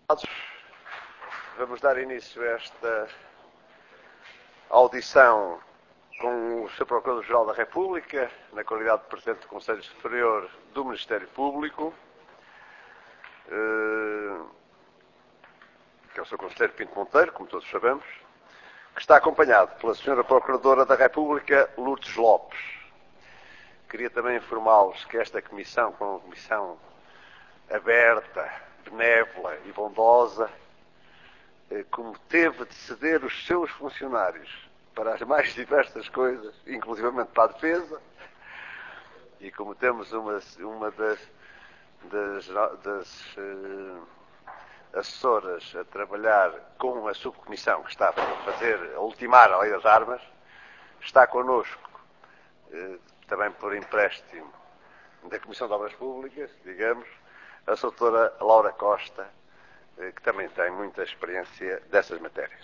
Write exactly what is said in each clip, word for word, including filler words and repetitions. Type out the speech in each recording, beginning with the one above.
Vamos dar início a esta audição com o senhor Procurador-Geral da República, na qualidade de Presidente do Conselho Superior do Ministério Público, que é o senhor Conselheiro Pinto Monteiro, como todos sabemos, que está acompanhado pela senhora Procuradora da República, Lourdes Lopes. Queria também informá-los que esta comissão, como uma comissão aberta, benévola e bondosa, como teve de ceder os seus funcionários para as mais diversas coisas, inclusivamente para a defesa, e como temos uma, uma das, das, das uh, assessoras a trabalhar com a subcomissão que está a fazer, a ultimar a lei das armas, está connosco, uh, também por empréstimo da Comissão de Obras Públicas, digamos, a doutora Laura Costa, que também tem muita experiência dessas matérias.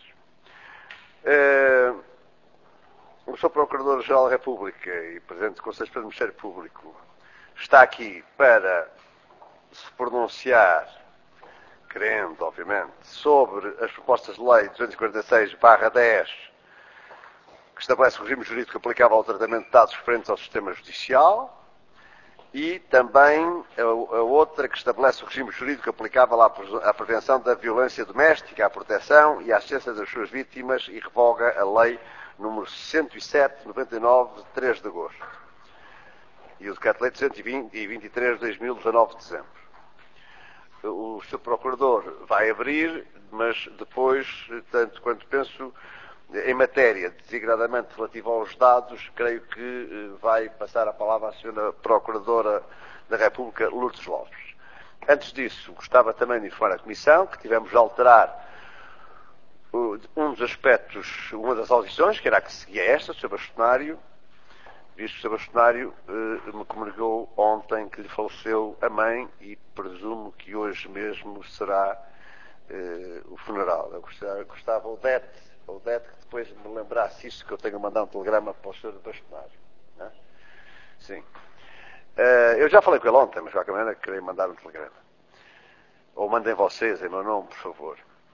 O senhor Procurador-Geral da República e Presidente do Conselho Superior do Ministério Público está aqui para se pronunciar, querendo, obviamente, sobre as propostas de lei duzentos e quarenta e seis barra dez, que estabelece o regime jurídico aplicável ao tratamento de dados referentes ao sistema judicial, e também a, a outra que estabelece o regime jurídico aplicável à, à prevenção da violência doméstica, à proteção e à assistência das suas vítimas e revoga a lei número cento e sete, noventa e nove, de três de agosto. E o decreto-lei duzentos e vinte e três, de dois mil e dezanove, de dezembro. O senhor Procurador vai abrir, mas depois, tanto quanto penso, em matéria, desigradamente relativa aos dados, creio que vai passar a palavra à senhora Procuradora da República, Lourdes Lopes. Antes disso, gostava também de informar a Comissão que tivemos de alterar um dos aspectos, uma das audições, que era a que seguia esta, sobre o bastonário, visto que o senhor bastonário eh, me comunicou ontem que lhe faleceu a mãe e presumo que hoje mesmo será eh, o funeral. Eu gostava, gostava Odete, Odete, que depois me lembrasse isso, que eu tenho mandado um telegrama para o senhor bastonário. Não é? Sim. Uh, eu já falei com ele ontem, mas de qualquer maneira queria mandar um telegrama. Ou mandem vocês em meu nome, por favor.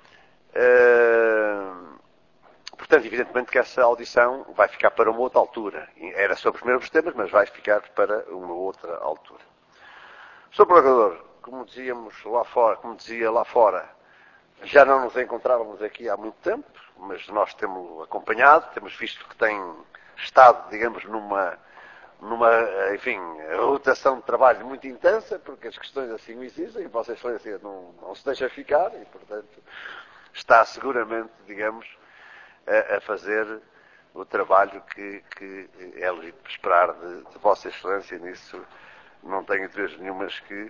Uh, portanto, evidentemente que essa audição vai ficar para uma outra altura. Era sobre os mesmos temas, mas vai ficar para uma outra altura. senhor Procurador, como dizíamos lá fora, como dizia lá fora, já não nos encontrávamos aqui há muito tempo, mas nós temos acompanhado, temos visto que tem estado, digamos, numa, numa, enfim, rotação de trabalho muito intensa, porque as questões assim o exigem, e Vossa Excelência não, não se deixa ficar, e, portanto, está seguramente, digamos, a, a fazer o trabalho que, que é legítimo esperar de, de Vossa Excelência. Nisso não tenho dúvidas nenhumas que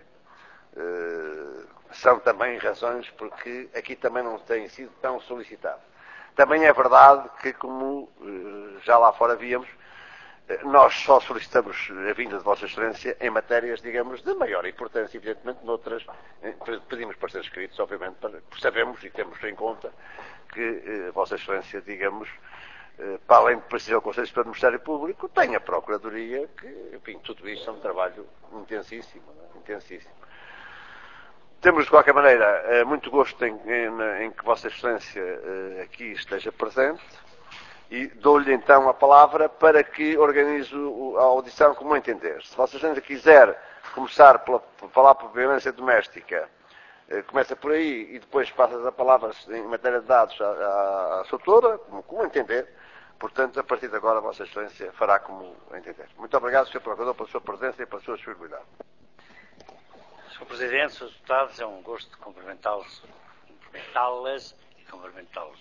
uh, são também razões porque aqui também não tem sido tão solicitado. Também é verdade que, como já lá fora víamos, nós só solicitamos a vinda de Vossa Excelência em matérias, digamos, de maior importância, evidentemente, noutras pedimos para ser escritos, obviamente, porque sabemos e temos em conta que Vossa Excelência, digamos, para além de precisar do Conselho Superior do Ministério Público, tem a Procuradoria, que, enfim, tudo isso é um trabalho intensíssimo, não é? Intensíssimo. Temos, de qualquer maneira, muito gosto em, em, em que Vossa Excelência aqui esteja presente e dou-lhe então a palavra para que organize a audição como entender. Se Vossa Excelência quiser começar pela, por falar por violência doméstica, começa por aí e depois passa a palavra em matéria de dados à, à, à sua doutora, como, como entender. Portanto, a partir de agora, Vossa Excelência fará como entender. Muito obrigado, senhor Procurador, pela sua presença e pela sua disponibilidade. senhor Presidente, senhores Deputados, é um gosto cumprimentá-los, cumprimentá-las e cumprimentá-los.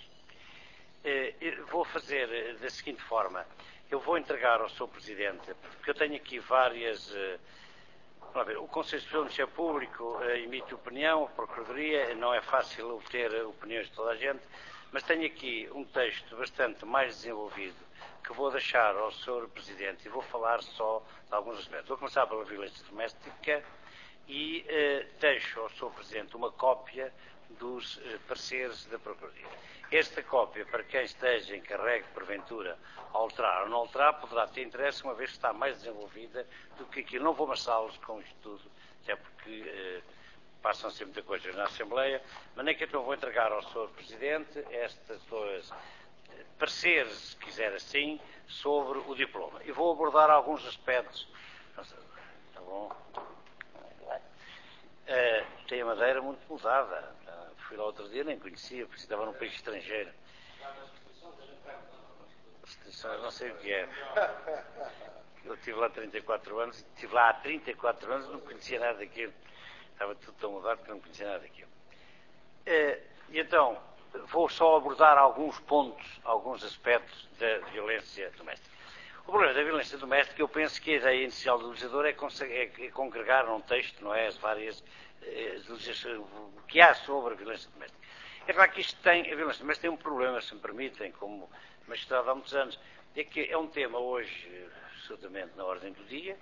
Vou fazer da seguinte forma: eu vou entregar ao senhor Presidente, porque eu tenho aqui várias. Vamos ver, o Conselho Superior do Ministério Público emite opinião, a Procuradoria, não é fácil obter opiniões de toda a gente, mas tenho aqui um texto bastante mais desenvolvido que vou deixar ao senhor Presidente e vou falar só de alguns aspectos. Vou começar pela violência doméstica e eh, deixo ao senhor Presidente uma cópia dos eh, pareceres da Procuradoria. Esta cópia, para quem esteja encarregue, porventura, a alterar ou não alterar, poderá ter interesse, uma vez que está mais desenvolvida do que aquilo. Não vou amassá-los com isto tudo, até porque eh, passam-se muitas coisas na Assembleia, mas nem que então vou entregar ao senhor Presidente estas duas pareceres, se quiser assim, sobre o diploma. E vou abordar alguns aspectos. Está bom? Uh, tem a Madeira muito mudada. Uh, fui lá outro dia, nem conhecia, porque estava num país estrangeiro. Instituições, não sei o que é. Eu estive lá há trinta e quatro anos, estive lá há trinta e quatro anos e não conhecia nada daquilo. Estava tudo tão mudado que não conhecia nada daquilo. Uh, e então, vou só abordar alguns pontos, alguns aspectos da violência doméstica. O problema da violência doméstica, eu penso que a ideia inicial do legislador é, é, é congregar num texto, não é, as várias eh, o que há sobre a violência doméstica. É claro que isto tem, a violência doméstica tem um problema, se me permitem, como magistrado há muitos anos, é que é um tema hoje absolutamente na ordem do dia,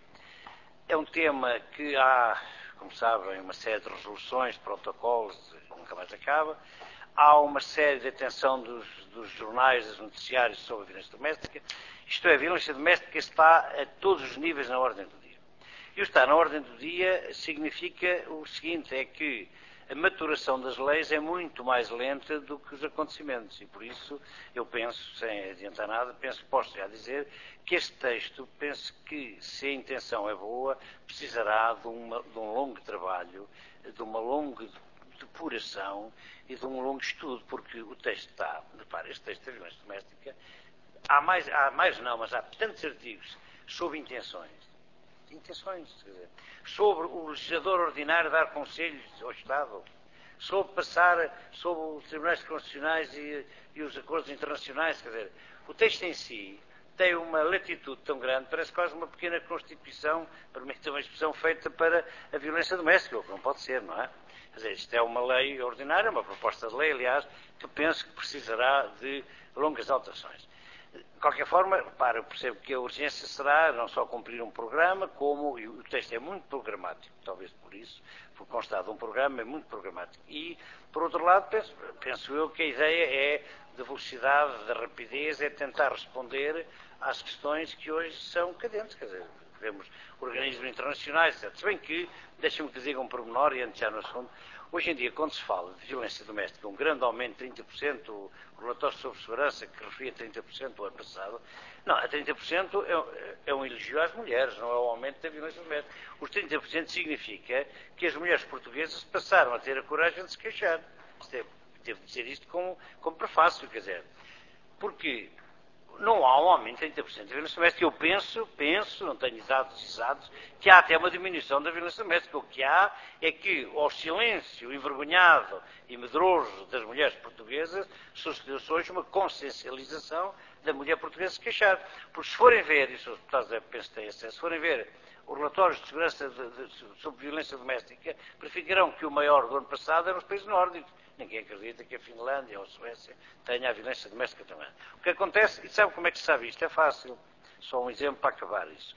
é um tema que há, como sabem, uma série de resoluções, de protocolos, nunca mais acaba. Há uma série de atenção dos, dos jornais, dos noticiários sobre a violência doméstica. Isto é, a violência doméstica está a todos os níveis na ordem do dia. E o estar na ordem do dia significa o seguinte, é que a maturação das leis é muito mais lenta do que os acontecimentos. E por isso, eu penso, sem adiantar nada, penso que posso já dizer que este texto, penso que, se a intenção é boa, precisará de, uma, de um longo trabalho, de uma longa depuração e de um longo estudo, porque o texto está, repare, este texto da violência doméstica, há mais, há mais não, mas há tantos artigos sobre intenções, intenções, quer dizer, sobre o legislador ordinário dar conselhos ao Estado, sobre passar, sobre os tribunais constitucionais e, e os acordos internacionais, quer dizer, o texto em si tem uma latitude tão grande, parece quase uma pequena constituição, permite uma expressão feita para a violência doméstica, o que não pode ser, não é? Quer dizer, isto é uma lei ordinária, uma proposta de lei, aliás, que penso que precisará de longas alterações. De qualquer forma, repare, eu percebo que a urgência será não só cumprir um programa, como, e o texto é muito programático, talvez por isso, por constar de um programa, é muito programático. E, por outro lado, penso, penso eu que a ideia é de velocidade, de rapidez, é tentar responder às questões que hoje são cadentes, quer dizer, vemos organismos internacionais, etcétera. Se bem que, deixem-me que diga um pormenor, e antes já no assunto, hoje em dia, quando se fala de violência doméstica, um grande aumento de trinta por cento, o relatório sobre segurança que referia a trinta por cento o ano passado, não, a trinta por cento é, é um elogio às mulheres, não é o aumento da violência doméstica. Os trinta por cento significa que as mulheres portuguesas passaram a ter a coragem de se queixar. Isto é, devo dizer isto como, como prefácio, quer dizer, porque não há um aumento de trinta por cento da violência doméstica. Eu penso, penso, não tenho dados exatos, que há até uma diminuição da violência doméstica. O que há é que, ao silêncio envergonhado e medroso das mulheres portuguesas, sucedeu-se hoje uma consciencialização da mulher portuguesa se queixar. Porque se forem ver, e os senhores deputados penso que têm acesso, se forem ver os relatórios de segurança de, de, sobre violência doméstica, verificarão que o maior do ano passado era nos países nórdicos. Ninguém acredita que a Finlândia ou a Suécia tenha a violência doméstica também. O que acontece, e sabe como é que se sabe isto? É fácil. Só um exemplo para acabar isso.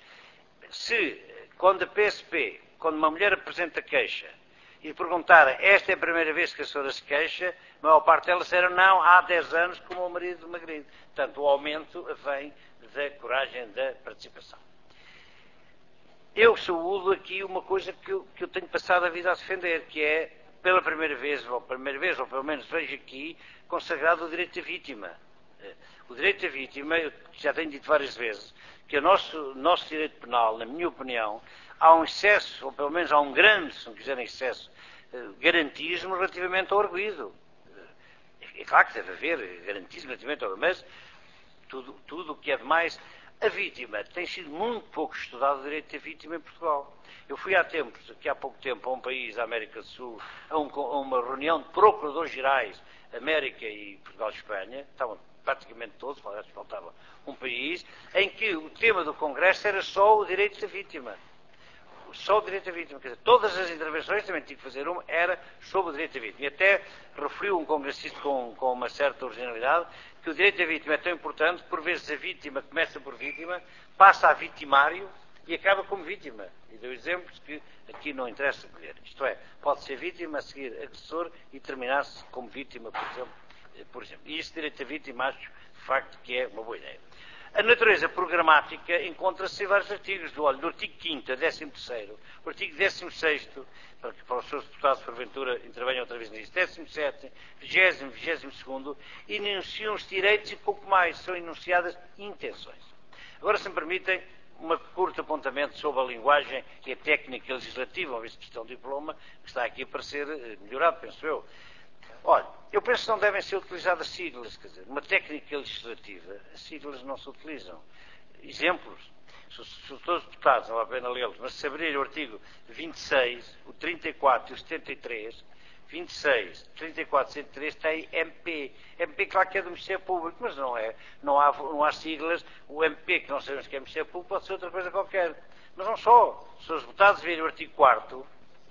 Se, quando a P S P, quando uma mulher apresenta queixa, e perguntar, esta é a primeira vez que a senhora se queixa, a maior parte delas disseram, não, há dez anos que o meu marido me agride. Portanto, o aumento vem da coragem da participação. Eu saúdo aqui uma coisa que eu, que eu tenho passado a vida a defender, que é, pela primeira vez, ou primeira vez, ou pelo menos vejo aqui, consagrado o direito à vítima. O direito à vítima, eu já tenho dito várias vezes, que o nosso, nosso direito penal, na minha opinião, há um excesso, ou pelo menos há um grande, se não quiserem excesso, garantismo relativamente ao arguido. É claro que deve haver garantismo relativamente ao arguido, mas tudo, tudo o que é demais, a vítima tem sido muito pouco estudado o direito à vítima em Portugal. Eu fui há tempos, aqui há pouco tempo, a um país da América do Sul, a, um, a uma reunião de procuradores gerais, América e Portugal e Espanha, estavam praticamente todos, faltava um país, em que o tema do Congresso era só o direito da vítima. Só o direito à vítima. Quer dizer, todas as intervenções, também tive que fazer uma, era sobre o direito à vítima. E até referiu um congressista com, com uma certa originalidade que o direito à vítima é tão importante que, por vezes, a vítima começa por vítima, passa a vitimário e acaba como vítima. E deu exemplos que aqui não interessa colher. Isto é, pode ser vítima, a seguir agressor e terminar-se como vítima, por exemplo. Por exemplo. E esse direito à vítima acho, de facto, que é uma boa ideia. A natureza programática encontra-se em vários artigos, do, olho, do artigo quinto a décimo terceiro, o artigo décimo sexto, para que para os seus deputados, porventura, intervenham outra vez nisso, décimo sétimo, vigésimo, vigésimo segundo, enunciam os direitos e pouco mais, são enunciadas intenções. Agora, se me permitem, um curto apontamento sobre a linguagem e a técnica legislativa, uma vez que questão de diploma, que está aqui para ser melhorado, penso eu. Olha, eu penso que não devem ser utilizadas siglas, quer dizer, numa técnica legislativa, as siglas não se utilizam. Exemplos, se os todos os deputados, não vale a pena lê-los, mas se abrir o artigo vinte e seis, o trinta e quatro e o setenta e três, vinte e seis, trinta e quatro, setenta e três tem M P. M P, claro que é do Ministério Público, mas não é. Não há, não há siglas. O M P, que não sabemos que é Ministério Público, pode ser outra coisa qualquer. Mas não só. Se os deputados virem o artigo quarto,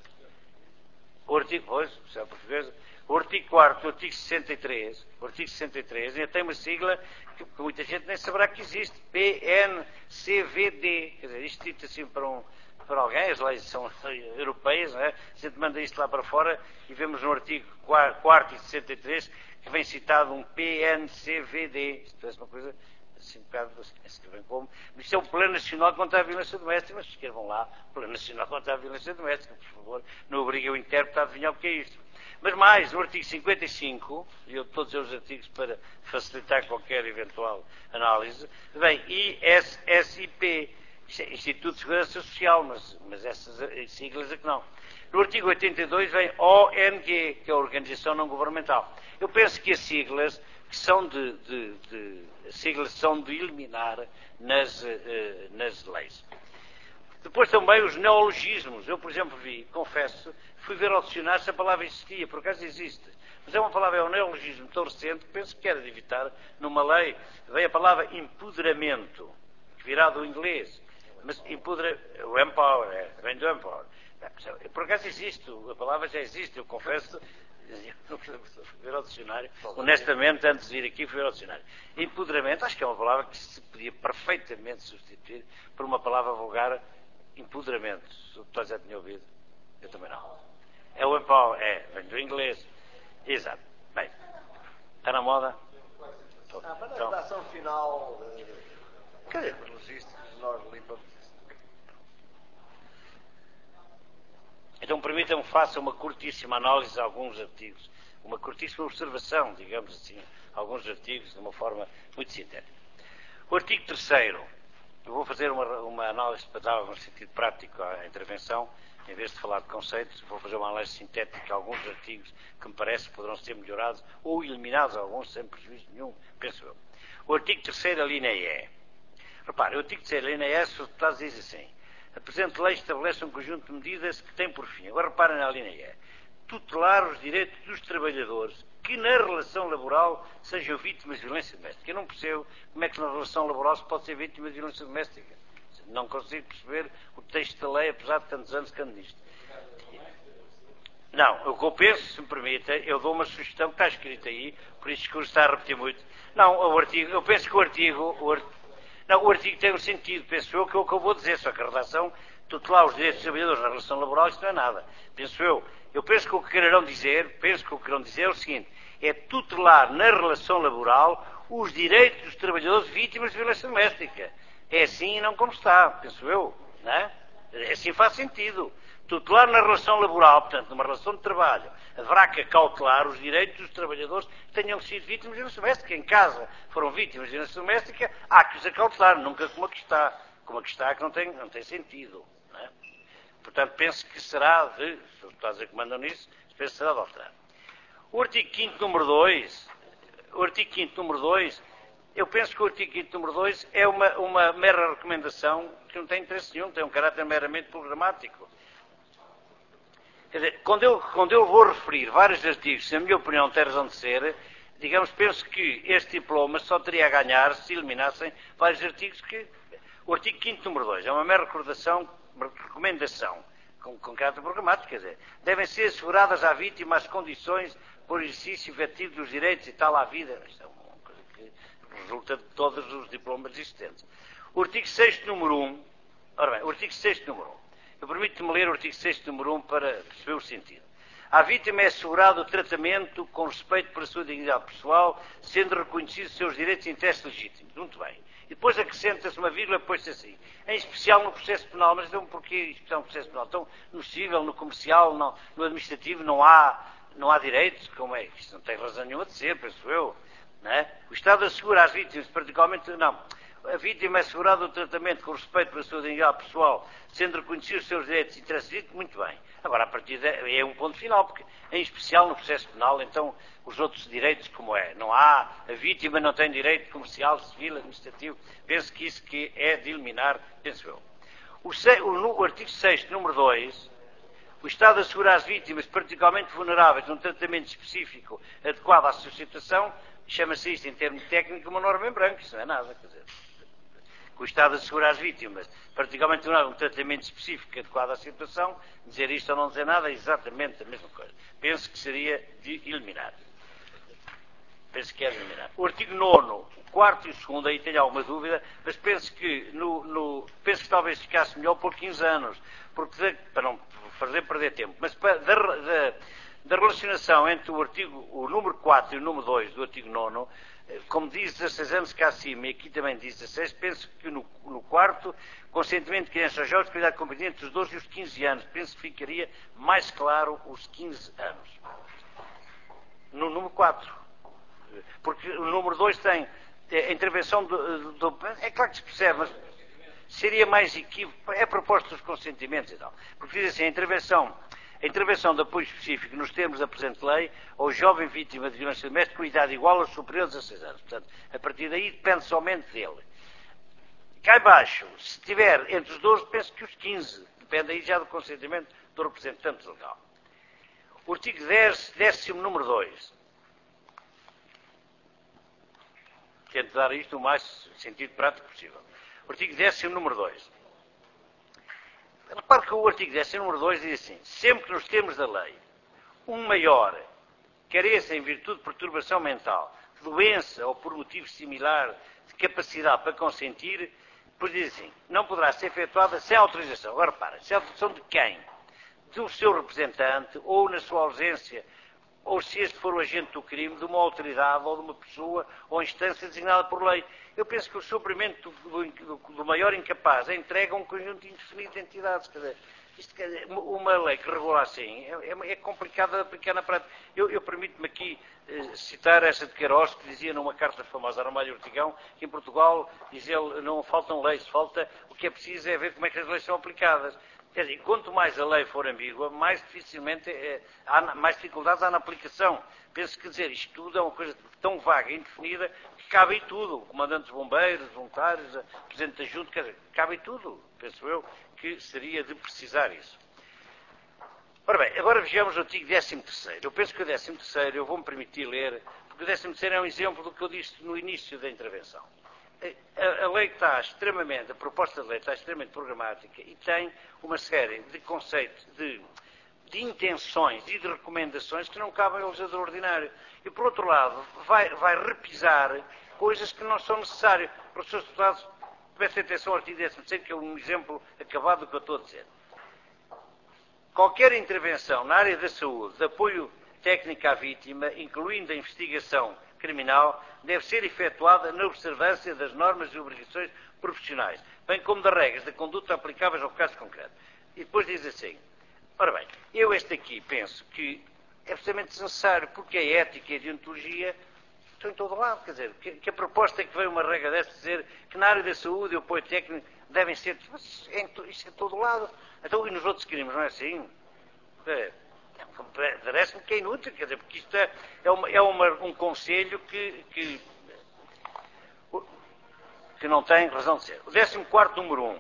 o artigo, pois, se é português, o artigo quarto, o artigo sessenta e três, o artigo sessenta e três, ainda tem uma sigla que, que muita gente nem saberá que existe. P N C V D. Quer dizer, isto dito assim para um... para alguém, as leis são europeias, não é? A gente manda isto lá para fora e vemos no artigo quarto e sessenta e três que vem citado um P N C V D. Isto parece uma coisa assim um bocado, escrevem como. Isto é o Plano Nacional contra a Violência Doméstica, mas escrevam lá, Plano Nacional contra a Violência Doméstica, por favor, não obriguem o intérprete a adivinhar o que é isto. Mas mais, no artigo cinquenta e cinco, e eu estou a dizer os artigos para facilitar qualquer eventual análise, vem I S S I P, Instituto de Segurança Social, mas, mas essas siglas é que não. No artigo oitenta e dois vem O N G, que é a Organização Não Governamental. Eu penso que as siglas que são de, de, de, siglas são de eliminar nas, uh, nas leis. Depois também os neologismos. Eu, por exemplo, vi, confesso, fui ver ao dicionário se a palavra existia, por acaso existe. Mas é uma palavra, é um neologismo tão recente que penso que era de evitar numa lei. Vem a palavra empoderamento, que virá do inglês. Mas empodera, o empower, é, vem do empower. Por acaso existe, a palavra já existe, eu confesso, não fui ver ao dicionário, honestamente, antes de vir aqui, fui ver ao dicionário. Empoderamento, acho que é uma palavra que se podia perfeitamente substituir por uma palavra vulgar, empoderamento. Se o doutor já tinha ouvido, eu também não. É o empower, é, vem do inglês. Exato. Bem, está na moda? Ah, para a redação final, cadê os logísticos, nós limpamos. Então, permitam-me que faça uma curtíssima análise de alguns artigos, uma curtíssima observação, digamos assim, alguns artigos de uma forma muito sintética. O artigo terceiro, eu vou fazer uma, uma análise para dar um sentido prático à intervenção, em vez de falar de conceitos, vou fazer uma análise sintética de alguns artigos que me parece que poderão ser melhorados ou eliminados, alguns sem prejuízo nenhum, penso eu. O artigo terceiro, a linha E. Repare, o artigo terceiro, a linha E, os deputados dizem assim: a presente lei estabelece um conjunto de medidas que tem por fim, agora reparem na linha E, tutelar os direitos dos trabalhadores que na relação laboral sejam vítimas de violência doméstica. Eu não percebo como é que na relação laboral se pode ser vítima de violência doméstica. Não consigo perceber o texto da lei, apesar de tantos anos que ando nisto. Não, o que eu penso, se me permitem, eu dou uma sugestão que está escrita aí, por isso que o está a repetir muito. Não, o artigo, eu penso que o artigo, o artigo Não, o artigo tem um sentido, penso eu, que é o que eu vou dizer, só que a redação tutelar os direitos dos trabalhadores na relação laboral, isso não é nada. Penso eu. Eu penso que o que quererão dizer, penso que o que quererão dizer é o seguinte: é tutelar na relação laboral os direitos dos trabalhadores vítimas de violência doméstica. É assim e não como está, penso eu. Não é? Assim faz sentido. Tutelar na relação laboral, portanto, numa relação de trabalho, haverá que cautelar os direitos dos trabalhadores que tenham sido vítimas de violência doméstica. Em casa foram vítimas de violência doméstica, há que os acautelar, nunca como aqui está. Como aqui está, que não tem, não tem sentido. Não é? Portanto, penso que será de, se os deputados é que mandam nisso, penso que será de alterar. O artigo quinto, número dois, o artigo quinto, número dois, eu penso que o artigo quinto, número dois é uma, uma mera recomendação que não tem interesse nenhum, tem um caráter meramente programático. Quer dizer, quando eu, quando eu vou referir vários artigos, se a minha opinião tem razão de ser, digamos, penso que este diploma só teria a ganhar se eliminassem vários artigos que... O artigo quinto, número dois, é uma mera recordação, uma recomendação, com, com caráter programático, quer dizer, devem ser asseguradas à vítima as condições por exercício efetivo dos direitos e tal à vida. Isto é uma coisa que resulta de todos os diplomas existentes. O artigo sexto, número um, ora bem, o artigo sexto, número um, eu permito-me ler o artigo sexto, número um, para perceber o sentido. À vítima é assegurado o tratamento com respeito pela sua dignidade pessoal, sendo reconhecidos os seus direitos e interesses legítimos. Muito bem. E depois acrescenta-se uma vírgula, depois assim. Em especial no processo penal, mas então porquê em especial no processo penal? Então, no civil, no comercial, no, no administrativo, não há, não há direitos? Como é? Isto não tem razão nenhuma de ser, penso eu. Não é? O Estado assegura às vítimas, particularmente, não. A vítima é assegurada o tratamento com respeito pela sua dignidade pessoal, sendo reconhecidos os seus direitos e interesses, muito bem. Agora, a partir daí é um ponto final, porque, em especial no processo penal, então, os outros direitos, como é? Não há, a vítima não tem direito comercial, civil, administrativo. Penso que isso que é de eliminar, penso eu. O, se, o, o artigo sexto, número dois, o Estado assegura às vítimas, particularmente vulneráveis, um tratamento específico adequado à sua situação, chama-se isto, em termos técnicos, uma norma em branco, isso não é nada, quer dizer. O Estado assegura às vítimas, particularmente um tratamento específico adequado à situação, dizer isto ou não dizer nada é exatamente a mesma coisa. Penso que seria de eliminar. Penso que é de eliminar. O artigo nono, o quarto e o segundo, aí tenho alguma dúvida, mas penso que, no, no, penso que talvez ficasse melhor por quinze anos, porque, para não fazer perder tempo, mas para, da, da, da relacionação entre o artigo, o número quatro e o número dois do artigo nono, como diz dezasseis anos cá acima, e aqui também diz dezasseis, penso que no, no quarto, consentimento de crianças ou jovens, cuidado competente entre os doze e os quinze anos, penso que ficaria mais claro os quinze anos. No número quatro. Porque o número dois tem a intervenção do, do... É claro que se percebe, mas seria mais equívoco. É proposta dos consentimentos e tal. Porque diz assim, a intervenção... A intervenção de apoio específico nos termos da presente lei ao jovem vítima de violência doméstica com idade igual ou superior a dezasseis anos. Portanto, a partir daí depende somente dele. Cá embaixo, se tiver entre os doze, penso que os quinze. Depende aí já do consentimento do representante legal. O artigo dez, décimo número dois. Tento dar isto o mais sentido prático possível. O artigo décimo número dois. Repare que o artigo décimo número dois diz assim, sempre que nos termos da lei, um maior careça em virtude de perturbação mental, de doença ou por motivo similar de capacidade para consentir, depois diz assim, não poderá ser efetuada sem autorização. Agora repara, sem autorização de quem? Do seu representante ou na sua ausência, ou se este for o agente do crime, de uma autoridade ou de uma pessoa ou instância designada por lei. Eu penso que o suprimento do, do, do maior incapaz entrega um conjunto indefinido de entidades. Quer dizer, isto, quer dizer, uma lei que regula assim é, é, é complicado de aplicar na prática. Eu, eu permito-me aqui eh, citar essa de Queiroz, que dizia numa carta famosa a Ramalho Ortigão, que em Portugal, diz ele, não faltam leis, falta, o que é preciso é ver como é que as leis são aplicadas. Quer dizer, quanto mais a lei for ambígua, mais dificilmente é, há mais dificuldades há na aplicação. Penso que dizer isto tudo é uma coisa tão vaga e indefinida que cabe em tudo. O comandante dos bombeiros, voluntários, o presidente da Junta, quer dizer, cabe em tudo. Penso eu que seria de precisar isso. Ora bem, agora vejamos o artigo décimo terceiro. Eu penso que o décimo terceiro, eu vou-me permitir ler, porque o décimo terceiro é um exemplo do que eu disse no início da intervenção. A, a lei está extremamente, a proposta de lei está extremamente programática e tem uma série de conceitos, de, de intenções e de recomendações que não cabem ao legislador ordinário. E, por outro lado, vai, vai repisar coisas que não são necessárias. Para os seus deputados, prestem atenção ao artigo décimo terceiro, que é um exemplo acabado do que eu estou a dizer. Qualquer intervenção na área da saúde, de apoio técnico à vítima, incluindo a investigação criminal, deve ser efetuada na observância das normas e obrigações profissionais, bem como das regras de conduta aplicáveis ao caso concreto. E depois diz assim, ora bem, eu este aqui penso que é absolutamente desnecessário, porque a ética e a deontologia estão em todo lado, quer dizer, que, que a proposta é que veio uma regra desta dizer que na área da saúde e o apoio técnico devem ser, mas é em, isso é em todo lado. Então, e nos outros crimes, não é assim? É. Parece-me que é inútil, quer dizer, porque isto é, é, uma, é uma, um conselho que, que, que não tem razão de ser. O décimo quarto número um.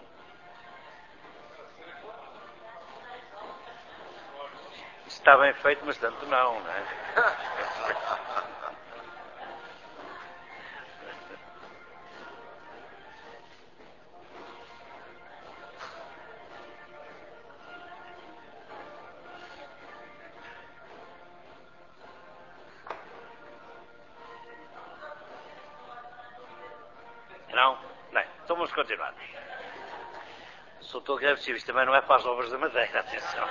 Isso está bem feito, mas tanto não, não é? Não? Bem, então vamos continuar. Sou todo grave, isto também não é para as obras da Madeira, atenção.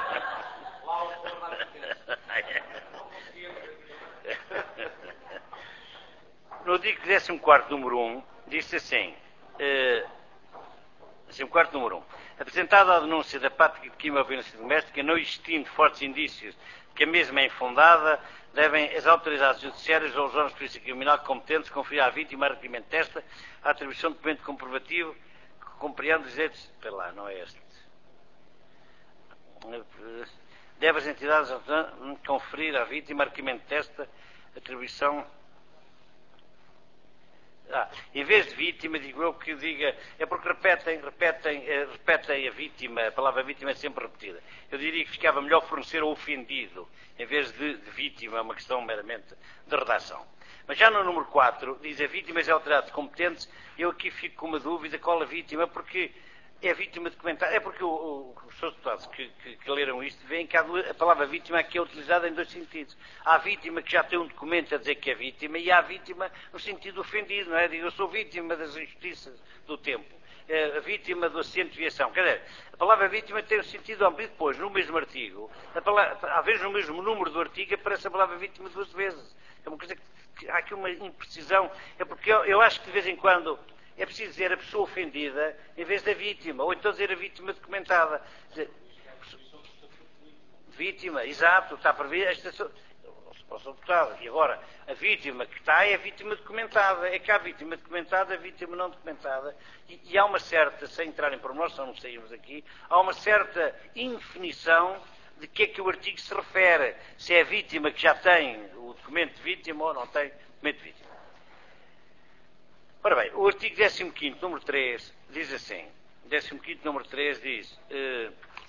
No artigo décimo quarto número um, diz-se assim, Uh, assim, o quarto número um. Apresentada a denúncia da prática de crime ou violência doméstica, não existindo fortes indícios de que a mesma é infundada, devem as autoridades judiciárias ou os órgãos de polícia criminal competentes conferir à vítima a requerimento desta a atribuição de documento comprovativo que compreende os direitos... Espera lá, não é este. Deve as entidades conferir à vítima a requerimento desta atribuição... Ah, em vez de vítima, digo eu que diga, é porque repetem, repetem, repetem a vítima, a palavra vítima é sempre repetida. Eu diria que ficava melhor fornecer o ofendido, em vez de, de vítima, é uma questão meramente de redação. Mas já no número quatro, diz a vítima e autoridades competentes, eu aqui fico com uma dúvida, qual a vítima, porque é a vítima documentada, é porque o, o, os seus deputados que, que, que leram isto, veem que a palavra vítima aqui é utilizada em dois sentidos. Há a vítima que já tem um documento a dizer que é vítima e há a vítima no sentido ofendido, não é? Digo, eu sou vítima das injustiças do tempo, é a vítima do acidente de viação. Quer dizer, a palavra vítima tem o sentido amplo e depois, no mesmo artigo, a palavra, às vezes no mesmo número do artigo aparece a palavra vítima duas vezes. É uma coisa que, há aqui uma imprecisão, é porque eu, eu acho que de vez em quando é preciso dizer a pessoa ofendida em vez da vítima, ou então dizer a vítima documentada. Dizer, vítima, exato, está previsto. Esta, e agora, a vítima que está é a vítima documentada. É que há vítima documentada, a vítima não documentada. E, e há uma certa, sem entrar em pormenores, senão não saímos aqui, há uma certa indefinição de que é que o artigo se refere. Se é a vítima que já tem o documento de vítima ou não tem documento de vítima. Ora bem, o artigo décimo quinto, número três, diz assim, décimo quinto, número três, diz, eh,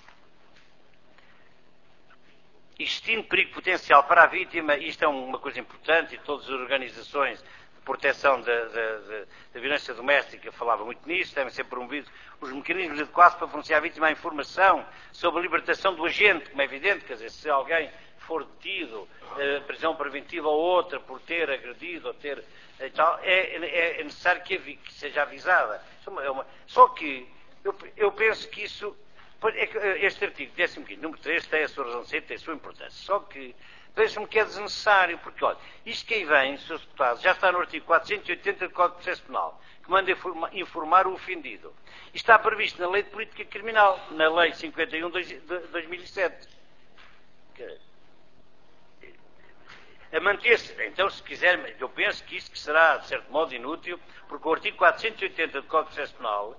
existindo perigo potencial para a vítima, isto é uma coisa importante, e todas as organizações de proteção da, da, da, da violência doméstica falavam muito nisso, devem ser promovidos os mecanismos adequados para fornecer à vítima a informação sobre a libertação do agente, como é evidente, quer dizer, se alguém for detido, eh, prisão preventiva ou outra, por ter agredido ou ter... E tal, é, é necessário que, que seja avisada. É uma, só que eu, eu penso que isso, este artigo décimo quinto, número três, tem a sua razão de ser, tem a sua importância. Só que parece-me que é desnecessário, porque, olha, isto que aí vem, senhores deputados, já está no artigo quatrocentos e oitenta do Código de Processo Penal, que manda informar, informar o ofendido. E está previsto na Lei de Política Criminal, na Lei cinquenta e um de dois mil e sete. A manter-se, então, se quiser, eu penso que isto que será, de certo modo, inútil, porque o artigo quatrocentos e oitenta do Código de Processo Penal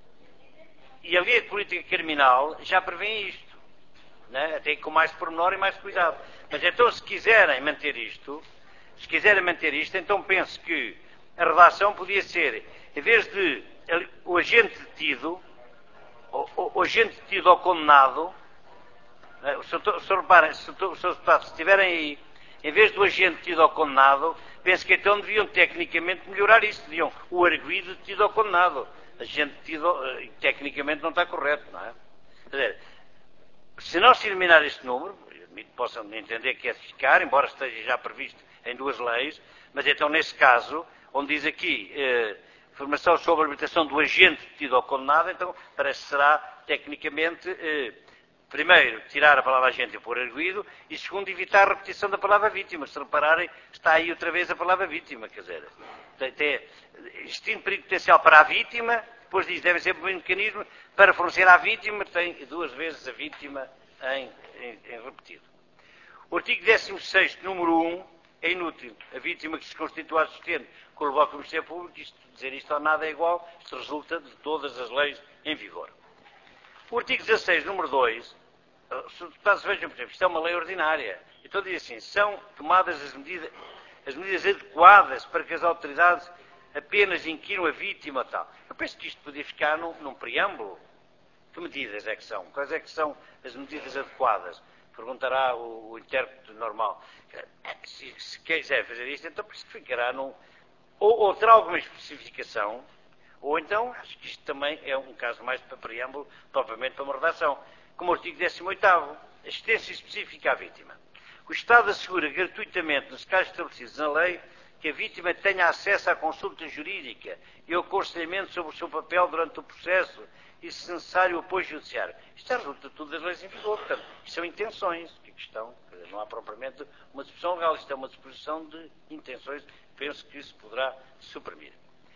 e a Lei de Política Criminal já prevêem isto, né? Até com mais pormenor e mais cuidado. Mas então, se quiserem manter isto, se quiserem manter isto, então penso que a redação podia ser, em vez de o agente detido, o, o, o agente detido ou condenado, né? Se, se reparem, se os seus deputados estiverem aí, em vez do agente detido ou condenado, penso que então deviam tecnicamente melhorar isso. Deviam o arguido detido ou condenado. Agente detido, uh, tecnicamente não está correto, não é? Quer dizer, se não se eliminar este número, possam entender que é de ficar, embora esteja já previsto em duas leis, mas então nesse caso, onde diz aqui uh, informação sobre a libertação do agente detido ou condenado, então parece que será tecnicamente... Uh, Primeiro, tirar a palavra agente e pôr arguido, e segundo, evitar a repetição da palavra vítima. Se repararem, está aí outra vez a palavra vítima, quer dizer, tem, tem, existindo perigo potencial para a vítima, depois diz, deve ser um mecanismo para fornecer à vítima, tem duas vezes a vítima em, em, em repetido. O artigo décimo sexto, número um, é inútil. A vítima que se constitua assistente coloca o Ministério Público, isto, dizer isto ou nada é igual, isto resulta de todas as leis em vigor. O artigo dezasseis, número dois, se os deputados vejam, por exemplo, isto é uma lei ordinária. Então diz assim, são tomadas as medidas, as medidas adequadas para que as autoridades apenas inquiram a vítima e tal. Eu penso que isto podia ficar num, num preâmbulo. Que medidas é que são? Quais é que são as medidas adequadas? Perguntará o, o intérprete normal. Se, se quiser fazer isto, então penso que ficará num... Ou, ou terá alguma especificação, ou então, acho que isto também é um caso mais para preâmbulo, propriamente para uma redação. Como o artigo décimo oitavo, assistência específica à vítima. O Estado assegura gratuitamente, nos casos estabelecidos na lei, que a vítima tenha acesso à consulta jurídica e ao aconselhamento sobre o seu papel durante o processo e, se necessário, o apoio judiciário. Isto é resulta tudo das leis em vigor, portanto, isto são intenções, que questão, não há propriamente uma disposição legal, isto é uma disposição de intenções, penso que isso poderá suprimir.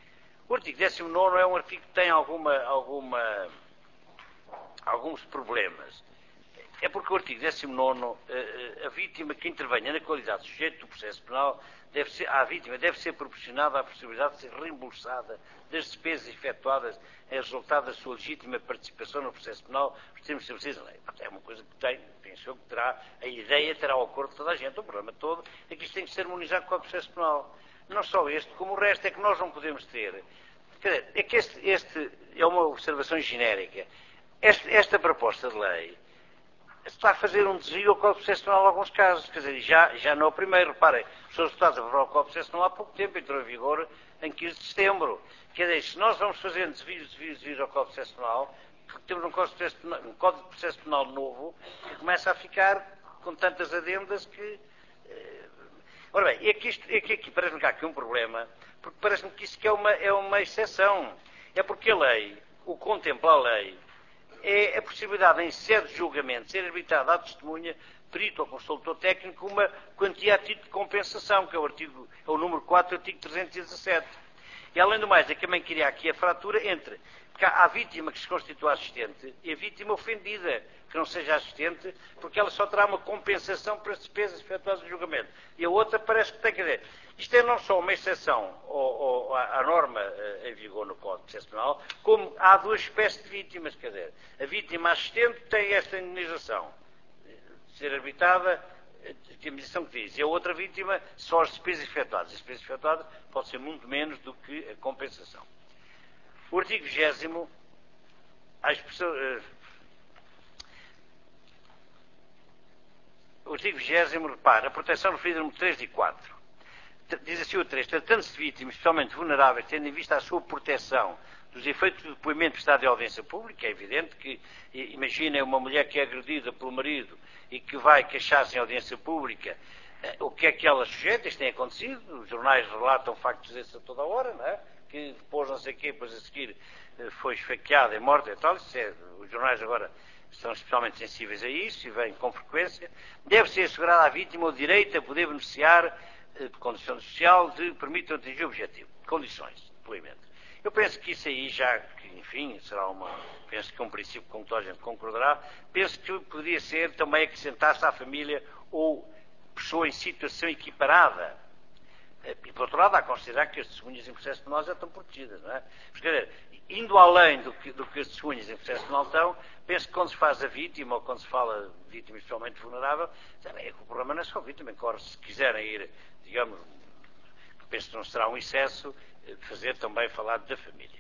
O artigo décimo nono é um artigo que tem alguma, alguma, alguns problemas. É porque o artigo décimo nono, a vítima que intervenha na qualidade de sujeito do processo penal, deve ser, à vítima deve ser proporcionada a possibilidade de ser reembolsada das despesas efetuadas em resultado da sua legítima participação no processo penal, os termos estabelecidos na lei. É uma coisa que tem, penso eu, que terá, a ideia terá o acordo de toda a gente. O problema todo é que isto tem que ser harmonizado com o processo penal. Não só este, como o resto, é que nós não podemos ter. Quer dizer, é que este, este é uma observação genérica. Este, esta proposta de lei está a fazer um desvio ao Código Processo Penal em alguns casos. Quer dizer, já, já não é o primeiro. Reparem, os seus deputados aprovaram o Código Processo Penal há pouco tempo, entrou em vigor em quinze de setembro. Quer dizer, se nós vamos fazendo desvios, desvios, desvios ao Código Processo Penal, temos um Código de Processo Penal, um Código de Processo Penal novo que começa a ficar com tantas adendas que... Eh... Ora bem, é que isto, é que aqui parece-me que há aqui um problema, porque parece-me que isso que é uma, é uma exceção. É porque a lei, o contempla a lei, é a possibilidade, em sede de julgamento, ser arbitrada à testemunha, perito ou consultor técnico, uma quantia a título de compensação, que é o, artigo, é o número quatro do artigo trezentos e dezassete. E, além do mais, é que também queria aqui a fratura entre porque há a vítima que se constitua assistente e a vítima ofendida, que não seja assistente, porque ela só terá uma compensação para as despesas efetuadas no julgamento. E a outra parece que tem que dizer. Isto é não só uma exceção ao, ao, à norma em vigor no Código de Processo Penal, como há duas espécies de vítimas. Quer dizer, a vítima assistente tem esta indenização de ser arbitrada, a indenização que diz, e a outra vítima só as despesas efetuadas. As despesas efetuadas podem ser muito menos do que a compensação. O artigo vigésimo, a expressão... Uh, o artigo vigésimo, repara, a proteção referida no três e quatro. Diz assim o três, tratando-se de vítimas especialmente vulneráveis, tendo em vista a sua proteção dos efeitos do depoimento prestado em audiência pública, é evidente que, imaginem uma mulher que é agredida pelo marido e que vai queixar-se em audiência pública, uh, o que é que ela sujeita, isto tem acontecido, os jornais relatam factos desses a toda hora, não é? Que depois não sei o quê, depois a seguir foi esfaqueada e morta e tal, isso é, os jornais agora estão especialmente sensíveis a isso e vêm com frequência. Deve ser assegurado à vítima o direito a poder beneficiar de condição social de permitam atingir o objetivo, condições de depoimento. Eu penso que isso aí já, que enfim, será uma, penso que é um princípio com que toda a gente concordará, penso que poderia ser também acrescentar-se à família ou pessoa em situação equiparada. E, por outro lado, há a considerar que as testemunhas em processo penal já estão protegidas, não é? Mas, quer dizer, indo além do que, do que as testemunhas em processo penal estão, penso que quando se faz a vítima, ou quando se fala de vítima especialmente vulnerável, também é que o problema não é só a vítima, corre, se quiserem ir, digamos, penso que não será um excesso, fazer também falar da família.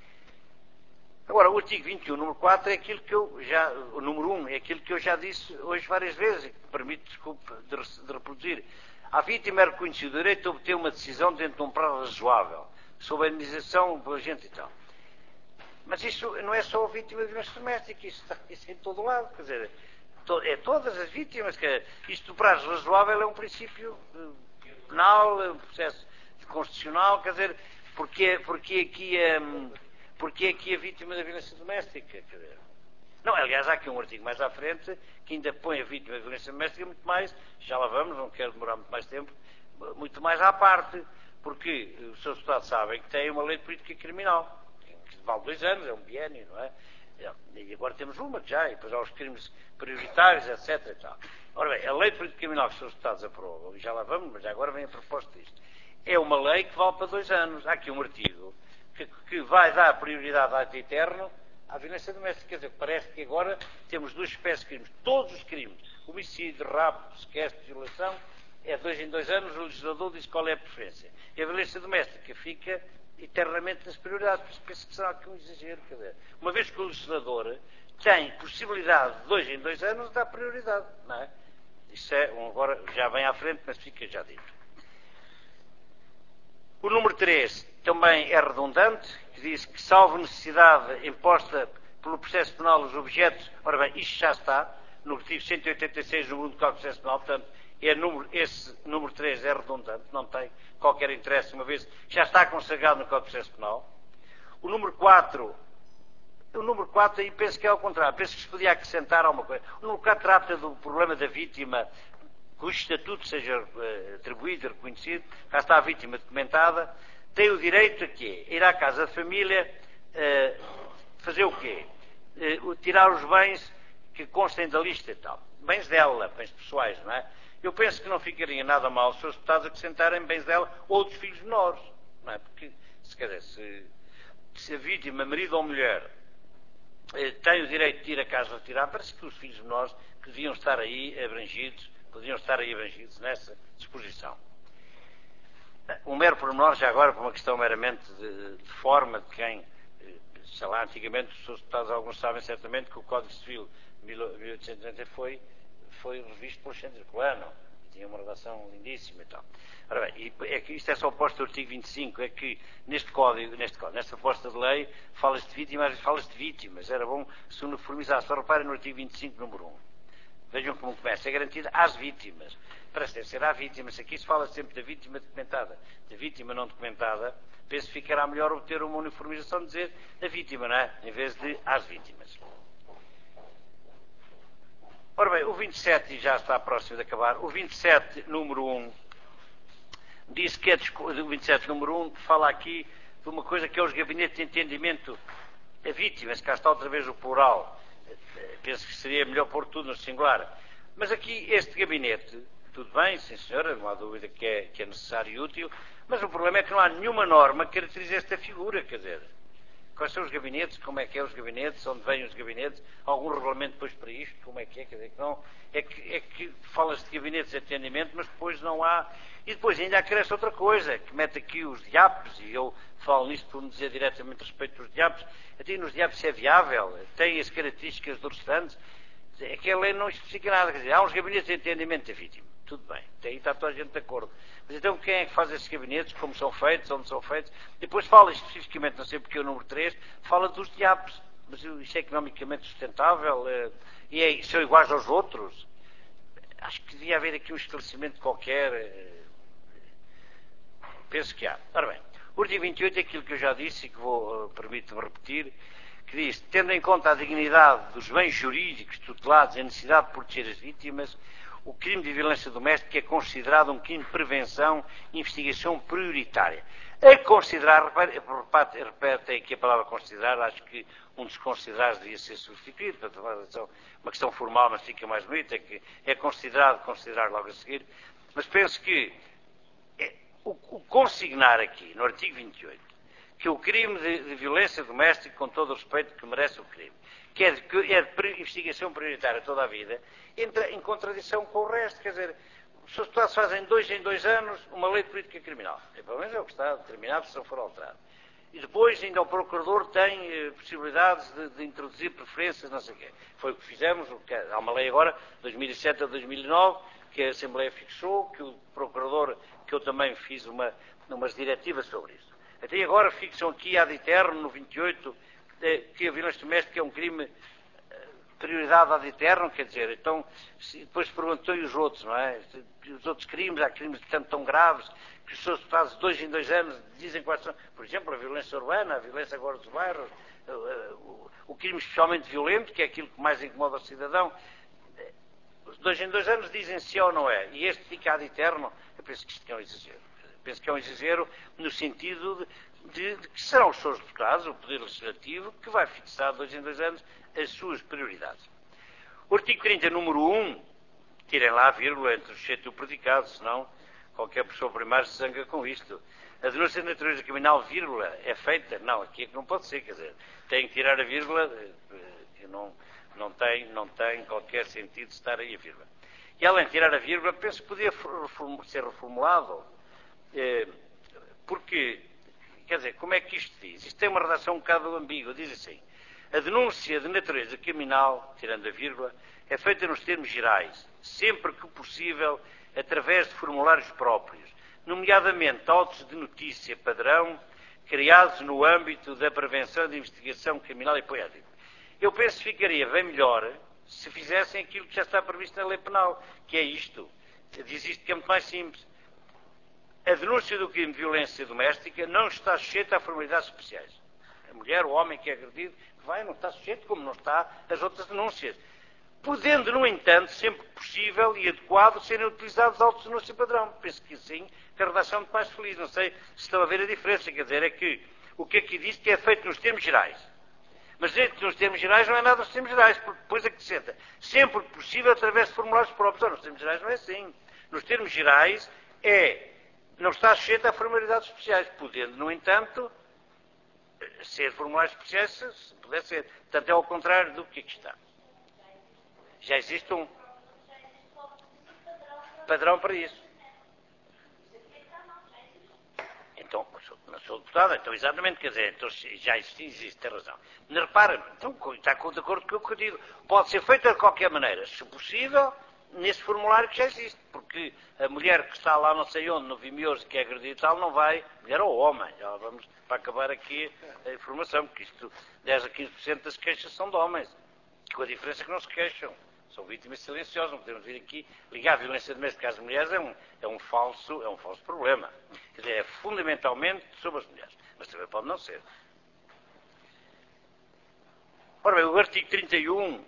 Agora, o artigo vinte e um, número quatro, é aquilo que eu já, o número um, é aquilo que eu já disse hoje várias vezes, e que me permite, desculpe, de, de reproduzir. À vítima é reconhecido o direito a obter uma decisão dentro de um prazo razoável, sob a indenização pela gente e tal. Mas isso não é só a vítima de violência doméstica, isso, está, isso é em todo lado, quer dizer, to, é todas as vítimas, que isto do prazo razoável é um princípio penal, é um processo constitucional, quer dizer, porque, porque, aqui, um, porque aqui a vítima da violência doméstica, quer dizer. Não, aliás, há aqui um artigo mais à frente que ainda põe a vítima de violência doméstica muito mais, já lá vamos, não quero demorar muito mais tempo, muito mais à parte, porque os seus deputados sabem que tem uma lei de política criminal, que vale dois anos, é um biénio, não é? E agora temos uma que já, e depois há os crimes prioritários, etcétera. E tal. Ora bem, a lei de política criminal que os seus deputados aprovam, e já lá vamos, mas já agora vem a proposta disto, é uma lei que vale para dois anos. Há aqui um artigo que, que vai dar prioridade ad eterno à violência doméstica. Quer dizer, parece que agora temos duas espécies de crimes. Todos os crimes, homicídio, rapto, sequestro, violação, é dois em dois anos, o legislador diz qual é a preferência. E a violência doméstica fica eternamente nas prioridades. Penso que será aqui um exagero. Quer dizer, uma vez que o legislador tem possibilidade de dois em dois anos, dá prioridade. Não é? Isso é, agora já vem à frente, mas fica já dito. O número três também é redundante, que diz que, salvo necessidade imposta pelo processo penal, os objetos... Ora bem, isto já está no artigo cento e oitenta e seis do Código de Processo Penal, portanto, é número, esse número três é redundante, não tem qualquer interesse, uma vez que já está consagrado no Código de Processo Penal. O número quatro, o número quatro aí penso que é ao contrário, penso que se podia acrescentar alguma coisa. O número quatro trata do problema da vítima, cujo estatuto seja uh, atribuído e reconhecido, cá está a vítima documentada, tem o direito a quê? Ir à casa de família, uh, fazer o quê? Uh, tirar os bens que constem da lista e tal. Bens dela, bens pessoais, não é? Eu penso que não ficaria nada mal se os deputados acrescentarem bens dela ou dos filhos menores, não é? Porque, se, quer dizer, se, se a vítima, marido ou mulher, eh, tem o direito de ir a casa retirar, parece que os filhos menores que deviam estar aí abrangidos, podiam estar aí abrangidos nessa disposição. Um mero pormenor, já agora, por uma questão meramente de, de forma de quem, sei lá, antigamente os seus deputados, alguns sabem certamente que o Código Civil de mil oitocentos e oitenta foi, foi revisto pelo Alexandre Colano, tinha uma redação lindíssima e tal. Ora bem, e é que isto é só oposto ao artigo vinte e cinco, é que neste código, neste código, nesta proposta de lei, fala-se de vítimas, às vezes fala-se de vítimas, era bom se uniformizasse. Só reparem no artigo vinte e cinco, número um. Vejam como começa, é garantido às vítimas. Parece ser à vítima, se aqui se fala sempre da vítima documentada, da vítima não documentada, penso que ficará melhor obter uma uniformização de dizer da vítima, não é? Em vez de às vítimas. Ora bem, o vinte e sete já está próximo de acabar. O vinte e sete, número um, diz que é, o vinte e sete, número um, fala aqui de uma coisa que é os gabinetes de entendimento a vítimas, cá está outra vez o plural. Penso que seria melhor pôr tudo no singular. Mas aqui, este gabinete, tudo bem, sim senhora, não há dúvida que é, que é necessário e útil, mas o problema é que não há nenhuma norma que caracterize esta figura, quer dizer, quais são os gabinetes, como é que é os gabinetes, onde vêm os gabinetes, algum regulamento depois para isto, como é que é, quer dizer, que não, é que, é que fala-se de gabinetes de atendimento, mas depois não há, e depois ainda acresce outra coisa, que mete aqui os diapos, e eu falo nisto por me dizer diretamente a respeito dos diapos, até nos diapos é viável, tem as características dos restantes, é que a lei não especifica nada, quer dizer, há uns gabinetes de atendimento da vítima, tudo bem, até aí está toda a gente de acordo. Mas então quem é que faz esses gabinetes, como são feitos, onde são feitos? Depois fala especificamente, não sei porque é o número três, fala dos diapos. Mas isso é economicamente sustentável? É, e é, são iguais aos outros? Acho que devia haver aqui um esclarecimento qualquer. É, penso que há. Ora bem, o artigo vinte e oito é aquilo que eu já disse e que vou, uh, permito-me repetir, que diz, tendo em conta a dignidade dos bens jurídicos tutelados e a necessidade de proteger as vítimas, o crime de violência doméstica é considerado um crime de prevenção e investigação prioritária. A considerar, repete, repete aqui a palavra considerar, acho que um dos considerados devia ser substituído, para uma questão formal, mas fica mais bonita, é que é considerado, considerar logo a seguir, mas penso que é, o, o consignar aqui, no artigo vinte e oito, que o crime de, de violência doméstica, com todo o respeito que merece o crime, que é de, que é de investigação prioritária toda a vida, entra em contradição com o resto. Quer dizer, os seus deputados fazem dois em dois anos uma lei de política criminal. E, pelo menos é o que está determinado se não for alterado. E depois ainda o Procurador tem eh, possibilidades de, de introduzir preferências, não sei o quê. Foi o que fizemos, o que, há uma lei agora, dois mil e sete a dois mil e nove, que a Assembleia fixou, que o Procurador, que eu também fiz uma, umas diretivas sobre isso. Até agora fixam aqui ad eterno, no vinte e oito, que a violência doméstica é um crime prioridade ad eterno, quer dizer, então, se, depois perguntou e os outros, não é? Os outros crimes, há crimes tanto tão graves, que os seus deputados de dois em dois anos dizem quais são, por exemplo, a violência urbana, a violência agora dos bairros, o, o, o crime especialmente violento, que é aquilo que mais incomoda o cidadão, os dois em dois anos dizem se é ou não é, e este fica ad eterno, eu penso que isto é um exagero. Penso que é um exagero no sentido de, de, de que serão os seus deputados, o Poder Legislativo, que vai fixar de dois em dois anos as suas prioridades. O artigo trinta, número um, tirem lá a vírgula entre o sujeito e o predicado, senão qualquer pessoa primária se zanga com isto. A denúncia de natureza criminal, vírgula, é feita? Não, aqui é que não pode ser, quer dizer, tem que tirar a vírgula, que não, não, tem, não tem qualquer sentido estar aí a vírgula. E além de tirar a vírgula, penso que podia ser reformulado, porque, quer dizer, como é que isto diz? Isto tem uma redação um bocado ambígua, diz assim, a denúncia de natureza criminal, tirando a vírgula, é feita nos termos gerais, sempre que possível, através de formulários próprios, nomeadamente autos de notícia padrão, criados no âmbito da prevenção e da investigação criminal e poética. Eu penso que ficaria bem melhor se fizessem aquilo que já está previsto na lei penal, que é isto. Diz isto que é muito mais simples. A denúncia do crime de violência doméstica não está sujeita a formalidades especiais. A mulher, o homem que é agredido, vai, não está sujeito, como não está as outras denúncias. Podendo, no entanto, sempre possível e adequado, serem utilizados autos de denúncia padrão. Penso que assim que a redação é muito mais feliz. Não sei se estão a ver a diferença. Quer dizer, é que o que aqui diz que é feito nos termos gerais. Mas dentro nos termos gerais não é nada nos termos gerais, porque depois acrescenta sempre que possível através de formulários próprios. Ou nos termos gerais não é assim. Nos termos gerais é, não está sujeito a formalidades especiais, podendo, no entanto, ser formulários especiais se, se puder ser. Portanto, é ao contrário do que aqui está. Já existe um padrão para isso. Então, não sou deputada, então exatamente, quer dizer, então, já existe, existe, tem razão. Mas repara, então, está de acordo com o que eu digo. Pode ser feito de qualquer maneira, se possível, nesse formulário que já existe, porque a mulher que está lá não sei onde, no Vimeo, que é agredida e tal, não vai, mulher ou homem, já vamos para acabar aqui a informação, porque isto, dez a quinze por cento das queixas são de homens, com a diferença que não se queixam. São vítimas silenciosas, não podemos vir aqui ligar a violência doméstica às mulheres, é um, é um, falso, é um falso problema. Quer dizer, é fundamentalmente sobre as mulheres, mas também pode não ser. Ora bem, o artigo trinta e um,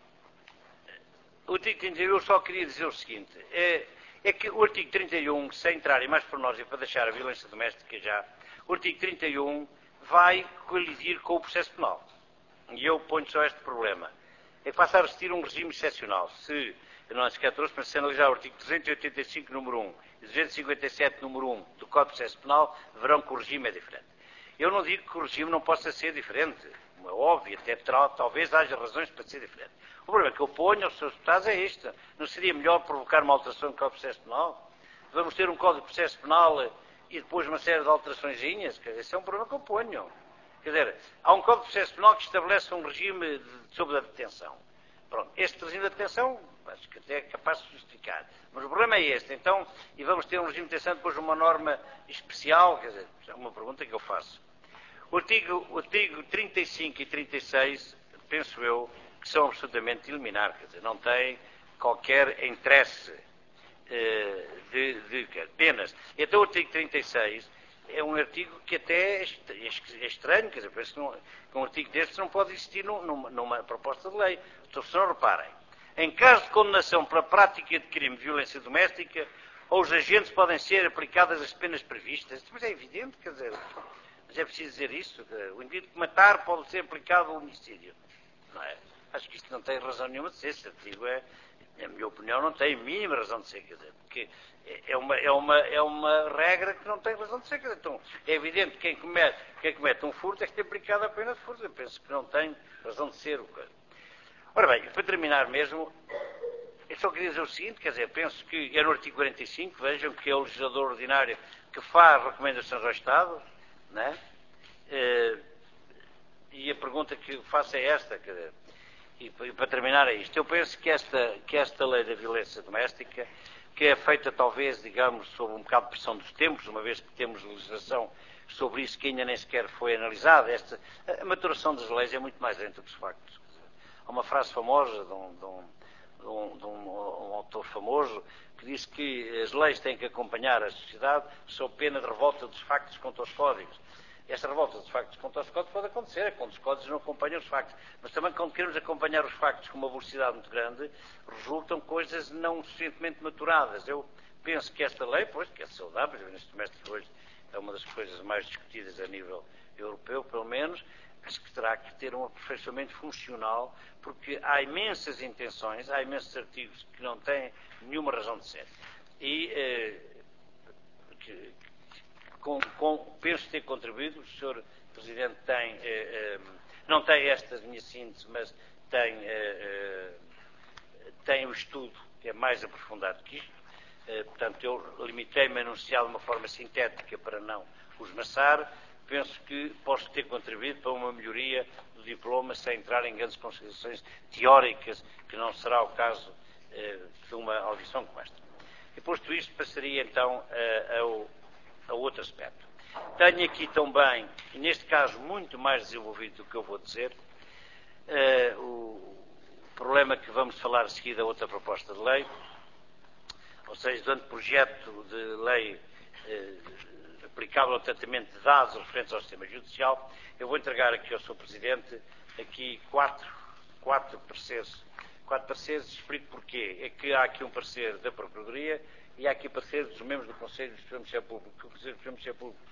o artigo trinta e um eu só queria dizer o seguinte, é, é que o artigo trinta e um, sem entrar em mais pormenores e para deixar a violência doméstica já, o artigo trinta e um vai colidir com o processo penal. E eu ponho só este problema. É que passa a existir um regime excepcional. Se, eu não acho que é trouxe, mas se analisar o artigo duzentos e oitenta e cinco, número um, e duzentos e cinquenta e sete, número um, do Código de Processo Penal, verão que o regime é diferente. Eu não digo que o regime não possa ser diferente. É óbvio, até terá, talvez haja razões para ser diferente. O problema que eu ponho aos seus deputados é este. Não seria melhor provocar uma alteração do Código de Processo Penal? Vamos ter um Código de Processo Penal e depois uma série de alteraçõezinhas? Esse é um problema que eu ponho. Quer dizer, há um Código de Processo Penal que estabelece um regime de, sobre a detenção. Pronto, este regime de detenção, acho que até é capaz de justificar. Mas o problema é este, então, e vamos ter um regime de detenção depois uma norma especial, quer dizer, é uma pergunta que eu faço. O artigo, o artigo trinta e cinco e trinta e seis, penso eu, que são absolutamente eliminar, quer dizer, não têm qualquer interesse eh, de, de, de penas. Então o artigo trinta e seis é um artigo que até é estranho, quer dizer, parece que, não, que um artigo destes não pode existir numa, numa proposta de lei. Então, se não reparem, em caso de condenação pela prática de crime de violência doméstica, aos agentes podem ser aplicadas as penas previstas. Mas é evidente, quer dizer, mas é preciso dizer isso, o indivíduo que matar pode ser aplicado ao homicídio. Não é? Acho que isto não tem razão nenhuma de ser, esse artigo é, na minha opinião, não tem a mínima razão de ser, quer dizer, porque é uma, é uma, é uma regra que não tem razão de ser, quer dizer, então, é evidente que quem comete, quem comete um furto é que tem aplicado a pena de furto, eu penso que não tem razão de ser o coisa. Ora bem, para terminar mesmo, eu só queria dizer o seguinte, quer dizer, penso que é no artigo quarenta e cinco, vejam que é o legislador ordinário que faz recomendações ao Estado, né? E a pergunta que faço é esta, quer dizer, e para terminar é isto. Eu penso que esta, que esta lei da violência doméstica, que é feita talvez, digamos, sob um bocado de pressão dos tempos, uma vez que temos legislação sobre isso que ainda nem sequer foi analisada, esta, a maturação das leis é muito mais lenta que os factos. Há uma frase famosa de um, de um, de um, de um, um autor famoso que diz que as leis têm que acompanhar a sociedade sob pena de revolta dos factos contra os códigos. Esta revolta dos factos contra os códigos pode acontecer, é quando os códigos não acompanham os factos. Mas também quando queremos acompanhar os factos com uma velocidade muito grande, resultam coisas não suficientemente maturadas. Eu penso que esta lei, pois, que é saudável, a violência doméstica hoje é uma das coisas mais discutidas a nível europeu, pelo menos, acho que terá que ter um aperfeiçoamento funcional, porque há imensas intenções, há imensos artigos que não têm nenhuma razão de ser. E eh, que, Com, com, penso ter contribuído, o senhor Presidente tem, eh, eh, não tem esta minha síntese, mas tem, eh, eh, tem o estudo que é mais aprofundado que isto, eh, portanto eu limitei-me a anunciar de uma forma sintética para não os maçar. Penso que posso ter contribuído para uma melhoria do diploma sem entrar em grandes considerações teóricas, que não será o caso eh, de uma audição como esta. E posto isto, passaria então eh, ao a outro aspecto. Tenho aqui também, e neste caso muito mais desenvolvido do que eu vou dizer, uh, o problema que vamos falar a seguir da outra proposta de lei, ou seja, do anteprojeto de lei uh, aplicável ao tratamento de dados referentes ao sistema judicial. Eu vou entregar aqui ao senhor Presidente aqui quatro, quatro pareceres. Quatro pareceres, explico porquê. É que há aqui um parecer da Procuradoria e há aqui pareceres dos membros do Conselho do Supremo Ministério Público, que o Conselho do Supremo Ministério Público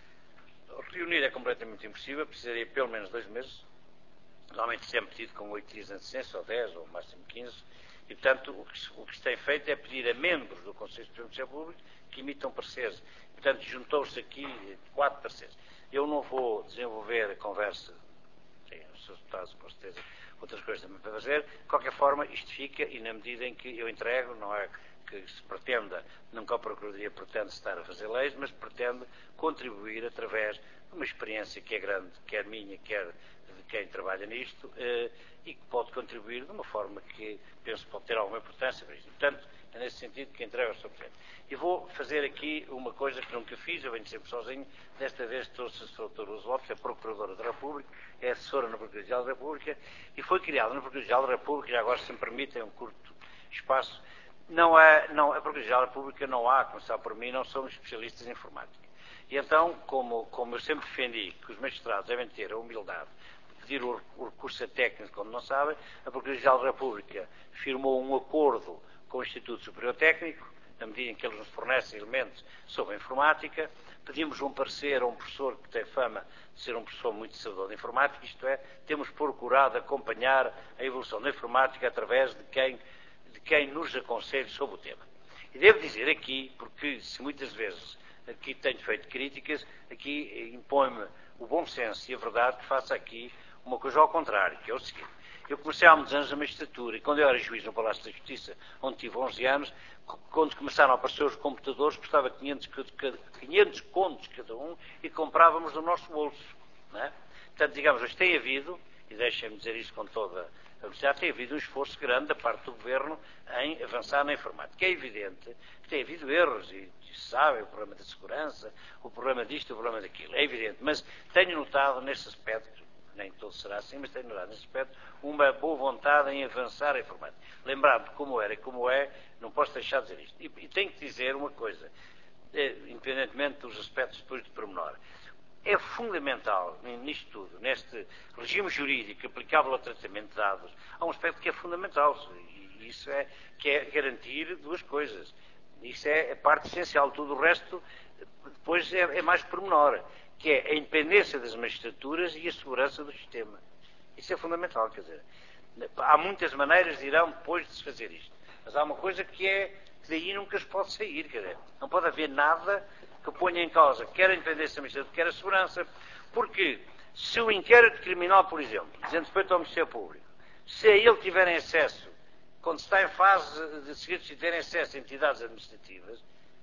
reunir é completamente impossível, precisaria pelo menos dois meses, normalmente sempre pedido com oito dias de antecedência, ou dez, ou máximo quinze, e portanto o que, o que se tem feito é pedir a membros do Conselho do Supremo Ministério Público que emitam pareceres. Portanto, juntou-se aqui quatro pareceres. Eu não vou desenvolver a conversa, sim, os seus deputados, com certeza, outras coisas também para fazer. De qualquer forma, isto fica, e na medida em que eu entrego, não é que se pretenda, nunca a Procuradoria pretende estar a fazer leis, mas pretende contribuir através de uma experiência que é grande, quer minha, quer de quem trabalha nisto, eh, e que pode contribuir de uma forma que penso pode ter alguma importância para isto. Portanto, é nesse sentido que entrego ao seu Presidente. E vou fazer aqui uma coisa que nunca fiz, eu venho sempre sozinho, desta vez trouxe a doutora Luz Lopes, é Procuradora da República, é assessora na Procuradoria da República, e foi criada na Procuradoria da República, e agora, se me permitem, um curto espaço. Não é, não, a Procuradoria da República não há, a começar por mim, não somos especialistas em informática. E então, como, como eu sempre defendi que os magistrados devem ter a humildade de pedir o, o recurso a técnico quando não sabem, a Procuradoria da República firmou um acordo com o Instituto Superior Técnico, na medida em que eles nos fornecem elementos sobre a informática. Pedimos um parecer a um professor que tem fama de ser um professor muito sabedor de informática, isto é, temos procurado acompanhar a evolução da informática através de quem, de quem nos aconselha sobre o tema. E devo dizer aqui, porque se muitas vezes aqui tenho feito críticas, aqui impõe-me o bom senso e a verdade que faça aqui uma coisa ao contrário, que é o seguinte. Eu comecei há muitos anos a magistratura e quando eu era juiz no Palácio da Justiça, onde tive onze anos, quando começaram a aparecer os computadores, custava quinhentos, quinhentos contos cada um e comprávamos do nosso bolso. Não é? Portanto, digamos, hoje tem havido, e deixem-me dizer isso com toda a velocidade, tem havido um esforço grande da parte do Governo em avançar na informática. É evidente que tem havido erros, e se sabe, o problema da segurança, o problema disto, o problema daquilo, é evidente, mas tenho notado nesse aspecto, nem todo será assim, mas tenho notado nesse aspecto, uma boa vontade em avançar a informática. Lembrando como era e como é, não posso deixar de dizer isto. E, e tenho que dizer uma coisa, é, independentemente dos aspectos depois de pormenor. É fundamental, nisto tudo, neste regime jurídico aplicável ao tratamento de dados, há um aspecto que é fundamental, e isso é, que é garantir duas coisas. Isso é a parte essencial, tudo o resto depois é, é mais pormenor, que é a independência das magistraturas e a segurança do sistema. Isso é fundamental, quer dizer, há muitas maneiras de irão depois de se fazer isto, mas há uma coisa que é, que daí nunca se pode sair, quer dizer, não pode haver nada que ponha em causa quer a independência da magistratura, quer a segurança, porque se o inquérito criminal, por exemplo, dizendo respeito ao Ministério Público, se a ele tiverem acesso, quando se está em fase de segredo, se tiverem acesso a entidades administrativas,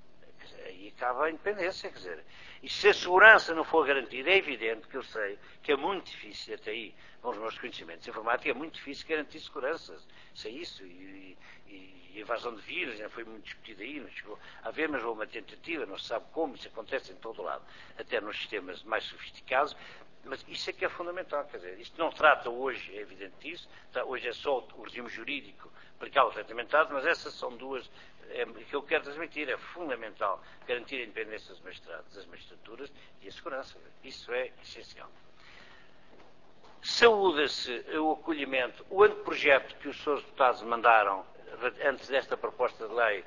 aí acaba a independência, quer dizer, e se a segurança não for garantida, é evidente que eu sei que é muito difícil, até aí, com os meus conhecimentos informáticos, é muito difícil garantir segurança, isso é isso, e, e, e evasão de vírus, já foi muito discutido aí, não chegou a haver, mas houve uma tentativa, não se sabe como, isso acontece em todo o lado, até nos sistemas mais sofisticados, mas isso é que é fundamental, quer dizer, isto não trata hoje, é evidente isso, hoje é só o regime jurídico aplicado ao tratamento de dados, mas essas são duas, é, que eu quero transmitir, é fundamental garantir a independência dos magistrados, das magistraturas e a segurança, isso é essencial. Saúda-se o acolhimento, o anteprojeto que os senhores deputados mandaram antes desta proposta de lei,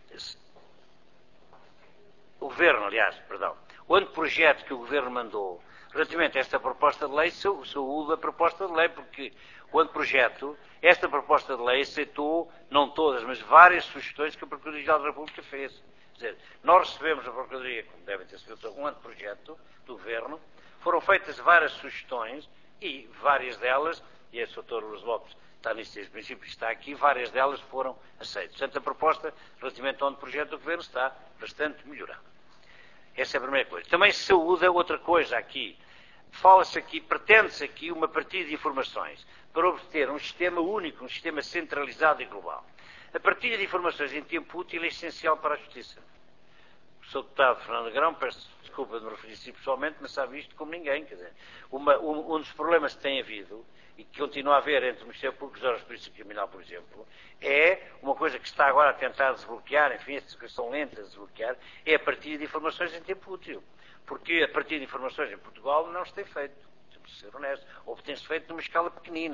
o Governo, aliás, perdão, o anteprojeto que o Governo mandou relativamente a esta proposta de lei, saúde a proposta de lei, porque o anteprojeto, esta proposta de lei aceitou, não todas, mas várias sugestões que a Procuradoria da República fez. Quer dizer, nós recebemos a Procuradoria, como devem ter sido, um anteprojeto do Governo, foram feitas várias sugestões e várias delas, e a doutora Luz Lopes está nisso desde o princípio, está aqui, várias delas foram aceitas. Portanto, a proposta relativamente ao anteprojeto do Governo está bastante melhorada. Essa é a primeira coisa. Também se saúda outra coisa aqui. Fala-se aqui, pretende-se aqui uma partilha de informações para obter um sistema único, um sistema centralizado e global. A partilha de informações em tempo útil é essencial para a Justiça. O senhor deputado Fernando Negrão, peço desculpa de me referir a si pessoalmente, mas sabe isto como ninguém. Quer dizer, uma, um, um dos problemas que tem havido, e que continua a haver entre o Ministério Público e os órgãos de polícia criminal, por exemplo, é uma coisa que se está agora a tentar desbloquear, enfim, as coisas são lentas a desbloquear, é a partilha de informações em tempo útil. Porque a partilha de informações em Portugal não se tem feito, temos de ser honestos, ou tem-se feito numa escala pequenina,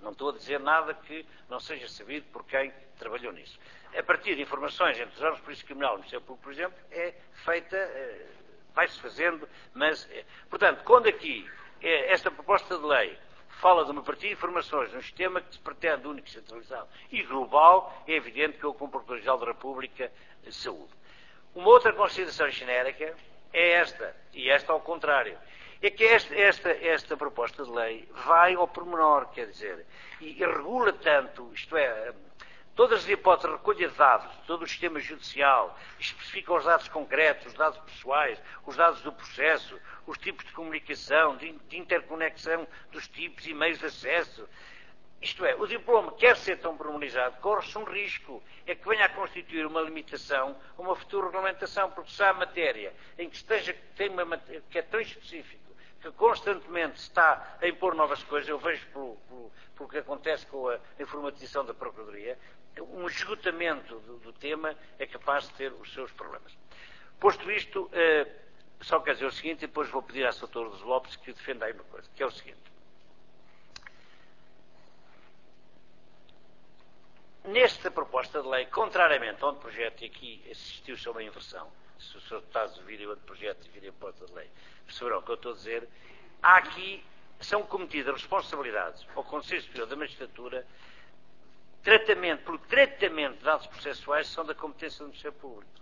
Não estou a dizer nada que não seja sabido por quem trabalhou nisso. A partir de informações entre os órgãos de polícia criminal e o Ministério Público, por exemplo, é feita, vai-se fazendo, mas, portanto, quando aqui esta proposta de lei fala de uma partilha de informações num sistema que se pretende único, centralizado e global, é evidente que eu, como Procurador-Geral da República, saúde. Uma outra consideração genérica é esta, e esta ao contrário, é que esta, esta, esta proposta de lei vai ao pormenor, quer dizer, e, e regula tanto, isto é, todas as hipóteses de recolha de dados, todo o sistema judicial, especifica os dados concretos, os dados pessoais, os dados do processo, os tipos de comunicação, de, de interconexão dos tipos e meios de acesso. Isto é, o diploma quer ser tão pormenorizado, corre-se um risco, é que venha a constituir uma limitação, uma futura regulamentação, porque se há matéria em que, esteja, tem uma, que é tão específico, que constantemente se está a impor novas coisas, eu vejo pelo, pelo, pelo que acontece com a informatização da Procuradoria, um esgotamento do, do tema é capaz de ter os seus problemas. Posto isto, eh, só quer dizer o seguinte, e depois vou pedir à doutora Lourdes Lopes que defenda aí uma coisa, que é o seguinte. Nesta proposta de lei, contrariamente ao projeto, e aqui assistiu-se a uma inversão, se os senhores deputados virem o projeto e virem a proposta de lei, perceberão o que eu estou a dizer, há aqui, são cometidas responsabilidades ao Conselho Superior da Magistratura, tratamento, pelo tratamento de dados processuais são da competência do Ministério Público.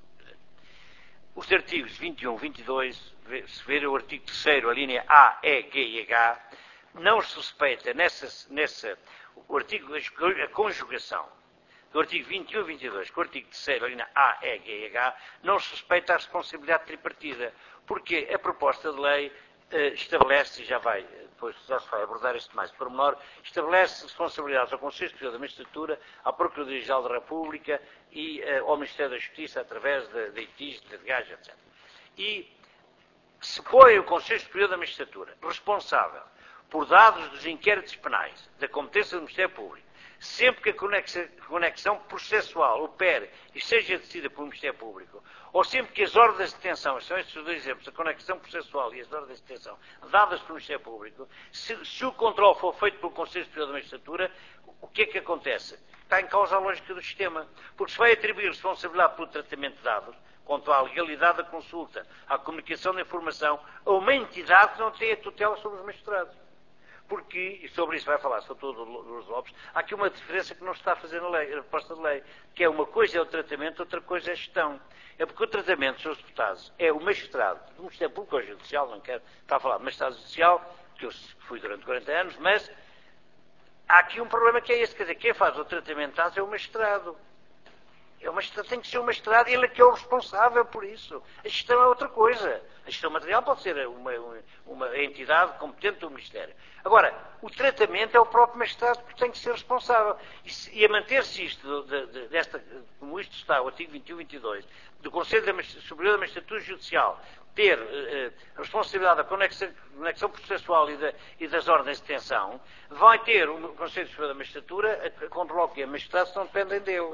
Os artigos vinte e um, vinte e dois, se ver o artigo terceiro, a linha A, E, G e H, não se suspeita nessa, nessa o artigo, a conjugação do artigo vinte e um e vinte e dois, com o artigo terceiro, a linha A, E, G e H, não se suspeita a responsabilidade tripartida, porque a proposta de lei eh, estabelece, e já vai, depois já se vai abordar isto mais de pormenor, estabelece responsabilidades ao Conselho Superior da Magistratura, à Procuradoria-Geral da República e eh, ao Ministério da Justiça, através da I T I S, da D G A G, etcétera. E se põe o Conselho Superior da Magistratura responsável por dados dos inquéritos penais, da competência do Ministério Público, sempre que a conexão, conexão processual opere e seja decidida pelo Ministério Público, ou sempre que as ordens de detenção, são estes os dois exemplos, a conexão processual e as ordens de detenção, dadas pelo Ministério Público, se, se o controle for feito pelo Conselho Superior da Magistratura, o que é que acontece? Está em causa a lógica do sistema, porque se vai atribuir responsabilidade pelo tratamento de dados, quanto à legalidade da consulta, à comunicação da informação, a uma entidade que não tem a tutela sobre os magistrados. Porque, e sobre isso vai falar, Sr. doutor Lourdes Lopes, há aqui uma diferença que não se está a fazer na lei, na proposta de lei, que é uma coisa é o tratamento, outra coisa é a gestão. É porque o tratamento, senhores deputados, é o magistrado do Ministério Público ou Judicial, não quero estar a falar de magistrado judicial, que eu fui durante quarenta anos, mas há aqui um problema que é esse, quer dizer, quem faz o tratamento de dados é o magistrado. É o magistrado, tem que ser o magistrado, ele é que é o responsável por isso. A gestão é outra coisa. A gestão material pode ser uma, uma, uma entidade competente do Ministério. Agora, o tratamento é o próprio magistrado que tem que ser responsável. E, se, e a manter-se isto, de, de, desta, como isto está, o artigo vinte e um e vinte e dois, do Conselho da Superior da Magistratura Judicial, ter eh, a responsabilidade da conexão, conexão processual e, da, e das ordens de detenção, vai ter o Conselho Superior da Magistratura a, a controlar o que é magistrado, se não dependem dele.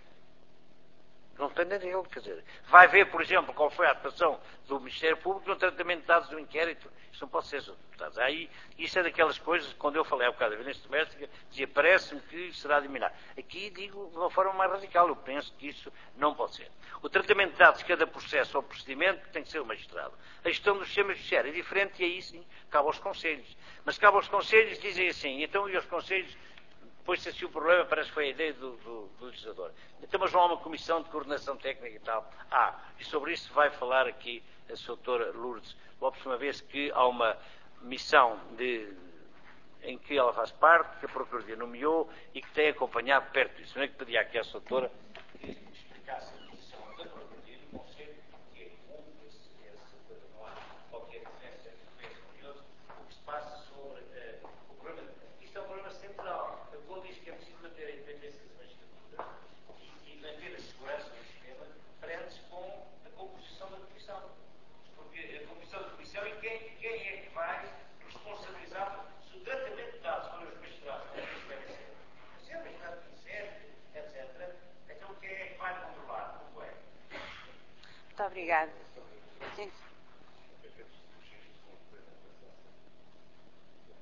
Não dependem dele, quer dizer. Vai ver, por exemplo, qual foi a atuação do Ministério Público no tratamento de dados do inquérito. Isso não pode ser, senhor deputados. Aí, isso é daquelas coisas, quando eu falei há bocado da violência doméstica, dizia, parece-me que será eliminar. Aqui digo de uma forma mais radical, eu penso que isso não pode ser. O tratamento de dados de cada processo ou procedimento tem que ser o magistrado. A gestão do sistema judiciário é diferente e aí sim, cabe aos conselhos. Mas cabe aos conselhos, dizem assim, então e aos conselhos, depois assim o problema parece que foi a ideia do, do, do legislador. Então, mas não há uma comissão de coordenação técnica e tal. Ah, e sobre isso vai falar aqui a doutora Lourdes Lopes, uma vez que há uma missão de, em que ela faz parte, que a Procuradoria nomeou e que tem acompanhado perto disso. Não é que pedia aqui à doutora que explicasse a posição da Procuradoria e do Conselho, que é comum, não há qualquer diferença entre o penso curioso, o que se passa sobre uh, o problema. Isto é um problema central. Quando diz que é preciso manter a independência da magistratura e, e manter a segurança do sistema, prende-se com a composição da comissão. Porque a composição da comissão e quem, quem é que vai responsabilizar se o tratamento de dados para os magistrados não deve ser. Se é o magistrado que serve, etcétera, então quem é que vai controlar? Como é? Muito obrigada. Sim.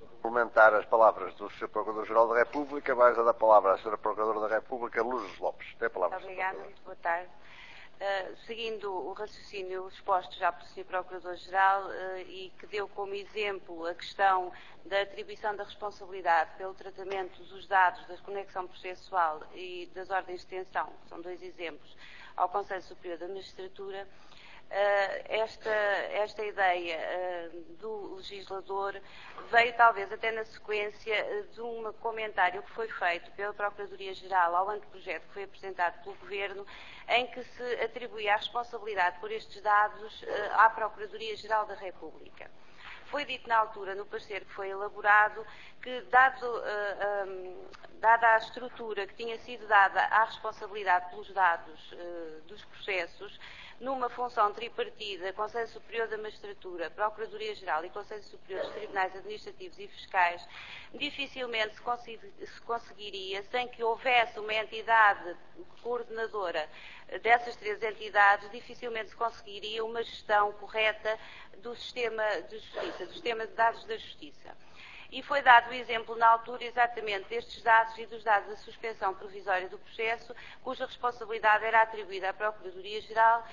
Complementar as palavras do senhor Procurador-Geral da República, mais a da palavra à senhora Procuradora da República, Lourdes Lopes. Tem a palavra. Muito obrigada, muito boa tarde. Uh, seguindo o raciocínio exposto já pelo senhor Procurador-Geral uh, e que deu como exemplo a questão da atribuição da responsabilidade pelo tratamento dos dados da conexão processual e das ordens de detenção, são dois exemplos, ao Conselho Superior da Magistratura, uh, esta, esta ideia uh, do legislador veio talvez até na sequência uh, de um comentário que foi feito pela Procuradoria-Geral ao anteprojeto que foi apresentado pelo Governo, em que se atribuía a responsabilidade por estes dados uh, à Procuradoria-Geral da República. Foi dito na altura, no parecer que foi elaborado, que dado, uh, um, dada a estrutura que tinha sido dada à responsabilidade pelos dados uh, dos processos, numa função tripartida, Conselho Superior da Magistratura, Procuradoria-Geral e Conselho Superior dos Tribunais Administrativos e Fiscais, dificilmente se, consegui se conseguiria, sem que houvesse uma entidade coordenadora dessas três entidades, dificilmente se conseguiria uma gestão correta do sistema de justiça, do sistema de dados da justiça. E foi dado o exemplo na altura exatamente destes dados e dos dados da suspensão provisória do processo, cuja responsabilidade era atribuída à Procuradoria-Geral,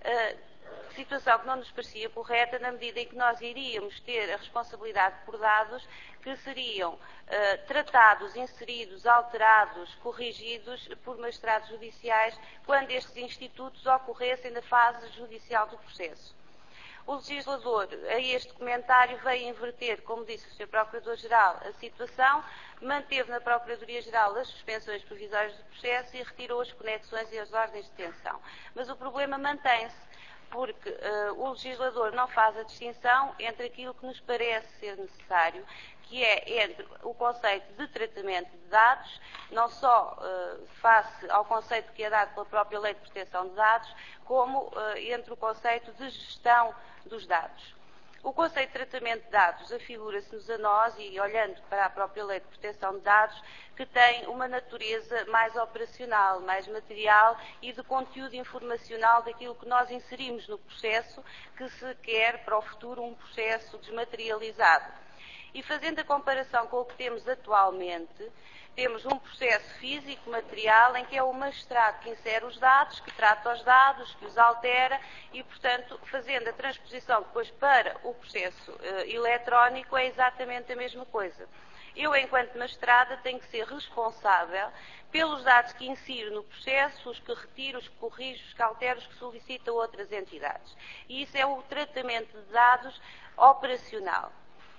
uh, situação que não nos parecia correta na medida em que nós iríamos ter a responsabilidade por dados que seriam uh, tratados, inseridos, alterados, corrigidos por magistrados judiciais quando estes institutos ocorressem na fase judicial do processo. O legislador, a este comentário, veio inverter, como disse o senhor Procurador-Geral, a situação, manteve na Procuradoria-Geral as suspensões provisórias do processo e retirou as conexões e as ordens de detenção. Mas o problema mantém-se, porque uh, o legislador não faz a distinção entre aquilo que nos parece ser necessário, que é entre o conceito de tratamento de dados, não só uh, face ao conceito que é dado pela própria Lei de Proteção de Dados, como uh, entre o conceito de gestão dos dados. O conceito de tratamento de dados afigura-se-nos a nós, e olhando para a própria Lei de Proteção de Dados, que tem uma natureza mais operacional, mais material e de conteúdo informacional daquilo que nós inserimos no processo, que se quer para o futuro um processo desmaterializado. E fazendo a comparação com o que temos atualmente, temos um processo físico, material, em que é o magistrado que insere os dados, que trata os dados, que os altera e, portanto, fazendo a transposição depois para o processo uh, eletrónico é exatamente a mesma coisa. Eu, enquanto magistrada, tenho que ser responsável pelos dados que insiro no processo, os que retiro, os que corrijo, os que altero, os que solicito a outras entidades. E isso é o tratamento de dados operacional.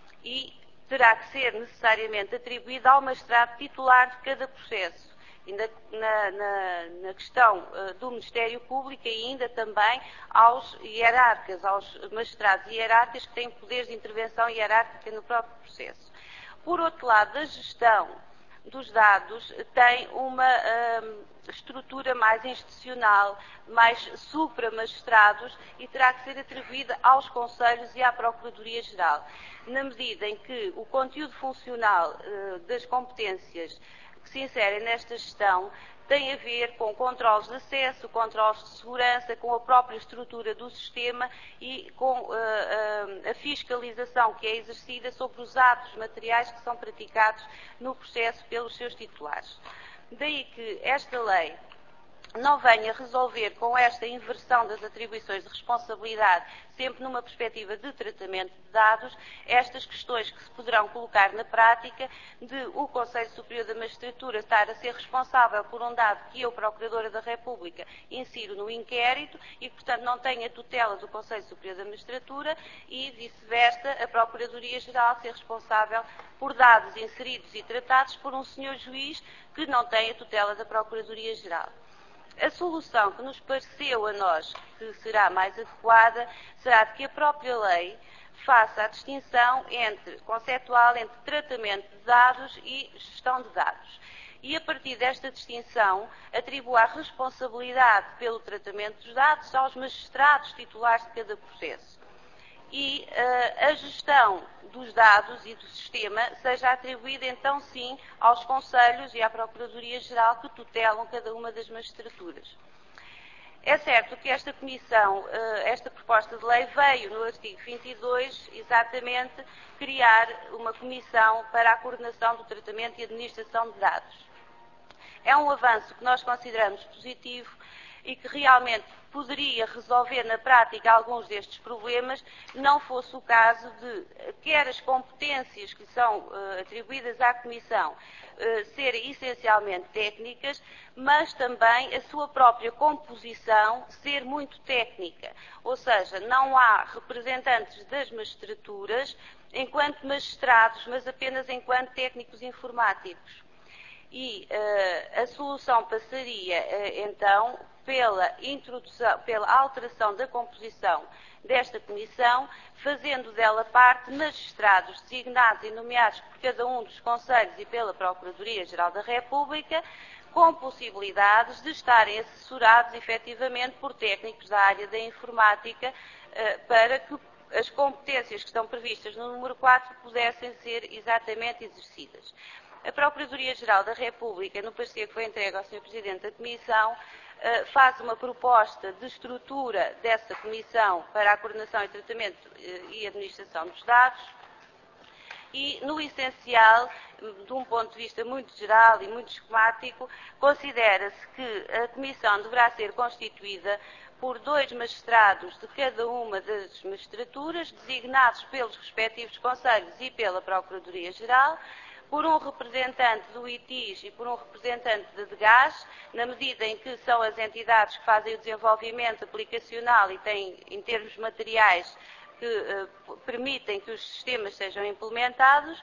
E terá que ser necessariamente atribuído ao magistrado titular de cada processo. E na, na, na, na questão uh, do Ministério Público e ainda também aos hierarcas, aos magistrados hierarcas que têm poderes de intervenção hierárquica no próprio processo. Por outro lado, a gestão dos dados tem uma uh, estrutura mais institucional, mais supra-magistrados e terá que ser atribuída aos Conselhos e à Procuradoria-Geral, na medida em que o conteúdo funcional uh, das competências que se inserem nesta gestão tem a ver com controles de acesso, controles de segurança, com a própria estrutura do sistema e com uh, uh, a fiscalização que é exercida sobre os atos materiais que são praticados no processo pelos seus titulares. Daí que esta lei não venha resolver com esta inversão das atribuições de responsabilidade, sempre numa perspectiva de tratamento de dados, estas questões que se poderão colocar na prática de o Conselho Superior da Magistratura estar a ser responsável por um dado que eu, Procuradora da República, insiro no inquérito e que, portanto, não tenho a tutela do Conselho Superior da Magistratura e, vice-versa, a Procuradoria-Geral ser responsável por dados inseridos e tratados por um senhor juiz que não tem a tutela da Procuradoria-Geral. A solução que nos pareceu a nós que será mais adequada será de que a própria lei faça a distinção entre, conceptual entre tratamento de dados e gestão de dados. E a partir desta distinção atribua a responsabilidade pelo tratamento dos dados aos magistrados titulares de cada processo. E uh, a gestão dos dados e do sistema seja atribuída então sim aos Conselhos e à Procuradoria-Geral que tutelam cada uma das magistraturas. É certo que esta comissão, esta proposta de lei veio no artigo vinte e dois, exatamente, criar uma comissão para a coordenação do tratamento e administração de dados. É um avanço que nós consideramos positivo e que realmente poderia resolver na prática alguns destes problemas, não fosse o caso de quer as competências que são uh, atribuídas à Comissão uh, serem essencialmente técnicas, mas também a sua própria composição ser muito técnica. Ou seja, não há representantes das magistraturas enquanto magistrados, mas apenas enquanto técnicos informáticos. E uh, a solução passaria, uh, então, pela introdução, pela alteração da composição desta comissão, fazendo dela parte magistrados designados e nomeados por cada um dos conselhos e pela Procuradoria-Geral da República, com possibilidades de estarem assessorados efetivamente por técnicos da área da informática, uh, para que as competências que estão previstas no número quatro pudessem ser exatamente exercidas. A Procuradoria-Geral da República, no parecer que foi entregue ao senhor Presidente da Comissão, faz uma proposta de estrutura dessa Comissão para a coordenação e tratamento e administração dos dados e, no essencial, de um ponto de vista muito geral e muito esquemático, considera-se que a Comissão deverá ser constituída por dois magistrados de cada uma das magistraturas, designados pelos respectivos conselhos e pela Procuradoria-Geral, por um representante do I T I S e por um representante da DGAS, na medida em que são as entidades que fazem o desenvolvimento aplicacional e têm, em termos materiais, que uh, permitem que os sistemas sejam implementados,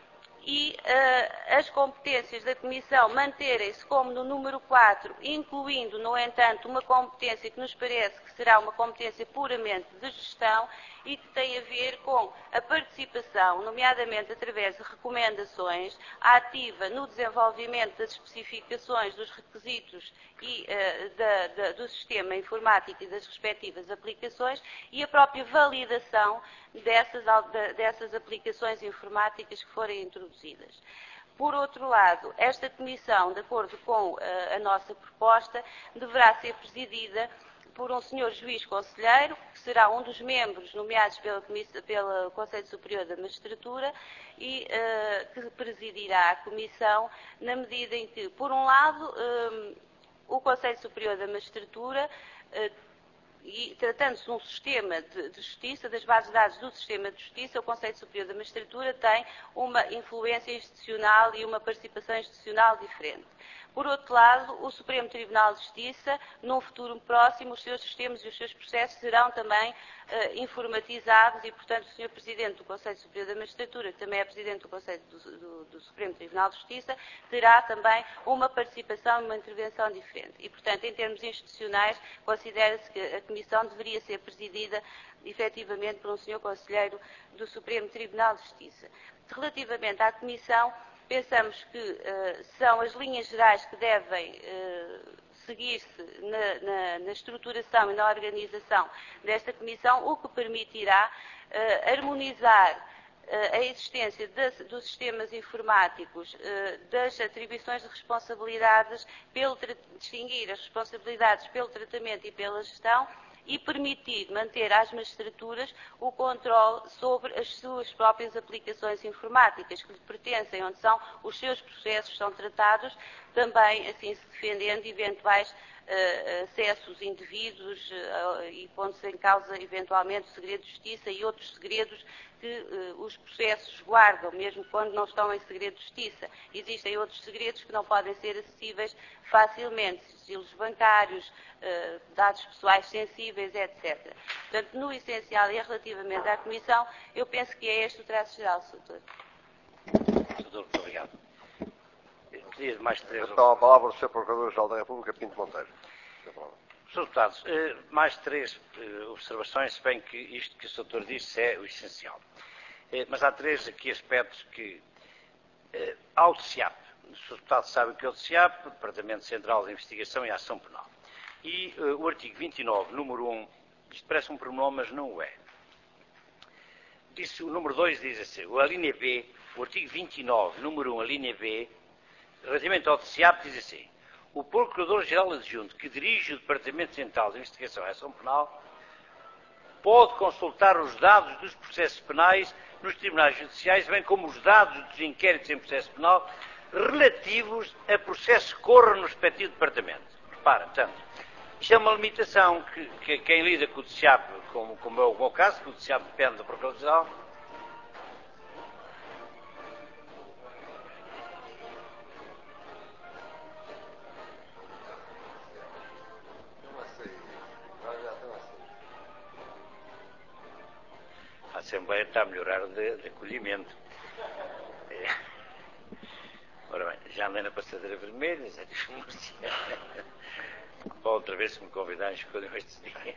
e uh, as competências da Comissão manterem-se como no número quatro, incluindo, no entanto, uma competência que nos parece que será uma competência puramente de gestão e que tem a ver com a participação, nomeadamente através de recomendações, ativa no desenvolvimento das especificações dos requisitos e, uh, da, da, do sistema informático e das respectivas aplicações e a própria validação dessas, dessas aplicações informáticas que forem introduzidas. Por outro lado, esta Comissão, de acordo com uh, a nossa proposta, deverá ser presidida por um senhor juiz conselheiro, que será um dos membros nomeados pela pelo Conselho Superior da Magistratura e uh, que presidirá a Comissão, na medida em que, por um lado, uh, o Conselho Superior da Magistratura, uh, e tratando-se de um sistema de, de justiça, das bases de dados do sistema de justiça, o Conselho Superior da Magistratura tem uma influência institucional e uma participação institucional diferente. Por outro lado, o Supremo Tribunal de Justiça, num futuro próximo, os seus sistemas e os seus processos serão também uh, informatizados e, portanto, o senhor Presidente do Conselho Superior da Magistratura, que também é Presidente do Conselho do, do, do Supremo Tribunal de Justiça, terá também uma participação e uma intervenção diferente. E, portanto, em termos institucionais, considera-se que a Comissão deveria ser presidida, efetivamente, por um senhor Conselheiro do Supremo Tribunal de Justiça. Relativamente à Comissão, pensamos que uh, são as linhas gerais que devem uh, seguir-se na, na, na estruturação e na organização desta Comissão, o que permitirá uh, harmonizar uh, a existência de, dos sistemas informáticos, uh, das atribuições de responsabilidades, pelo distinguir as responsabilidades pelo tratamento e pela gestão, e permitir manter às magistraturas o controle sobre as suas próprias aplicações informáticas que lhe pertencem, onde são os seus processos são tratados, também assim se defendendo eventuais uh, acessos indevidos uh, e pondo-se em causa eventualmente o segredo de justiça e outros segredos que uh, os processos guardam, mesmo quando não estão em segredo de justiça. Existem outros segredos que não podem ser acessíveis facilmente, sigilos bancários, uh, dados pessoais sensíveis, etcétera. Portanto, no essencial e relativamente à Comissão, eu penso que é este o traço geral, senhor Doutor. Doutor, muito obrigado. Queria mais três... Então, a palavra do senhor Procurador-Geral da República, Pinto Monteiro. senhores Deputados, mais três observações, se bem que isto que o senhor Doutor disse é o essencial. Mas há três aqui aspectos que... Ao D C I A P, os senhores Deputados sabem que é o D C I A P, Departamento Central de Investigação e Ação Penal. E uh, o artigo vinte e nove, número um, isto parece um pronome, mas não o é. Disse, o número dois diz assim, a linha B, o artigo vinte e nove, número um, a linha B, relativamente ao D C I A P, diz assim, o Procurador-Geral Adjunto, que dirige o Departamento Central de Investigação e Ação Penal, pode consultar os dados dos processos penais nos tribunais judiciais, bem como os dados dos inquéritos em processo penal relativos a processos que corram no respectivo departamento. Repara, portanto, isto é uma limitação que, que quem lida com o D C I A P, como, como é o meu caso, que o D C I A P depende da Procuradoria-Geral, a Assembleia está a melhorar de, de acolhimento. É. Ora bem, já andei na passadeira vermelha, já tive uma outra vez se me convidarem, escolham estes dias.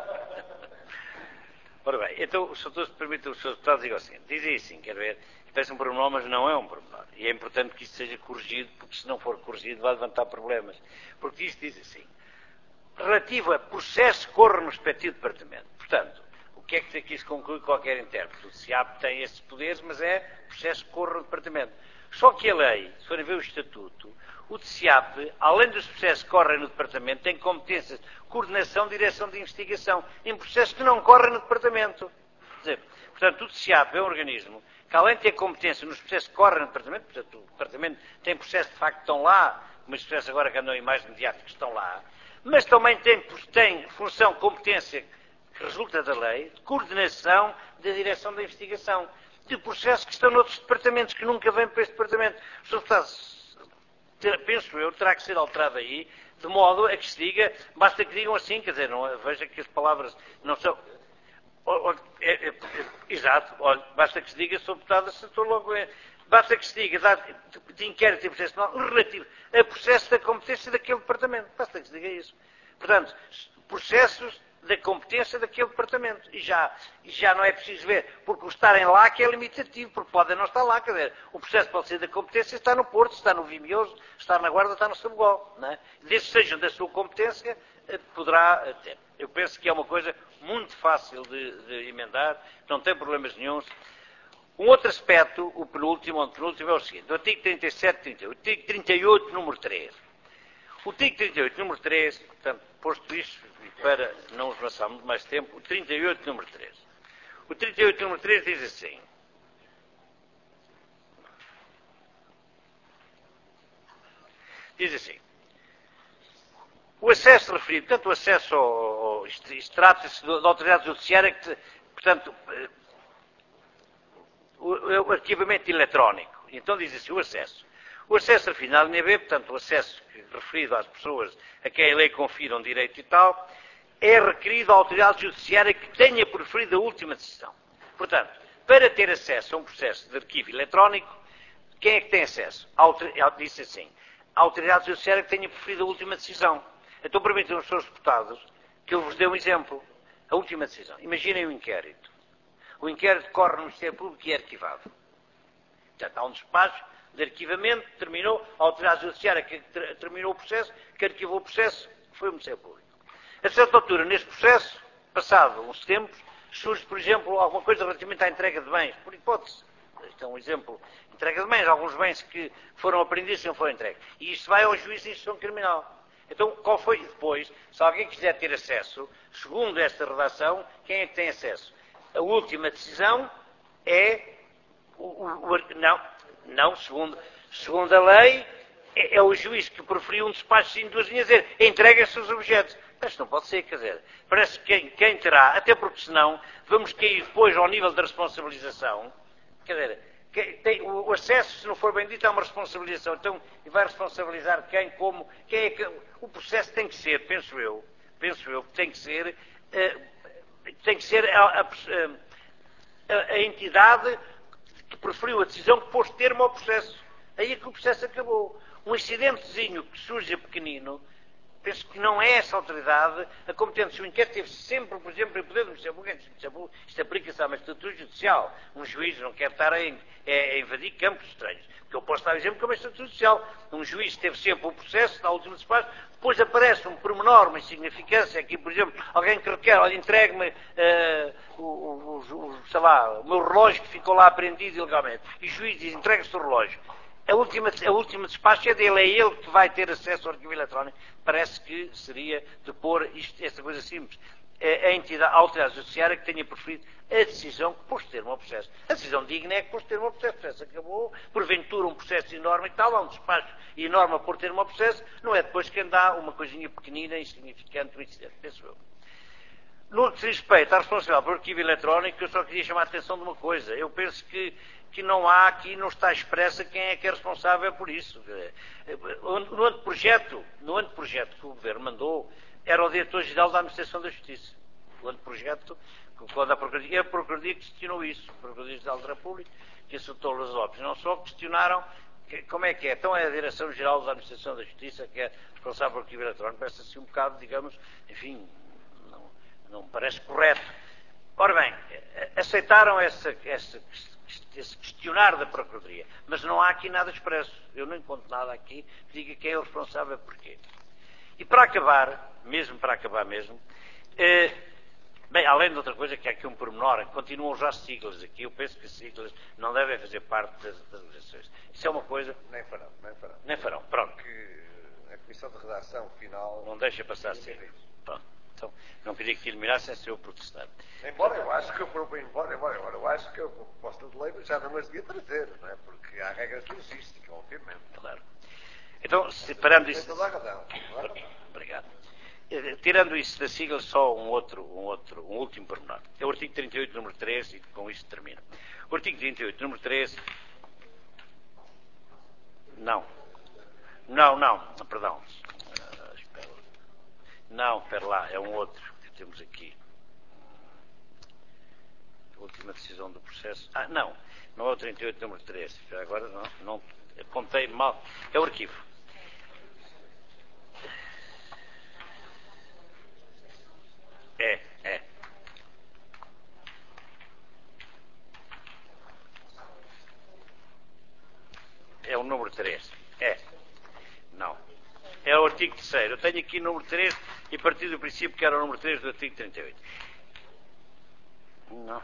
Ora bem, então, se todos permitem, os seus deputados digam assim, dizem assim, quer ver, parece um pormenor, mas não é um pormenor. E é importante que isto seja corrigido, porque se não for corrigido vai levantar problemas. Porque isto diz assim, relativo a processo que corre no respectivo departamento. Portanto, o que é que aqui se conclui qualquer intérprete? O D C I A P tem esses poderes, mas é processo que corre no departamento. Só que a lei, se forem ver o estatuto, o D C I A P, além dos processos que correm no departamento, tem competências de coordenação e direção de investigação em processos que não correm no departamento. Quer dizer, portanto, o D C I A P é um organismo que, além de ter competência nos processos que correm no departamento, portanto, o departamento tem processos de facto que estão lá, mas os processos agora que andam em mais mediáticos estão lá, mas também tem, tem função, competência que resulta da lei, de coordenação da direção da investigação, de processos que estão noutros departamentos, que nunca vêm para este departamento. O senhor Deputado, penso eu, terá que ser alterado aí, de modo a que se diga, basta que digam assim, quer dizer, não, veja que as palavras não são... É, é, é, exato, olha, basta que se diga, senhor Deputado, acertou logo... É, basta que se diga, de, de inquérito e processo penal, relativo a processo da competência daquele departamento. Basta que se diga isso. Portanto, processos da competência daquele departamento. E já, e já não é preciso ver, porque o estarem lá que é limitativo, porque podem não estar lá, quer dizer, o processo pode ser da competência, está no Porto, está no Vimioso, está na Guarda, está no Sabugol, não é? Desde que sejam da sua competência, poderá ter. Eu penso que é uma coisa muito fácil de, de emendar, não tem problemas nenhuns. Um outro aspecto, o penúltimo, o penúltimo é o seguinte, o artigo trinta e sete, trinta e oito, o artigo trinta e oito, número três. O artigo trinta e oito, número três, portanto, posto isto, para não nos passar muito mais tempo, o trinta e oito, número três. O trinta e oito, número três diz assim. Diz assim. O acesso referido, portanto, o acesso ao... ao isto, isto trata-se da autoridade judiciária, que, portanto, o, o arquivamento eletrónico. Então diz assim, o acesso. O acesso referido na linha B, portanto, o acesso referido às pessoas a quem a lei confira um direito e tal, é requerido à autoridade judiciária que tenha proferido a última decisão. Portanto, para ter acesso a um processo de arquivo eletrónico, quem é que tem acesso? Ela disse assim, a autoridade judiciária que tenha proferido a última decisão. Então, permitam os senhores deputados que eu vos dê um exemplo. A última decisão. Imaginem o inquérito. O inquérito corre no Ministério Público e é arquivado. Portanto, há um despacho de arquivamento, terminou, a autoridade judiciária que terminou o processo, que arquivou o processo, foi o Ministério Público. A certa altura, neste processo, passado uns tempos, surge, por exemplo, alguma coisa relativamente à entrega de bens, por hipótese. Isto é um exemplo. Entrega de bens, alguns bens que foram apreendidos e não foram entregues. E isto vai ao juiz de instrução criminal. Então, qual foi depois, se alguém quiser ter acesso, segundo esta redação, quem é que tem acesso? A última decisão é o, o, o não, não, segundo, segundo a lei, é, é o juiz que proferiu um despacho em duas linhas, dizer, entreguem-se os objetos. Mas isto não pode ser, quer dizer, parece que quem, quem terá, até porque senão, vamos cair depois ao nível da responsabilização, quer dizer, quem tem, o, o acesso, se não for bem dito, é uma responsabilização, então, e vai responsabilizar quem, como, quem é que, o processo tem que ser, penso eu, penso eu, que tem que ser, uh, tem que ser a, a, a, a entidade que preferiu a decisão que pôs termo ao processo. Aí é que o processo acabou. Um incidentezinho que surge pequenino, penso que não é essa autoridade a competente. Se o inquérito teve sempre, por exemplo, em poder do Ministério Público, isto aplica-se à magistratura judicial. Um juiz não quer estar a, a invadir campos estranhos. Porque eu posso dar exemplo com a magistratura judicial. Um juiz teve sempre o processo, na última despacho, depois aparece um pormenor, uma insignificância, aqui, por exemplo, alguém que requer, olha, entregue-me uh, o, o, o, sei lá, o meu relógio que ficou lá apreendido ilegalmente. E o juiz diz, entregue-se o relógio. A última, a última despacho é dele, é ele que vai ter acesso ao arquivo eletrónico. Parece que seria de pôr isto, esta coisa simples. A, a entidade, a autoridade judiciária que tenha preferido a decisão que pôs termo ao processo. A decisão digna é que pôs termo ao processo. O processo acabou, porventura um processo enorme e tal, há um despacho enorme a pôr termo ao processo, não é depois que anda uma coisinha pequenina, insignificante, um incidente, penso eu. No que se respeita à responsabilidade pelo arquivo eletrónico, eu só queria chamar a atenção de uma coisa. Eu penso que, que não há aqui, não está expressa quem é que é responsável por isso. No anteprojeto, no anteprojeto que o Governo mandou, era o Diretor-Geral da Administração da Justiça. O anteprojeto, quando a Procuradoria, a Procuradoria questionou isso. A Procuradoria-Geral da República, que assentou os óbitos. Não só questionaram que, como é que é. Então é a Direção-Geral da Administração da Justiça que é responsável pelo arquivo eletrónico. Parece assim um bocado, digamos, enfim, não, não me parece correto. Ora bem, aceitaram essa, essa, esse questionário da Procuradoria, mas não há aqui nada expresso. Eu não encontro nada aqui que diga quem é o responsável porquê. E para acabar, mesmo para acabar mesmo, eh, bem, além de outra coisa, que há aqui um pormenor, continuam já as siglas aqui, eu penso que as siglas não devem fazer parte das, das eleições. Isso é uma coisa... Nem farão, nem farão. Nem farão, pronto. Porque a Comissão de Redação final... Não deixa passar siglas. Pronto. Então, não queria que eliminassem se eu protestar. Embora eu acho que eu, embora, embora, embora eu acho que a proposta de lei já não as devia trazer, não é? Porque há regras de logística, obviamente. Claro. Então, separando isso... Tem toda a razão. Obrigado. Tirando isso da sigla, só um outro, um outro, um último pormenor. É o artigo trinta e oito, número três, e com isto termino. O artigo trinta e oito, número três... Não. Não, não, perdão. Uh, espera. Não, espera lá, é um outro que temos aqui. A última decisão do processo. Ah, não. Não é o trinta e oito, número três. Agora não, não apontei mal. É o arquivo. É, é. É o número três. É. Não. É o artigo terceiro. Eu tenho aqui o número três e partir do princípio que era o número três do artigo trinta e oito. Não.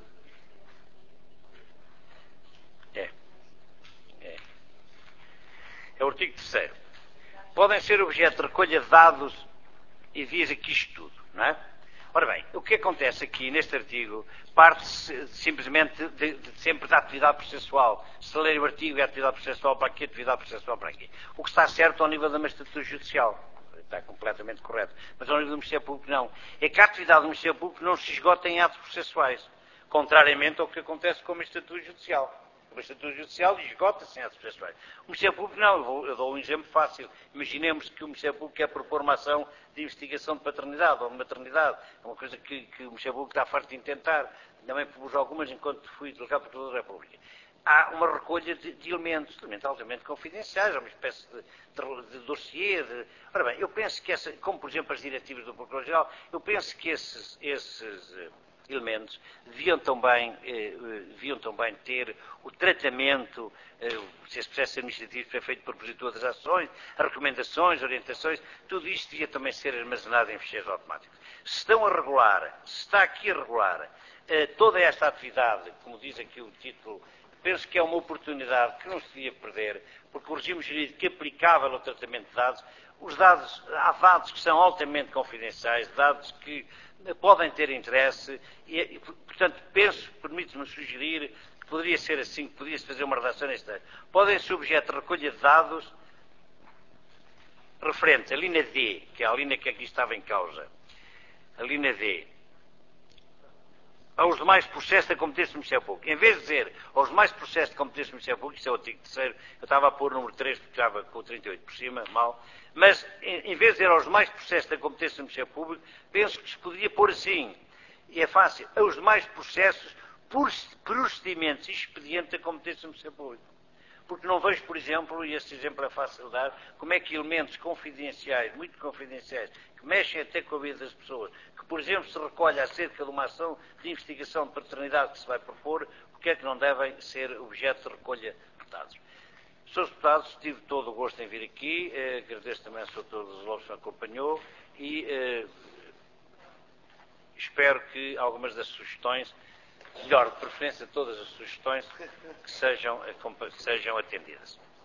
É. É. É o artigo terceiro. Podem ser objeto de recolha de dados e diz aqui isto tudo, não é? Ora bem, o que acontece aqui neste artigo parte-se simplesmente de, de, sempre da atividade processual. Se ler o artigo é atividade processual para aqui, atividade processual para aqui. O que está certo ao nível da magistratura judicial. Está completamente correto. Mas ao nível do Ministério Público não. É que a atividade do Ministério Público não se esgota em atos processuais. Contrariamente ao que acontece com a magistratura judicial. A magistratura judicial esgota-se em atos processuais. O Ministério Público não. Eu, vou, eu dou um exemplo fácil. Imaginemos que o Ministério Público quer propor uma ação de investigação de paternidade ou de maternidade. É uma coisa que, que o Ministério Público está farto de intentar. Também propus algumas enquanto fui delegado para toda a República. Há uma recolha de, de elementos, elementos altamente confidenciais, uma espécie de, de, de dossiê. De... Ora bem, eu penso que, essa, como por exemplo as diretivas do Procurador-Geral, eu penso que esses, esses uh, elementos deviam também, uh, deviam também ter o tratamento, uh, se esse processo administrativo foi feito por propositor das ações, as recomendações, orientações, tudo isto devia também ser armazenado em ficheiros automáticos. Se estão a regular, se está aqui a regular uh, toda esta atividade, como diz aqui o título, penso que é uma oportunidade que não se devia perder, porque o regime jurídico aplicável ao tratamento de dados, os dados, há dados que são altamente confidenciais, dados que podem ter interesse, e, portanto, penso, permite-me sugerir, que poderia ser assim, que poderia-se fazer uma redação nesta. Podem ser objeto de recolha de dados referentes à linha D, que é a linha que aqui estava em causa, a linha D, aos demais processos da competência do Ministério Público. Em vez de dizer aos demais processos de competência do Ministério Público, isso é o artigo terceiro, eu estava a pôr o número três porque estava com o trinta e oito por cima, mal, mas em, em vez de dizer aos demais processos da competência do Ministério Público, penso que se poderia pôr assim, e é fácil, aos demais processos por procedimentos e expedientes da competência do Ministério Público. Porque não vejo, por exemplo, e este exemplo é fácil de dar, como é que elementos confidenciais, muito confidenciais, que mexem até com a vida das pessoas, que, por exemplo, se recolhe acerca de uma ação de investigação de paternidade que se vai propor, porque é que não devem ser objeto de recolha de dados. senhores Deputados, tive todo o gosto em vir aqui, eh, agradeço também ao senhor Doutor Lopes que me acompanhou e eh, espero que algumas das sugestões, melhor, de preferência todas as sugestões, que sejam, que sejam atendidas.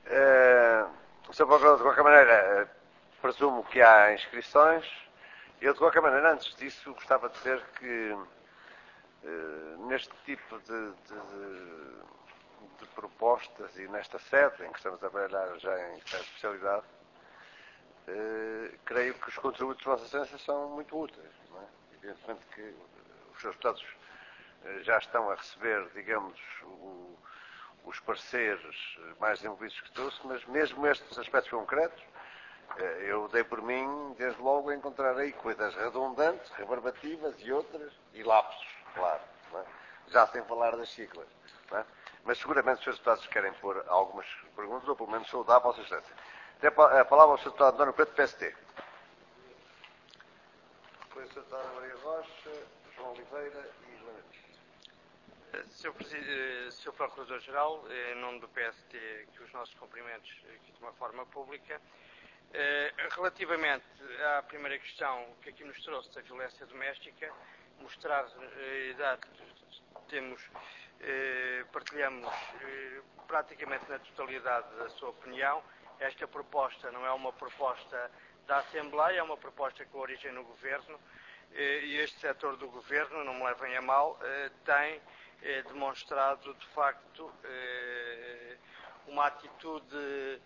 Uh, senhor Procurador, de qualquer maneira, presumo que há inscrições. Eu, de qualquer maneira, antes disso, gostava de dizer que uh, neste tipo de, de, de propostas e nesta sede, em que estamos a trabalhar já em especialidade, uh, creio que os contributos de Vossa Excelência são muito úteis. Não é? Evidentemente que os seus deputados uh, já estão a receber, digamos, o, os pareceres mais envolvidos que trouxe, mas mesmo estes aspectos concretos, eu dei por mim, desde logo, a encontrar aí coisas redundantes, rebarbativas e outras, e lapsos, claro. Não é? Já sem falar das ciclas. Não é? Mas seguramente os seus deputados querem pôr algumas perguntas, ou pelo menos saudar a Vossa Excelência. Tem a palavra ao senhor Deputado António Preto, P S T. Depois o senhor Deputado Maria Rocha, João Oliveira e Joana. senhor Procurador-Geral, em nome do P S T, que os nossos cumprimentos aqui de uma forma pública. Relativamente à primeira questão que aqui nos trouxe da violência doméstica, mostrar, temos, partilhamos praticamente na totalidade da sua opinião. Esta proposta não é uma proposta da Assembleia, é uma proposta com origem no Governo, e este setor do Governo, não me levem a mal, tem demonstrado de facto uma atitude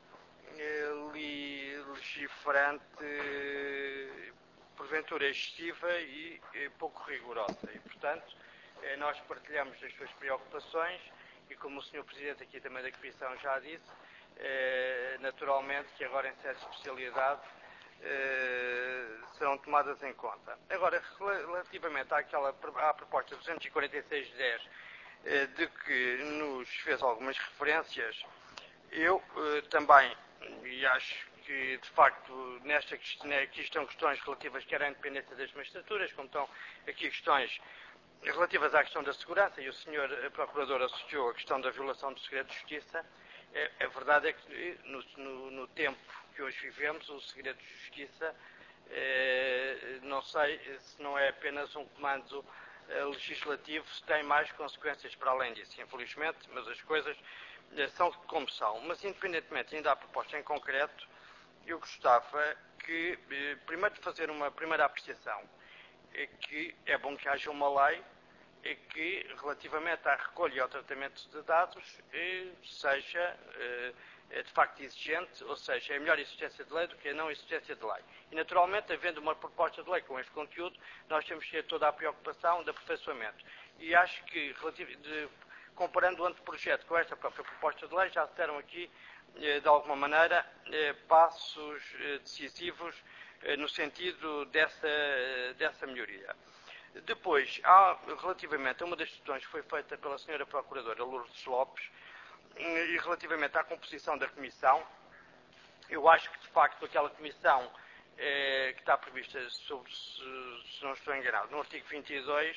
legiferante, porventura excessiva e pouco rigorosa. E, portanto, nós partilhamos as suas preocupações e, como o senhor Presidente aqui também da Comissão já disse, naturalmente que agora em sede de especialidade serão tomadas em conta. Agora, relativamente àquela, à proposta duzentos e quarenta e seis de dez, de que nos fez algumas referências, eu também, e acho que de facto nesta questão, aqui estão questões relativas quer à independência das magistraturas, como estão aqui questões relativas à questão da segurança, e o senhor Procurador associou a questão da violação do segredo de justiça. A verdade é que no, no, no tempo que hoje vivemos, o segredo de justiça, eh, não sei se não é apenas um comando eh, legislativo, se tem mais consequências para além disso, infelizmente, mas as coisas eh, são como são. Mas independentemente ainda da proposta em concreto, eu gostava que, eh, primeiro de fazer uma primeira apreciação, é que é bom que haja uma lei é que, relativamente à recolha e ao tratamento de dados, seja de facto exigente, ou seja, é melhor a existência de lei do que a não existência de lei. E, naturalmente, havendo uma proposta de lei com este conteúdo, nós temos que ter toda a preocupação de aperfeiçoamento. E acho que, de, comparando o anteprojeto com esta própria proposta de lei, já se deram aqui, de alguma maneira, passos decisivos no sentido dessa, dessa melhoria. Depois, há, relativamente a uma das questões que foi feita pela senhora Procuradora Lourdes Lopes, e relativamente à composição da Comissão, eu acho que, de facto, aquela Comissão eh, que está prevista, sobre, se, se não estou enganado, no artigo vinte e dois,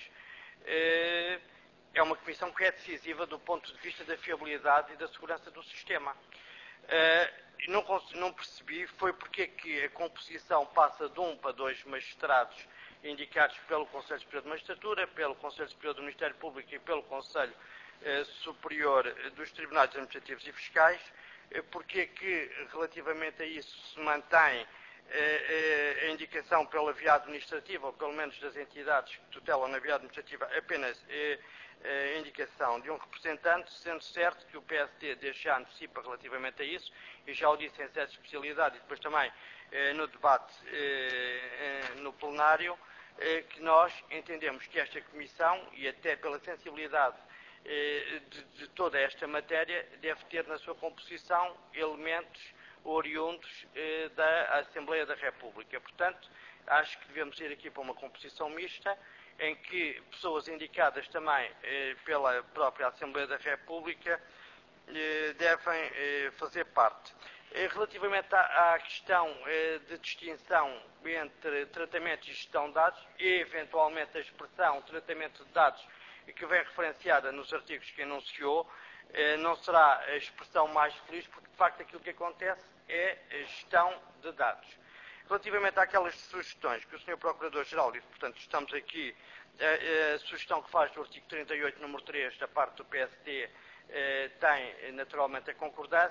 eh, é uma Comissão que é decisiva do ponto de vista da fiabilidade e da segurança do sistema. Eh, não, não percebi foi porque é que a composição passa de um para dois magistrados indicados pelo Conselho Superior de Magistratura, pelo Conselho Superior do Ministério Público e pelo Conselho eh, Superior dos Tribunais Administrativos e Fiscais, eh, porque é que, relativamente a isso, se mantém eh, eh, a indicação pela via administrativa, ou pelo menos das entidades que tutelam na via administrativa, apenas eh, a indicação de um representante, sendo certo que o P S D desde já antecipa relativamente a isso, e já o disse em sede de especialidade e depois também eh, no debate eh, eh, no plenário, que nós entendemos que esta Comissão, e até pela sensibilidade eh, de, de toda esta matéria, deve ter na sua composição elementos oriundos eh, da Assembleia da República. Portanto, acho que devemos ir aqui para uma composição mista, em que pessoas indicadas também eh, pela própria Assembleia da República eh, devem eh, fazer parte. Relativamente à, à questão eh, de distinção entre tratamento e gestão de dados, e eventualmente a expressão tratamento de dados que vem referenciada nos artigos que enunciou, eh, não será a expressão mais feliz, porque de facto aquilo que acontece é a gestão de dados. Relativamente àquelas sugestões que o senhor Procurador-Geral disse, portanto estamos aqui, a, a sugestão que faz do artigo trinta e oito, número três, da parte do P S D, eh, tem naturalmente a concordância.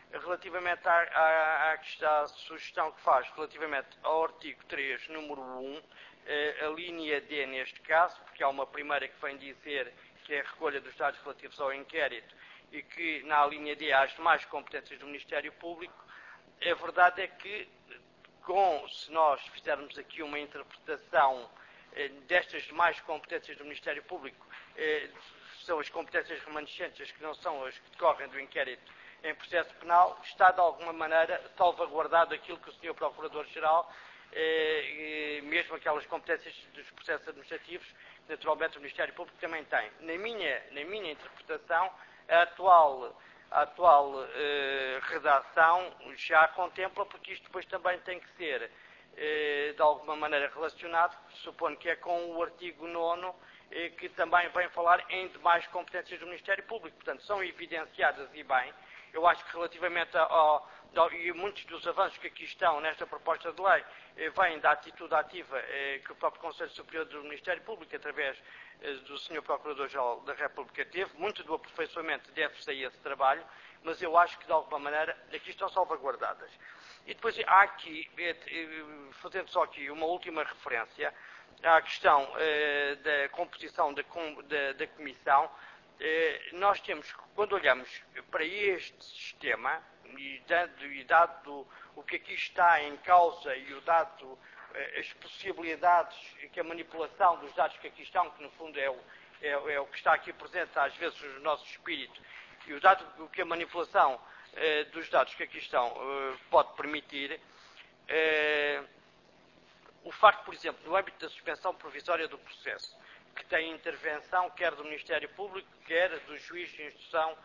relativamente à, à, à, à sugestão que faz relativamente ao artigo três, número um, a linha D neste caso, porque há uma primeira que vem dizer que é a recolha dos dados relativos ao inquérito e que na linha D há as demais competências do Ministério Público. A verdade é que, com, se nós fizermos aqui uma interpretação eh, destas demais competências do Ministério Público, eh, são as competências remanescentes que não são as que decorrem do inquérito em processo penal, está de alguma maneira salvaguardado aquilo que o senhor Procurador-Geral, eh, mesmo aquelas competências dos processos administrativos, que naturalmente o Ministério Público também tem. Na minha, na minha interpretação, a atual, a atual eh, redação já contempla, porque isto depois também tem que ser eh, de alguma maneira relacionado, suponho que é com o artigo nono, eh, que também vem falar em demais competências do Ministério Público. Portanto, são evidenciadas e bem. Eu acho que relativamente ao, ao, e muitos dos avanços que aqui estão nesta proposta de lei eh, vêm da atitude ativa eh, que o próprio Conselho Superior do Ministério Público, através eh, do senhor Procurador-Geral da República, teve. Muito do aperfeiçoamento deve-se a esse trabalho, mas eu acho que de alguma maneira aqui estão salvaguardadas. E depois há aqui, eh, fazendo só aqui uma última referência à questão eh, da composição da, da, da Comissão. Nós temos, quando olhamos para este sistema, e dado, e dado o que aqui está em causa e o dado as possibilidades que a manipulação dos dados que aqui estão, que no fundo é o, é, é o que está aqui presente às vezes no nosso espírito, e o dado o que a manipulação eh, dos dados que aqui estão eh, pode permitir, eh, o facto, por exemplo, no âmbito da suspensão provisória do processo, que tem intervenção quer do Ministério Público, quer do juiz de instrução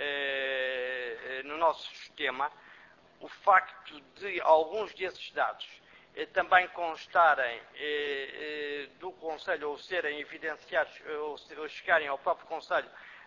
eh, no nosso sistema, o facto de alguns desses dados eh, também constarem eh, eh, do Conselho ou serem evidenciados ou, ou chegarem ao próprio Conselho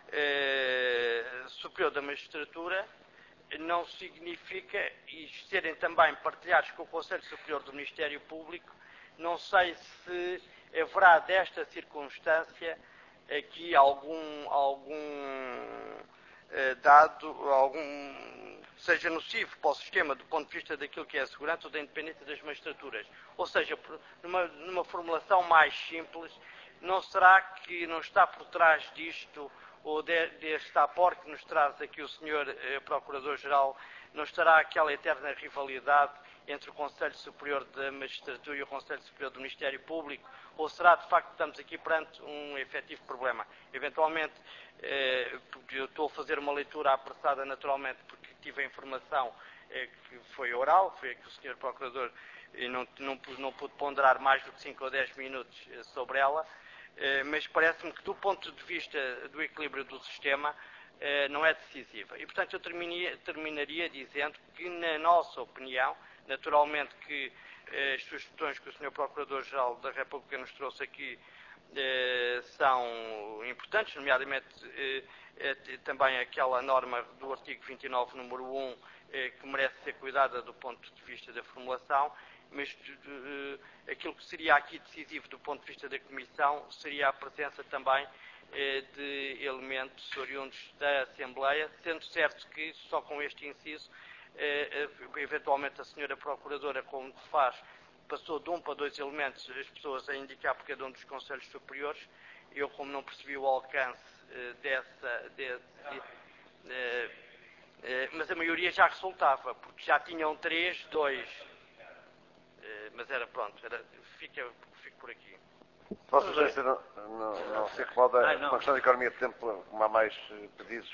eh, Superior da Magistratura, não significa, e serem também partilhados com o Conselho Superior do Ministério Público, não sei se haverá desta circunstância aqui algum, algum eh, dado, algum, seja nocivo para o sistema do ponto de vista daquilo que é a segurança ou da independência das magistraturas. Ou seja, numa, numa formulação mais simples, não será que não está por trás disto, ou de, deste aporte que nos traz aqui o senhor eh, Procurador-Geral, não estará aquela eterna rivalidade entre o Conselho Superior da Magistratura e o Conselho Superior do Ministério Público, ou será de facto que estamos aqui perante um efetivo problema? Eventualmente, eh, eu estou a fazer uma leitura apressada naturalmente porque tive a informação eh, que foi oral, foi que o senhor Procurador e não, não, não pude ponderar mais do que cinco ou dez minutos eh, sobre ela, eh, mas parece-me que do ponto de vista do equilíbrio do sistema eh, não é decisiva. E portanto eu terminaria, terminaria dizendo que, na nossa opinião, naturalmente que eh, as sugestões que o senhor Procurador-Geral da República nos trouxe aqui eh, são importantes, nomeadamente eh, eh, também aquela norma do artigo vinte e nove, número um, eh, que merece ser cuidada do ponto de vista da formulação, mas eh, aquilo que seria aqui decisivo do ponto de vista da Comissão seria a presença também eh, de elementos oriundos da Assembleia, sendo certo que só com este inciso Eh, eventualmente a senhora Procuradora, como faz, passou de um para dois elementos as pessoas a indicar por cada um dos Conselhos Superiores. Eu, como não percebi o alcance eh, dessa... Desse, eh, eh, mas a maioria já resultava, porque já tinham três, dois. Eh, mas era pronto, era, fica, fico por aqui. Vossa Excelência, não, não, não se incomoda, Ai, não. uma questão de economia de tempo, como há mais pedidos.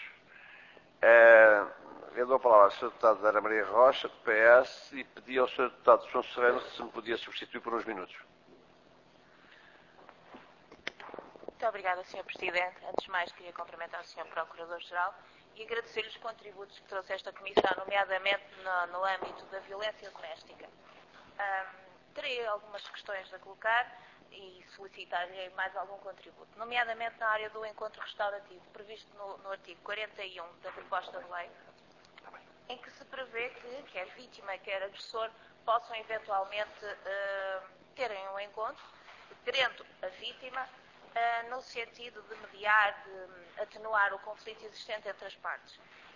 É, eu dou a palavra ao senhor Deputado Ana Maria Rocha, do P S, e pedi ao senhor Deputado João Serrano se me podia substituir por uns minutos. Muito obrigada, senhor Presidente. Antes de mais, queria cumprimentar o senhor Procurador-Geral e agradecer-lhe os contributos que trouxe esta Comissão, nomeadamente no, no âmbito da violência doméstica. Um, terei algumas questões a colocar e solicitar-lhe mais algum contributo, nomeadamente na área do encontro restaurativo, previsto no, no artigo quarenta e um da proposta de lei, em que se prevê que quer vítima, quer agressor, possam eventualmente uh, terem um encontro, querendo a vítima, uh, no sentido de mediar, de atenuar o conflito existente entre as partes.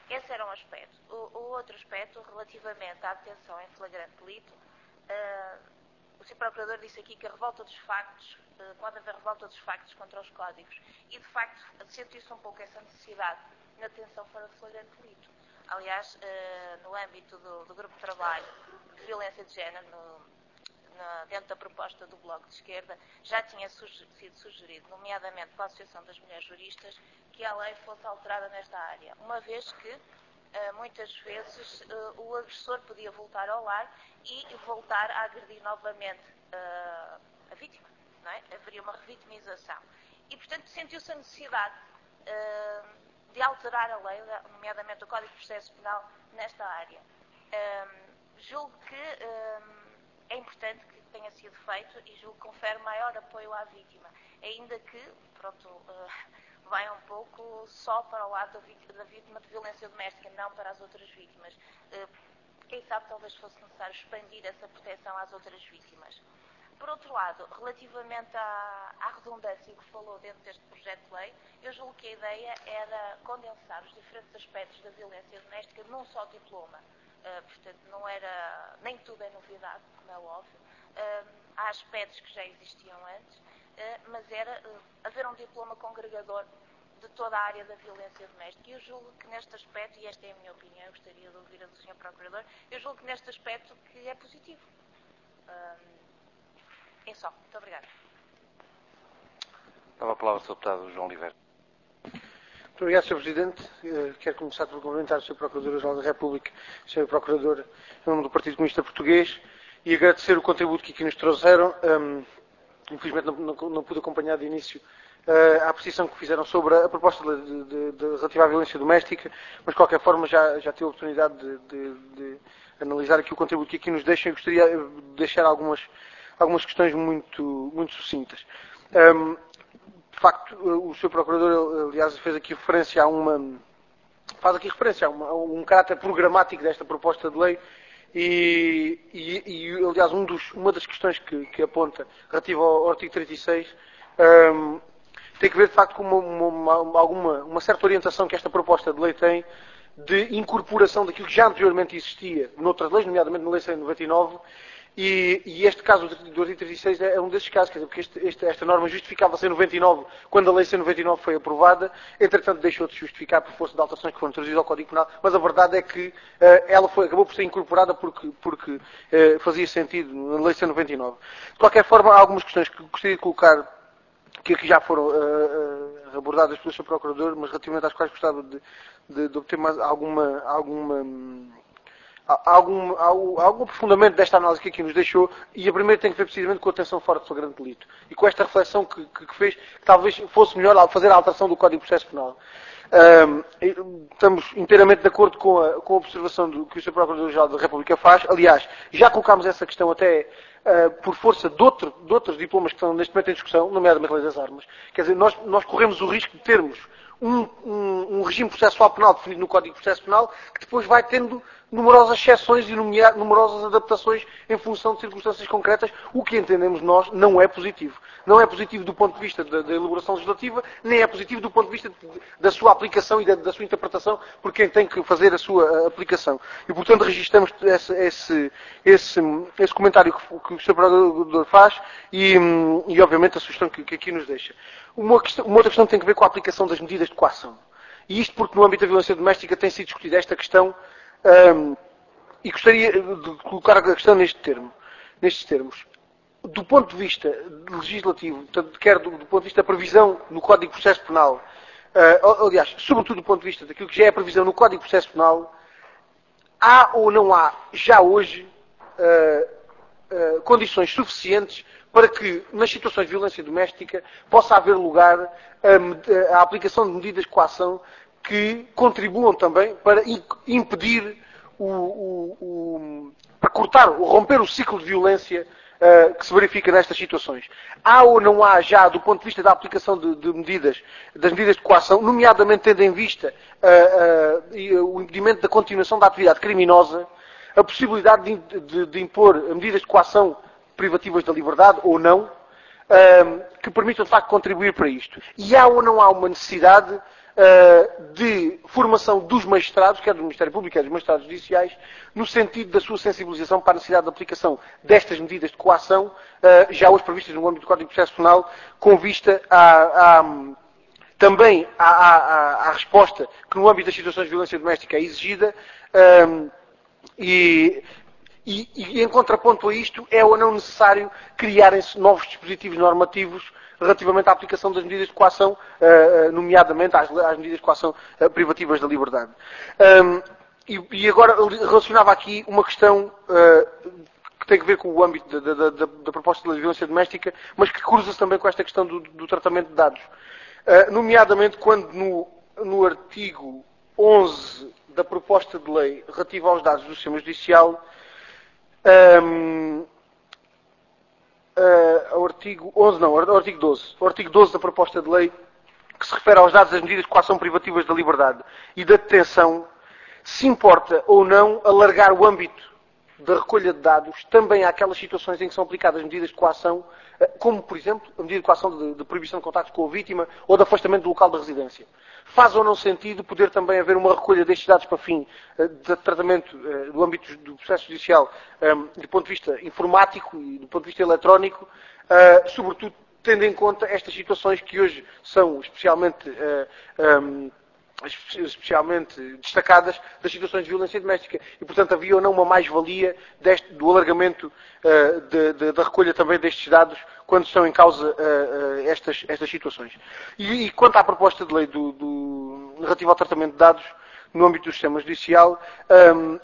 Esse era um aspecto. O, o outro aspecto, relativamente à detenção em flagrante delito, uh, o senhor Procurador disse aqui que a revolta dos factos, uh, pode haver revolta dos factos contra os códigos. E, de facto, sentiu-se um pouco essa necessidade na detenção fora de flagrante delito. Aliás, uh, no âmbito do, do grupo de trabalho de violência de género, no, na, dentro da proposta do Bloco de Esquerda, já tinha suge- sido sugerido, nomeadamente pela Associação das Mulheres Juristas, que a lei fosse alterada nesta área, uma vez que uh, muitas vezes uh, o agressor podia voltar ao lar e voltar a agredir novamente uh, a vítima, não é? Haveria uma revitimização. E, portanto, sentiu-se a necessidade uh, de alterar a lei, nomeadamente o Código de Processo Penal, nesta área. Um, julgo que um, é importante que tenha sido feito e julgo que confere maior apoio à vítima, ainda que, pronto, uh, vai um pouco só para o lado da vítima, da vítima de violência doméstica, não para as outras vítimas. Uh, quem sabe talvez fosse necessário expandir essa proteção às outras vítimas. Por outro lado, relativamente à, à redundância que falou dentro deste projeto de lei, eu julgo que a ideia era condensar os diferentes aspectos da violência doméstica num só diploma. Uh, portanto, não era, nem tudo é novidade, como é óbvio. Uh, há aspectos que já existiam antes, uh, mas era uh, haver um diploma congregador de toda a área da violência doméstica. E eu julgo que neste aspecto, e esta é a minha opinião, eu gostaria de ouvir a do senhor Procurador, eu julgo que neste aspecto que é positivo. Uh, É só. Muito obrigada. Dava a palavra ao senhor Deputado João Oliveira. Muito obrigado, senhor Presidente. Quero começar por cumprimentar o senhor Procurador-Geral da República, o senhor Procurador, em nome do Partido Comunista Português, e agradecer o contributo que aqui nos trouxeram. Um, infelizmente não, não, não pude acompanhar de início uh, a apreciação que fizeram sobre a, a proposta de, de, de, relativa à violência doméstica, mas de qualquer forma já, já tive a oportunidade de, de, de analisar aqui o contributo que aqui nos deixam e gostaria de deixar algumas, algumas questões muito, muito sucintas. Um, De facto, o senhor Procurador, aliás, fez aqui referência a uma, faz aqui referência a, uma, a um caráter programático desta proposta de lei e, e, e aliás, um dos, uma das questões que, que aponta relativa ao artigo trinta e seis um, tem que ver, de facto, com uma, uma, alguma, uma certa orientação que esta proposta de lei tem de incorporação daquilo que já anteriormente existia noutras leis, nomeadamente na Lei cem de noventa e nove. E, e este caso do artigo trinta e seis é um desses casos, quer dizer, porque este, este, esta norma justificava-se em noventa e nove, quando a Lei cem de noventa e nove foi aprovada, entretanto deixou de se justificar por força de alterações que foram introduzidas ao Código Penal, mas a verdade é que uh, ela foi, acabou por ser incorporada porque, porque uh, fazia sentido na Lei cem de noventa e nove. De qualquer forma, há algumas questões que gostaria de colocar, que aqui já foram uh, uh, abordadas pelo senhor Procurador, mas relativamente às quais gostava de, de, de obter mais alguma... alguma hum, Há algum, há algum aprofundamento desta análise que aqui nos deixou, e a primeira tem que ver precisamente com a atenção fora de flagrante delito. E com esta reflexão que, que, que fez, que talvez fosse melhor fazer a alteração do Código de Processo Penal. Um, estamos inteiramente de acordo com a, com a observação do, que o senhor Procurador-Geral da República faz. Aliás, já colocámos essa questão até uh, por força de, outro, de outros diplomas que estão neste momento em discussão, nomeadamente a Lei das Armas. Quer dizer, nós, nós corremos o risco de termos um, um, um regime processual penal definido no Código de Processo Penal que depois vai tendo numerosas exceções e numerosas adaptações em função de circunstâncias concretas, o que entendemos nós não é positivo. Não é positivo do ponto de vista da, da elaboração legislativa, nem é positivo do ponto de vista de, da sua aplicação e da, da sua interpretação por quem tem que fazer a sua a, aplicação. E, portanto, registramos esse, esse, esse, esse comentário que, que o senhor Procurador faz e, e, obviamente, a sugestão que, que aqui nos deixa. Uma, questão, uma outra questão tem que ver com a aplicação das medidas de coação. E isto porque no âmbito da violência doméstica tem sido discutida esta questão. Um, e gostaria de colocar a questão neste termo, nestes termos. Do ponto de vista legislativo, tanto quer do, do ponto de vista da previsão no Código de Processo Penal, uh, aliás, sobretudo do ponto de vista daquilo que já é a previsão no Código de Processo Penal, há ou não há, já hoje, uh, uh, condições suficientes para que, nas situações de violência doméstica, possa haver lugar a, a aplicação de medidas de coação que contribuam também para impedir, o, o, o, para cortar, romper o ciclo de violência uh, que se verifica nestas situações. Há ou não há já, do ponto de vista da aplicação de, de medidas, das medidas de coação, nomeadamente tendo em vista uh, uh, o impedimento da continuação da atividade criminosa, a possibilidade de, de, de impor medidas de coação privativas da liberdade ou não, uh, que permitam de facto contribuir para isto. E há ou não há uma necessidade uh, de formação dos magistrados, quer do Ministério Público, quer dos magistrados judiciais, no sentido da sua sensibilização para a necessidade de aplicação destas medidas de coação, uh, já hoje previstas no âmbito do Código de Processo Penal, com vista a, a também à, à, à resposta que no âmbito das situações de violência doméstica é exigida, um, e, e, e em contraponto a isto é ou não necessário criarem-se novos dispositivos normativos relativamente à aplicação das medidas de coação, uh, nomeadamente às, às medidas de coação uh, privativas da liberdade. Um, e, e agora relacionava aqui uma questão uh, que tem a ver com o âmbito da, da, da, da proposta de violência doméstica, mas que cruza-se também com esta questão do, do tratamento de dados. Uh, nomeadamente quando no, no artigo onze da proposta de lei relativa aos dados do sistema judicial, um, uh, o artigo onze, não, o artigo doze, o artigo doze da proposta de lei que se refere aos dados das medidas de coação privativas da liberdade e da detenção, se importa ou não alargar o âmbito da recolha de dados também àquelas situações em que são aplicadas medidas de coação, como, por exemplo, a medida de coação de, de proibição de contactos com a vítima ou de afastamento do local da residência. Faz ou não sentido poder também haver uma recolha destes dados para fim de tratamento do âmbito do processo judicial do ponto de vista informático e do ponto de vista eletrónico, sobretudo tendo em conta estas situações que hoje são especialmente um, especialmente destacadas das situações de violência doméstica. E, portanto, havia ou não uma mais-valia do alargamento uh, de, de, da recolha também destes dados quando estão em causa uh, uh, estas, estas situações. E, e quanto à proposta de lei do, do, relativa ao tratamento de dados no âmbito do sistema judicial, um,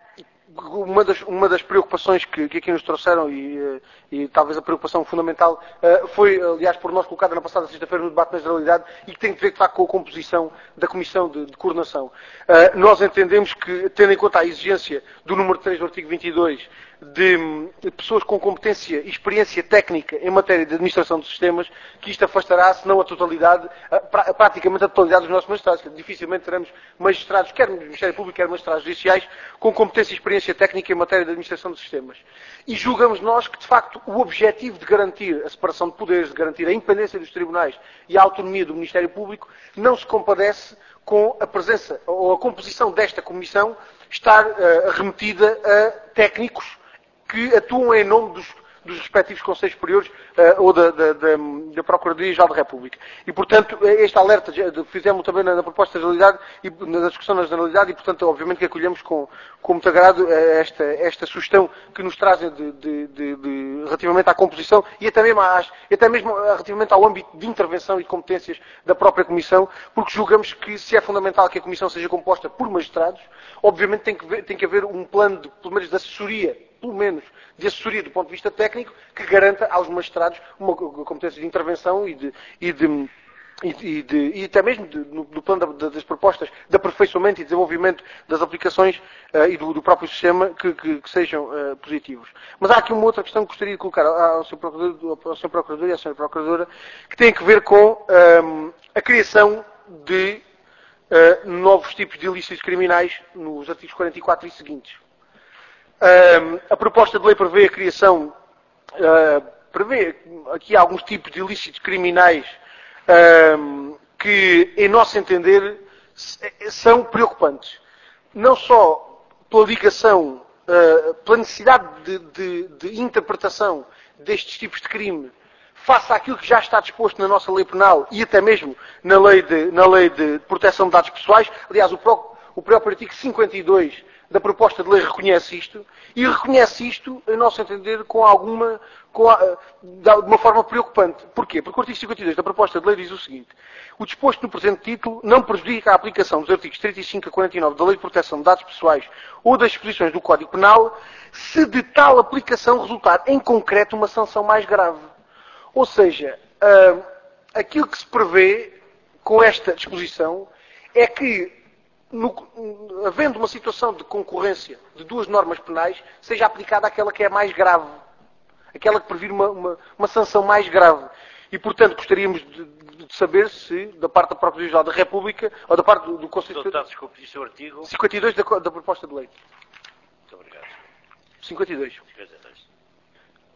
Uma das, uma das preocupações que, que aqui nos trouxeram e, e talvez a preocupação fundamental foi, aliás, por nós colocada na passada sexta-feira no debate na generalidade e que tem que ver, de facto, com a composição da Comissão de, de Coordenação. Nós entendemos que, tendo em conta a exigência do número três do artigo vinte e dois de, de pessoas com competência e experiência técnica em matéria de administração de sistemas, que isto afastará, se não a totalidade, a, praticamente a totalidade dos nossos magistrados. Dificilmente teremos magistrados, quer no Ministério Público, quer magistrados judiciais, com competência e experiência técnica em matéria de administração de sistemas. E julgamos nós que, de facto, o objetivo de garantir a separação de poderes, de garantir a independência dos tribunais e a autonomia do Ministério Público, não se compadece com a presença ou a composição desta comissão estar uh, remetida a técnicos que atuam em nome dos, dos respectivos Conselhos Superiores uh, ou da, da, da, da Procuradoria-Geral da República. E, portanto, este alerta fizemos também na, na proposta de generalidade e na discussão na generalidade e, portanto, obviamente que acolhemos com, com muito agrado esta, esta sugestão que nos trazem de, de, de, de, relativamente à composição e até mesmo, às, até mesmo relativamente ao âmbito de intervenção e de competências da própria Comissão, porque julgamos que se é fundamental que a Comissão seja composta por magistrados, obviamente tem que, ver, tem que haver um plano, de, pelo menos, de assessoria, pelo menos de assessoria do ponto de vista técnico, que garanta aos magistrados uma competência de intervenção e de, e de, e de, e de e até mesmo de, no, do plano da, das propostas de aperfeiçoamento e desenvolvimento das aplicações uh, e do, do próprio sistema que, que, que sejam uh, positivos. Mas há aqui uma outra questão que gostaria de colocar ao senhor Procurador, ao senhor Procurador e à senhora Procuradora, que tem a ver com um, a criação de uh, novos tipos de ilícitos criminais nos artigos quarenta e quatro e seguintes. Um, a proposta de lei prevê a criação, uh, prevê aqui alguns tipos de ilícitos criminais um, que, em nosso entender, são preocupantes. Não só pela ligação, uh, pela necessidade de, de, de interpretação destes tipos de crime face àquilo que já está disposto na nossa lei penal e até mesmo na lei de, na lei de proteção de dados pessoais. Aliás, o próprio, o próprio artigo cinquenta e dois da proposta de lei reconhece isto, e reconhece isto, em nosso entender, com alguma, com a, de uma forma preocupante. Porquê? Porque o artigo cinquenta e dois da proposta de lei diz o seguinte: o disposto no presente título não prejudica a aplicação dos artigos trinta e cinco a quarenta e nove da Lei de Proteção de Dados Pessoais ou das disposições do Código Penal, se de tal aplicação resultar, em concreto, uma sanção mais grave. Ou seja, uh, aquilo que se prevê com esta disposição é que, No, havendo uma situação de concorrência de duas normas penais, seja aplicada aquela que é mais grave. Aquela que prevê uma, uma, uma sanção mais grave. E, portanto, gostaríamos de, de saber se, da parte da Procuradoria-Geral da República, ou da parte do, do Conselho... Deputado, desculpe, disse o artigo... cinquenta e dois da, da proposta de lei. Muito obrigado. cinquenta e dois. cinquenta e dois.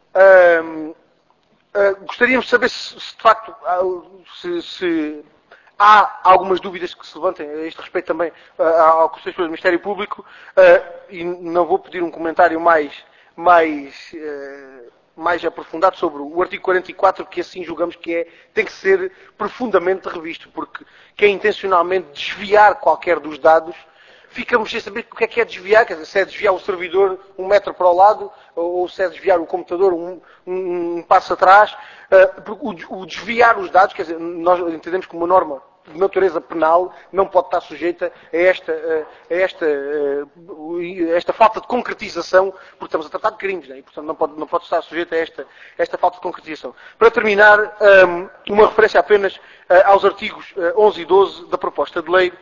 Um, uh, gostaríamos de saber se, se de facto, se... se há algumas dúvidas que se levantem a este respeito também uh, ao que se fez pelo Ministério Público, uh, e não vou pedir um comentário mais, mais, uh, mais aprofundado sobre o artigo quarenta e quatro, que assim julgamos que é, tem que ser profundamente revisto, porque quem intencionalmente desviar qualquer dos dados, ficamos sem saber o que é que é desviar, quer dizer, se é desviar o servidor um metro para o lado, ou se é desviar o computador um, um, um passo atrás. Uh, o, o desviar os dados, quer dizer, nós entendemos que uma norma de natureza penal não pode estar sujeita a esta, a esta, a esta falta de concretização, porque estamos a tratar de crimes, né? E, portanto, não pode, não pode estar sujeita a esta, a esta falta de concretização. Para terminar, um, uma referência apenas uh, aos artigos uh, onze e doze da proposta de lei,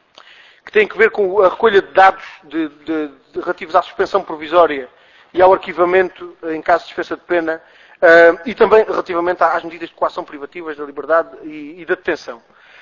que têm a ver com a recolha de dados de, de, de, relativos à suspensão provisória e ao arquivamento em caso de dispensa de pena, uh, e também relativamente às medidas de coação privativas da liberdade e, e da detenção.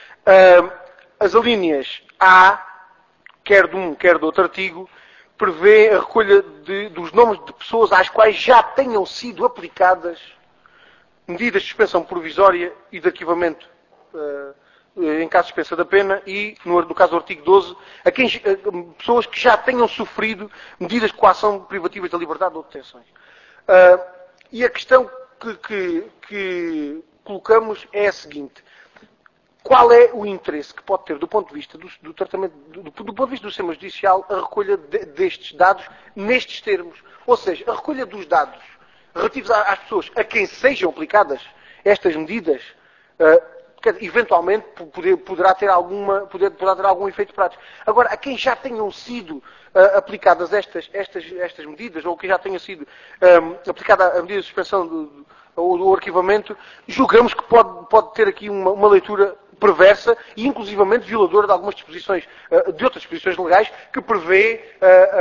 Uh, as alíneas A, quer de um, quer de outro artigo, prevê a recolha de, dos nomes de pessoas às quais já tenham sido aplicadas medidas de suspensão provisória e de arquivamento uh, em caso de dispensa da pena e, no, no caso do artigo doze, a quem, a pessoas que já tenham sofrido medidas de coação privativas da liberdade ou detenções. Uh, e a questão que, que, que colocamos é a seguinte: qual é o interesse que pode ter, do ponto de vista do, do tratamento, do, do ponto de vista do sistema judicial, a recolha de, destes dados nestes termos? Ou seja, a recolha dos dados relativos às pessoas a quem sejam aplicadas estas medidas, uh, eventualmente poder, poderá, ter alguma, poder, poderá ter algum efeito prático. Agora, a quem já tenham sido uh, aplicadas estas, estas, estas medidas, ou que já tenha sido um, aplicada a medida de suspensão do, do, ou do arquivamento, julgamos que pode, pode ter aqui uma, uma leitura perversa e inclusivamente violadora de algumas disposições, uh, de outras disposições legais, que prevê,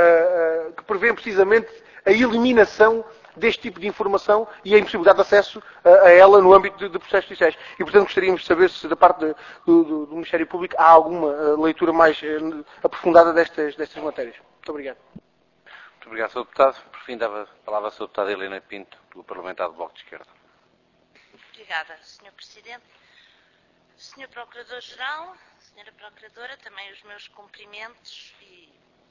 uh, uh, uh, que prevê precisamente a eliminação deste tipo de informação e a impossibilidade de acesso a, a ela no âmbito de, de processos judiciais. E, portanto, gostaríamos de saber se, da parte de, do, do Ministério Público, há alguma uh, leitura mais uh, aprofundada destas, destas matérias. Muito obrigado. Muito obrigado, senhor Deputado. Por fim, dava a palavra à senhora Deputada Helena Pinto, do Parlamentar do Bloco de Esquerda. Obrigada, senhor Presidente. senhor Procurador-Geral, senhora Procuradora, também os meus cumprimentos e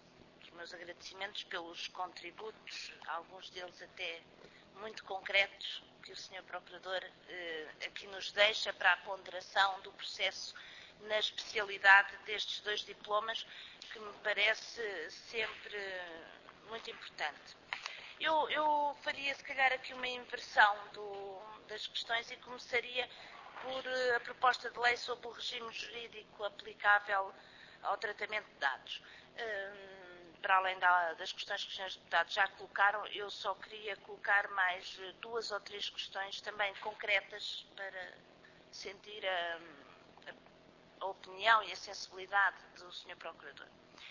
os meus agradecimentos pelos contributos, alguns deles até muito concretos, que o senhor Procurador eh, aqui nos deixa para a ponderação do processo na especialidade destes dois diplomas, que me parece sempre muito importante. Eu, eu faria, se calhar, aqui uma inversão do, das questões e começaria por uh, a proposta de lei sobre o regime jurídico aplicável ao tratamento de dados. Um, para além da, das questões que os senhores deputados já colocaram, eu só queria colocar mais uh, duas ou três questões também concretas para sentir a, a, a opinião e a sensibilidade do senhor Procurador.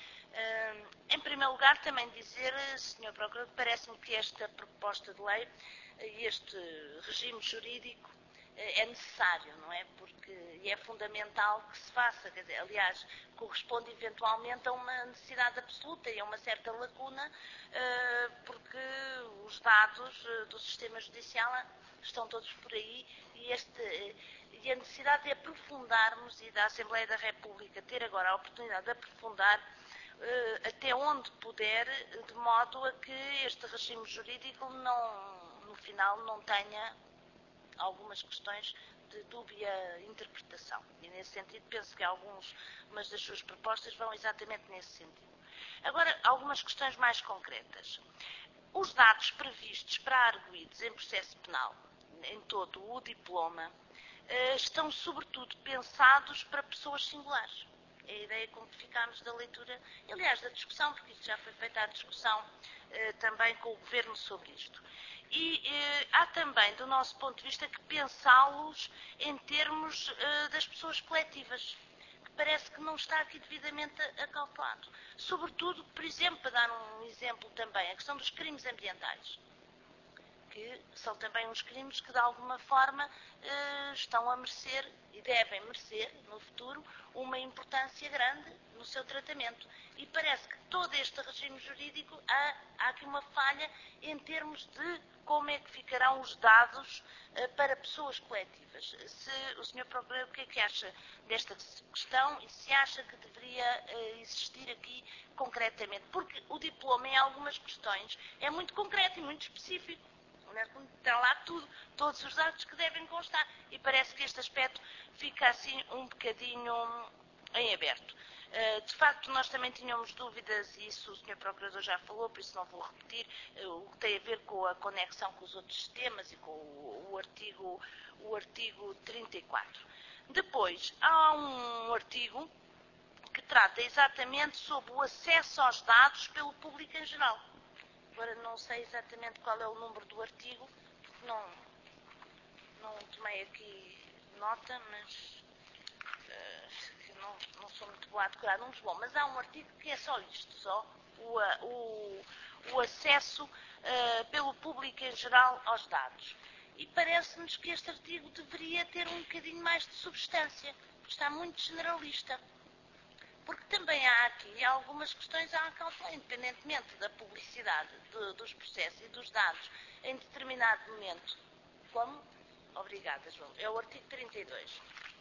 Uh, em primeiro lugar, também dizer, senhor Procurador, parece-me que esta proposta de lei, este regime jurídico, é necessário, não é? Porque e é fundamental que se faça. Quer dizer, aliás, corresponde eventualmente a uma necessidade absoluta e a uma certa lacuna, uh, porque os dados uh, do sistema judicial estão todos por aí e, este, uh, e a necessidade de aprofundarmos e da Assembleia da República ter agora a oportunidade de aprofundar uh, até onde puder, de modo a que este regime jurídico não, no final não tenha algumas questões de dúbia interpretação. E nesse sentido penso que algumas das suas propostas vão exatamente nesse sentido. Agora, algumas questões mais concretas. Os dados previstos para arguidos em processo penal, em todo o diploma, estão sobretudo pensados para pessoas singulares. É a ideia com que ficámos da leitura, aliás, da discussão, porque isso já foi feita a discussão eh, também com o Governo sobre isto. E eh, há também, do nosso ponto de vista, que pensá-los em termos eh, das pessoas coletivas, que parece que não está aqui devidamente acautelado. Sobretudo, por exemplo, para dar um exemplo também, a questão dos crimes ambientais, que são também uns crimes que, de alguma forma, eh, estão a merecer e devem merecer, no futuro, uma importância grande no seu tratamento. E parece que todo este regime jurídico, há, há aqui uma falha em termos de como é que ficarão os dados uh, para pessoas coletivas. Se o senhor Procurador, o que é que acha desta questão e se acha que deveria uh, existir aqui concretamente? Porque o diploma, em algumas questões, é muito concreto e muito específico. Está lá tudo, todos os dados que devem constar. E parece que este aspecto fica assim um bocadinho em aberto. De facto, nós também tínhamos dúvidas, e isso o senhor Procurador já falou, por isso não vou repetir, o que tem a ver com a conexão com os outros sistemas e com o, o, artigo, o artigo trinta e quatro. Depois, há um artigo que trata exatamente sobre o acesso aos dados pelo público em geral. Agora não sei exatamente qual é o número do artigo, porque não, não tomei aqui nota, mas uh, não, não sou muito boa a decorar números. Bom, mas há um artigo que é só isto, só o, o, o acesso uh, pelo público em geral aos dados. E parece-nos que este artigo deveria ter um bocadinho mais de substância, porque está muito generalista. Porque também há aqui algumas questões a acautelar, independentemente da publicidade de, dos processos e dos dados em determinado momento. Como? Obrigada, João. É o artigo trinta e dois.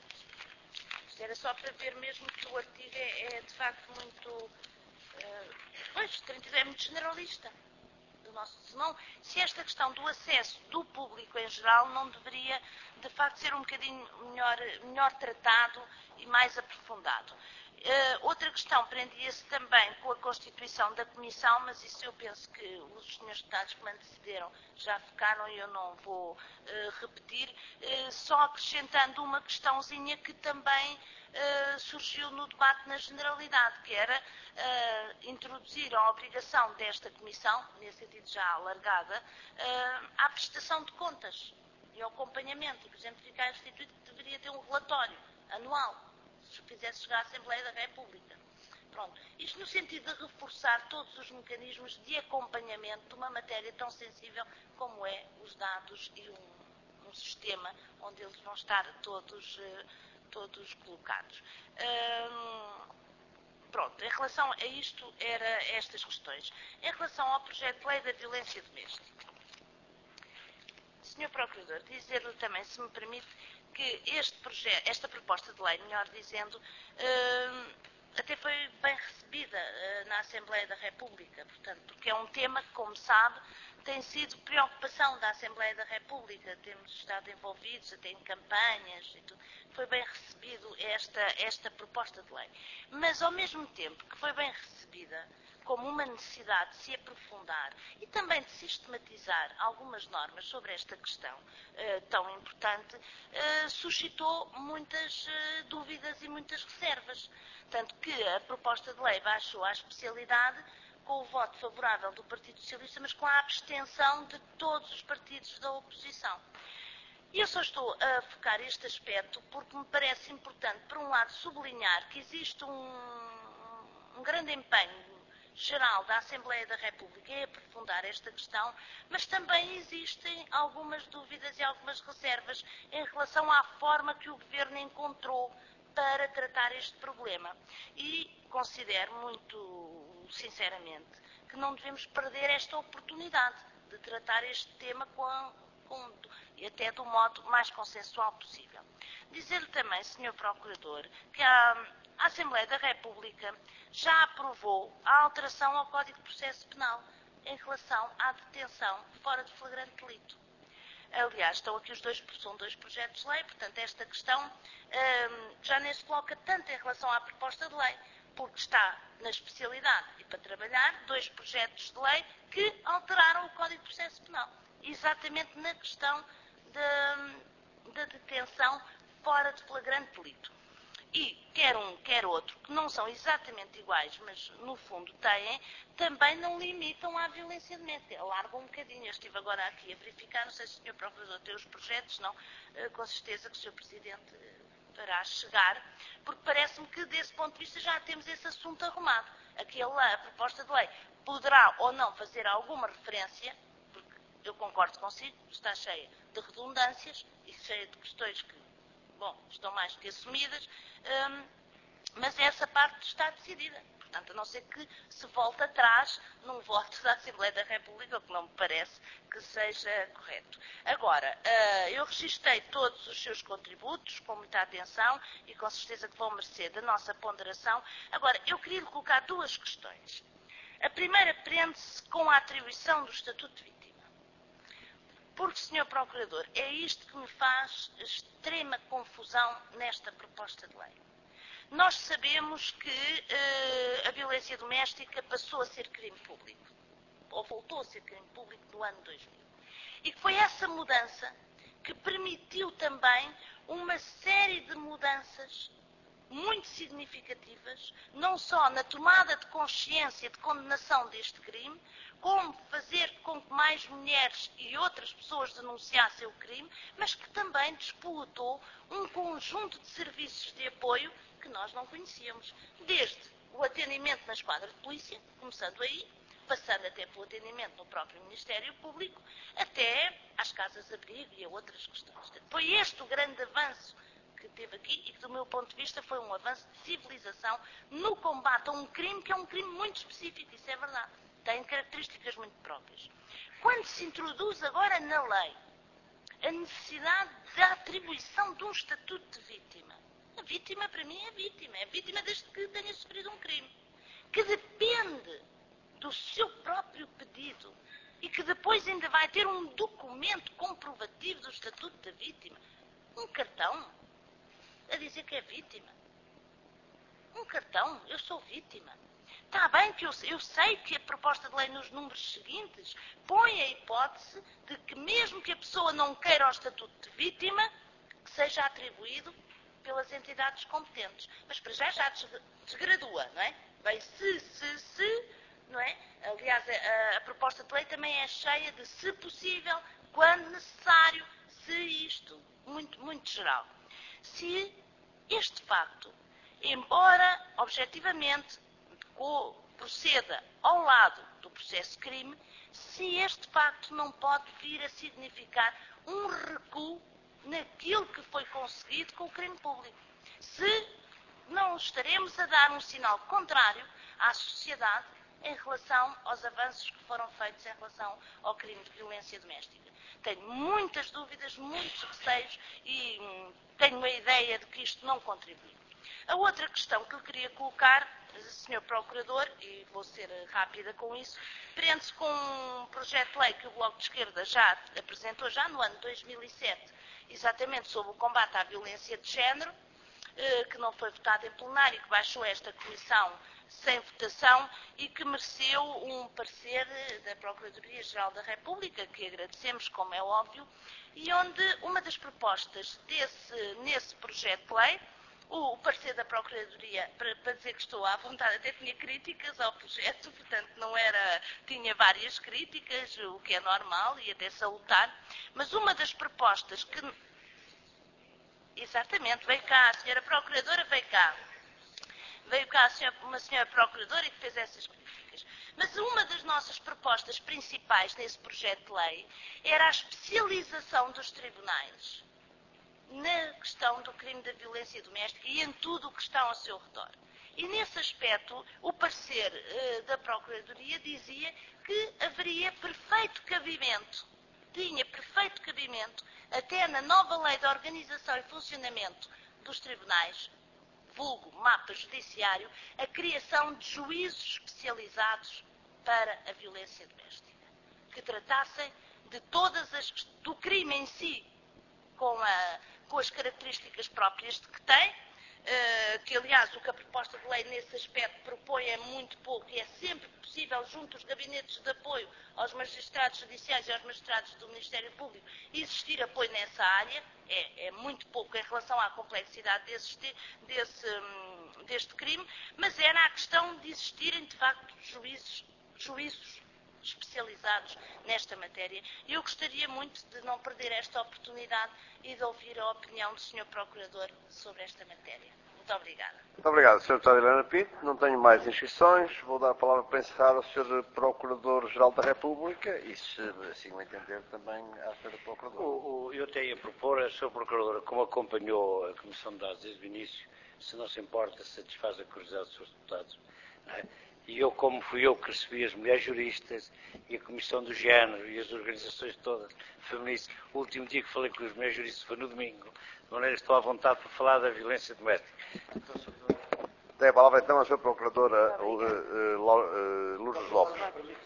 Isto era só para ver mesmo que o artigo é, é de facto muito... Uh, pois, trinta e dois é muito generalista. Do nosso, senão, se esta questão do acesso do público em geral não deveria, de facto, ser um bocadinho melhor, melhor tratado e mais aprofundado. Uh, outra questão prendia-se também com a constituição da Comissão, mas isso eu penso que os senhores deputados que me antecederam já focaram e eu não vou uh, repetir, uh, só acrescentando uma questãozinha que também uh, surgiu no debate na generalidade, que era uh, introduzir a obrigação desta Comissão, nesse sentido já alargada, uh, à prestação de contas e ao acompanhamento, e, por exemplo, ficar instituído que deveria ter um relatório anual, se fizesse chegar à Assembleia da República. Pronto. Isto no sentido de reforçar todos os mecanismos de acompanhamento de uma matéria tão sensível como é os dados e um, um sistema onde eles vão estar todos, todos colocados. Hum, pronto, em relação a isto, eram estas questões. Em relação ao projeto de lei da violência doméstica, senhor Procurador, dizer-lhe também, se me permite, que este projeto, esta proposta de lei, melhor dizendo, uh, até foi bem recebida uh, na Assembleia da República, portanto, porque é um tema que, como sabe, tem sido preocupação da Assembleia da República, temos estado envolvidos até em campanhas e tudo, foi bem recebido esta, esta proposta de lei. Mas, ao mesmo tempo que foi bem recebida, como uma necessidade de se aprofundar e também de sistematizar algumas normas sobre esta questão uh, tão importante, uh, suscitou muitas uh, dúvidas e muitas reservas. Tanto que a proposta de lei baixou à especialidade com o voto favorável do Partido Socialista, mas com a abstenção de todos os partidos da oposição. E eu só estou a focar este aspecto porque me parece importante, por um lado, sublinhar que existe um, um grande empenho geral da Assembleia da República em aprofundar esta questão, mas também existem algumas dúvidas e algumas reservas em relação à forma que o Governo encontrou para tratar este problema. E considero muito sinceramente que não devemos perder esta oportunidade de tratar este tema com, a, com e até do modo mais consensual possível. Dizer-lhe também, senhor Procurador, que a A Assembleia da República já aprovou a alteração ao Código de Processo Penal em relação à detenção fora de flagrante delito. Aliás, estão aqui os dois, são dois projetos de lei, portanto, esta questão hum, já nem se coloca tanto em relação à proposta de lei, porque está na especialidade e para trabalhar dois projetos de lei que alteraram o Código de Processo Penal, exatamente na questão da, da detenção fora de flagrante delito. E quer um, quer outro, que não são exatamente iguais, mas no fundo têm, também não limitam à violência doméstica, alargam um bocadinho. Eu estive agora aqui a verificar, não sei se o senhor Procurador tem os projetos, não, com certeza que o senhor Presidente fará chegar, porque parece-me que desse ponto de vista já temos esse assunto arrumado. Aquela, a proposta de lei poderá ou não fazer alguma referência, porque eu concordo consigo, está cheia de redundâncias e cheia de questões que, bom, estão mais que assumidas, hum, Mas essa parte está decidida. Portanto, a não ser que se volte atrás num voto da Assembleia da República, o que não me parece que seja correto. Agora, eu registrei todos os seus contributos com muita atenção e com certeza que vão merecer da nossa ponderação. Agora, eu queria lhe colocar duas questões. A primeira prende-se com a atribuição do Estatuto de Vítima. Porque, senhor Procurador, é isto que me faz extrema confusão nesta proposta de lei. Nós sabemos que uh, a violência doméstica passou a ser crime público, ou voltou a ser crime público no ano dois mil. E que foi essa mudança que permitiu também uma série de mudanças muito significativas, não só na tomada de consciência de condenação deste crime, como fazer com que mais mulheres e outras pessoas denunciassem o crime, mas que também despoletou um conjunto de serviços de apoio que nós não conhecíamos. Desde o atendimento na esquadra de polícia, começando aí, passando até pelo atendimento no próprio Ministério Público, até às casas-abrigo e a outras questões. Foi este o grande avanço que teve aqui e que, do meu ponto de vista, foi um avanço de civilização no combate a um crime que é um crime muito específico, isso é verdade. Tem características muito próprias. Quando se introduz agora na lei a necessidade da atribuição de um estatuto de vítima, a vítima, para mim, é vítima. É vítima desde que tenha sofrido um crime. Que depende do seu próprio pedido e que depois ainda vai ter um documento comprovativo do estatuto da vítima. Um cartão a dizer que é vítima. Um cartão, eu sou vítima. Está bem que eu, eu sei que a proposta de lei nos números seguintes põe a hipótese de que mesmo que a pessoa não queira o estatuto de vítima, que seja atribuído pelas entidades competentes. Mas para já já desgradua, não é? Vem se, se, se, não é? Aliás, a, a proposta de lei também é cheia de se possível, quando necessário, se isto, muito, muito geral. Se este facto, embora objetivamente proceda ao lado do processo de crime, se este facto não pode vir a significar um recuo naquilo que foi conseguido com o crime público. Se não estaremos a dar um sinal contrário à sociedade em relação aos avanços que foram feitos em relação ao crime de violência doméstica. Tenho muitas dúvidas, muitos receios e hum, tenho a ideia de que isto não contribui. A outra questão que eu queria colocar, senhor Procurador, e vou ser rápida com isso, prende-se com um projeto de lei que o Bloco de Esquerda já apresentou já no ano dois mil e sete, exatamente sobre o combate à violência de género, que não foi votado em plenário e que baixou esta comissão sem votação e que mereceu um parecer da Procuradoria-Geral da República, que agradecemos, como é óbvio, e onde uma das propostas desse, nesse projeto de lei, o, o parecer da Procuradoria, para, para dizer que estou à vontade, até tinha críticas ao projeto, portanto não era, tinha várias críticas, o que é normal e até salutar, mas uma das propostas que... Exatamente, veio cá, a senhora Procuradora veio cá. Veio cá uma senhora Procuradora e que fez essas críticas. Mas uma das nossas propostas principais nesse projeto de lei era a especialização dos tribunais na questão do crime da violência doméstica e em tudo o que está ao seu redor. E nesse aspecto, o parecer uh, da Procuradoria dizia que haveria perfeito cabimento, tinha perfeito cabimento, até na nova lei de organização e funcionamento dos tribunais, vulgo mapa judiciário, a criação de juízos especializados para a violência doméstica, que tratassem de todas as, do crime em si, com, a, com as características próprias de que tem, uh, que aliás o que a proposta de lei nesse aspecto propõe é muito pouco e é sempre possível, junto aos gabinetes de apoio aos magistrados judiciais e aos magistrados do Ministério Público, existir apoio nessa área, é, é muito pouco em relação à complexidade desse, desse, deste crime, mas era a questão de existirem de facto juízes, juízos especializados nesta matéria. E eu gostaria muito de não perder esta oportunidade e de ouvir a opinião do senhor Procurador sobre esta matéria. Muito obrigada. Muito obrigado, senhora Deputada Helena Pinto. Não tenho mais inscrições. Vou dar a palavra para encerrar ao senhor Procurador-Geral da República e, se assim o entender, também à senhora Procuradora. O, o, eu tenho a propor, a senhora Procuradora, como acompanhou a Comissão de Dados desde o início, se não se importa, satisfaz a curiosidade dos seus deputados. Não é? E eu, como fui eu que recebi as mulheres juristas e a Comissão do Género e as organizações todas feministas, o último dia que falei com as mulheres juristas foi no domingo, de maneira que estou à vontade para falar da violência doméstica. Tem a palavra então a sua Procuradora uh, uh, uh, Lourdes Lopes.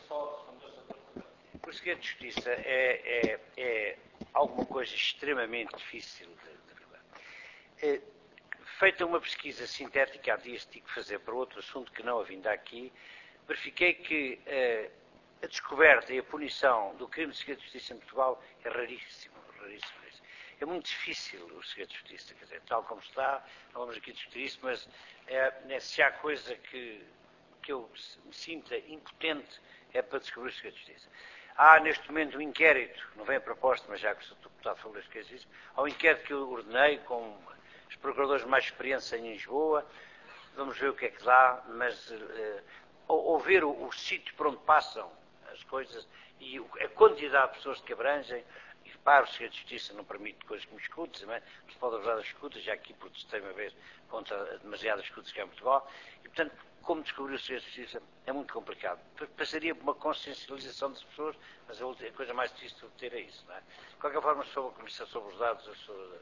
O segredo de justiça é, é, é alguma coisa extremamente difícil de, de revelar. É, feita uma pesquisa sintética, há dias tive que fazer para outro assunto que não a vinda aqui, verifiquei que uh, a descoberta e a punição do crime de segredo de justiça em Portugal é raríssimo, raríssimo. É muito difícil o segredo de justiça, quer dizer, tal como está, não vamos aqui discutir isso, mas é, é, se há coisa que, que eu me sinta impotente é para descobrir o segredo de justiça. Há neste momento um inquérito, não vem a proposta, mas já que o senhor deputado falou das coisas, há um inquérito que eu ordenei com os procuradores de mais experiência em Lisboa, vamos ver o que é que dá, mas uh, ou ver o, o sítio por onde passam as coisas e a quantidade de pessoas que abrangem. E repare, o segredo de justiça não permite coisas como escutas, não é? Não se pode abusar das escutas, já aqui protestei uma vez contra demasiadas escutas que há em Portugal, e portanto, como descobrir o segredo de justiça é muito complicado. Passaria por uma consciencialização das pessoas, mas a coisa mais difícil de ter é isso, não é? De qualquer forma, sobre a Comissão sobre os dados, eu sou...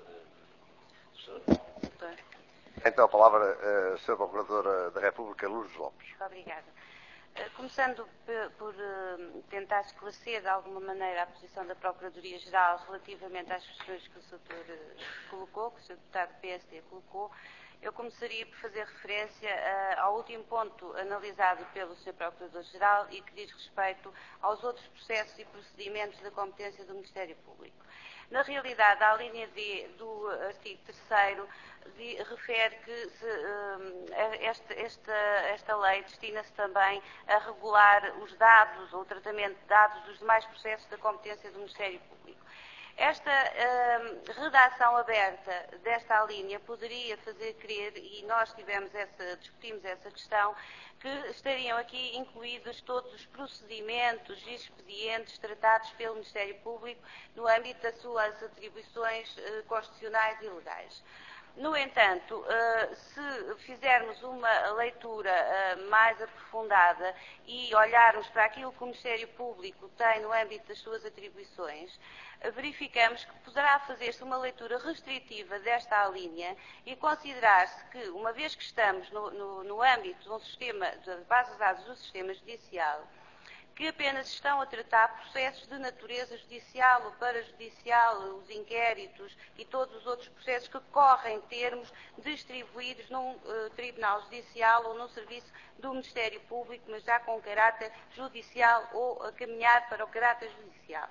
sou... Então, a palavra a senhora Procuradora da República, Lourdes Lopes. Obrigada. Começando por tentar esclarecer de alguma maneira a posição da Procuradoria-Geral relativamente às questões que o senhor colocou, que o senhor deputado do P S D colocou, eu começaria por fazer referência ao último ponto analisado pelo senhor Procurador-Geral e que diz respeito aos outros processos e procedimentos da competência do Ministério Público. Na realidade, a linha D do artigo terceiro refere que se, um, esta, esta, esta lei destina-se também a regular os dados ou o tratamento de dados dos demais processos da competência do Ministério Público. Esta um, redação aberta desta linha poderia fazer crer, e nós tivemos essa, discutimos essa questão, que estariam aqui incluídos todos os procedimentos e expedientes tratados pelo Ministério Público no âmbito das suas atribuições uh, constitucionais e legais. No entanto, uh, se fizermos uma leitura uh, mais aprofundada e olharmos para aquilo que o Ministério Público tem no âmbito das suas atribuições, uh, verificamos que poderá fazer-se uma leitura restritiva desta linha e considerar-se que, uma vez que estamos no, no, no âmbito de um sistema, de bases de dados do sistema judicial, que apenas estão a tratar processos de natureza judicial ou parajudicial, os inquéritos e todos os outros processos que correm em termos distribuídos num uh, tribunal judicial ou num serviço do Ministério Público, mas já com caráter judicial ou a caminhar para o caráter judicial.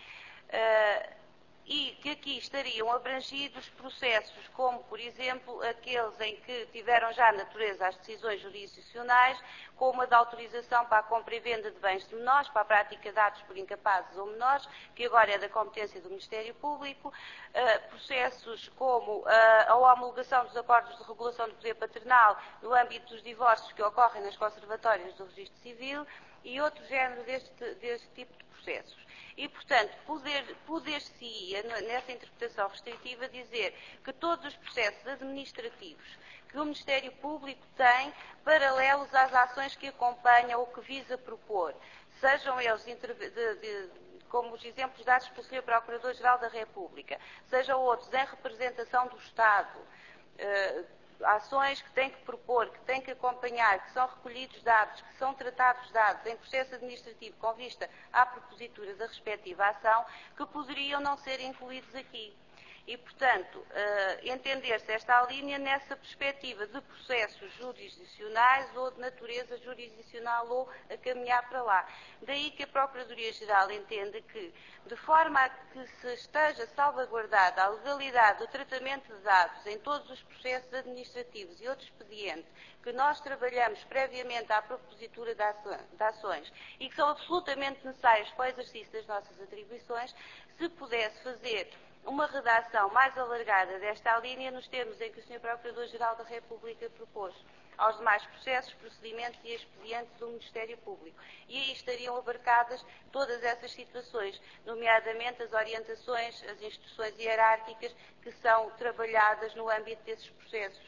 Uh, e que aqui estariam abrangidos processos como, por exemplo, aqueles em que tiveram já natureza as decisões jurisdicionais, como a da autorização para a compra e venda de bens de menores, para a prática de atos por incapazes ou menores, que agora é da competência do Ministério Público, uh, processos como uh, a homologação dos acordos de regulação do poder paternal no âmbito dos divórcios que ocorrem nas conservatórias do Registro Civil e outro género deste, deste tipo de processos. E, portanto, poder, poder-se-ia, nessa interpretação restritiva, dizer que todos os processos administrativos que o Ministério Público tem, paralelos às ações que acompanha ou que visa propor, sejam eles de, de, de, como os exemplos dados pelo senhor Procurador-Geral da República, sejam outros em representação do Estado, eh, ações que têm que propor, que têm que acompanhar, que são recolhidos dados, que são tratados dados em processo administrativo com vista à propositura da respectiva ação, que poderiam não ser incluídos aqui. E, portanto, uh, entender-se esta linha nessa perspectiva de processos jurisdicionais ou de natureza jurisdicional ou a caminhar para lá. Daí que a Procuradoria-Geral entende que, de forma a que se esteja salvaguardada a legalidade do tratamento de dados em todos os processos administrativos e outros expedientes que nós trabalhamos previamente à propositura de ações e que são absolutamente necessárias para o exercício das nossas atribuições, se pudesse fazer uma redação mais alargada desta linha nos termos em que o senhor Procurador-Geral da República propôs aos demais processos, procedimentos e expedientes do Ministério Público. E aí estariam abarcadas todas essas situações, nomeadamente as orientações, as instruções hierárquicas que são trabalhadas no âmbito desses processos,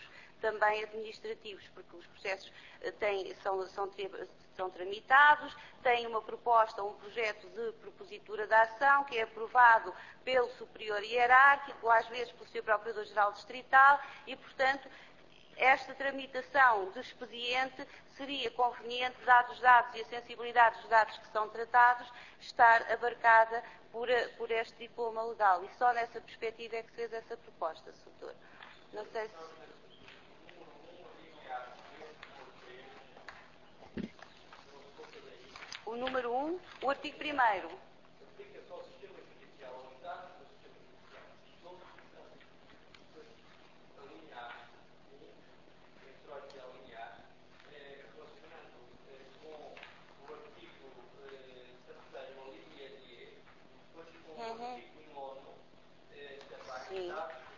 também administrativos, porque os processos têm, são, são, são tramitados, têm uma proposta, um projeto de propositura da ação, que é aprovado pelo superior hierárquico, às vezes pelo senhor Procurador-Geral Distrital, e, portanto, esta tramitação do expediente seria conveniente, dados os dados e a sensibilidade dos dados que são tratados, estar abarcada por, por este diploma legal. E só nessa perspectiva é que se fez essa proposta, doutor. Não sei se... O número um, o artigo primeiro. Uhum. Sim.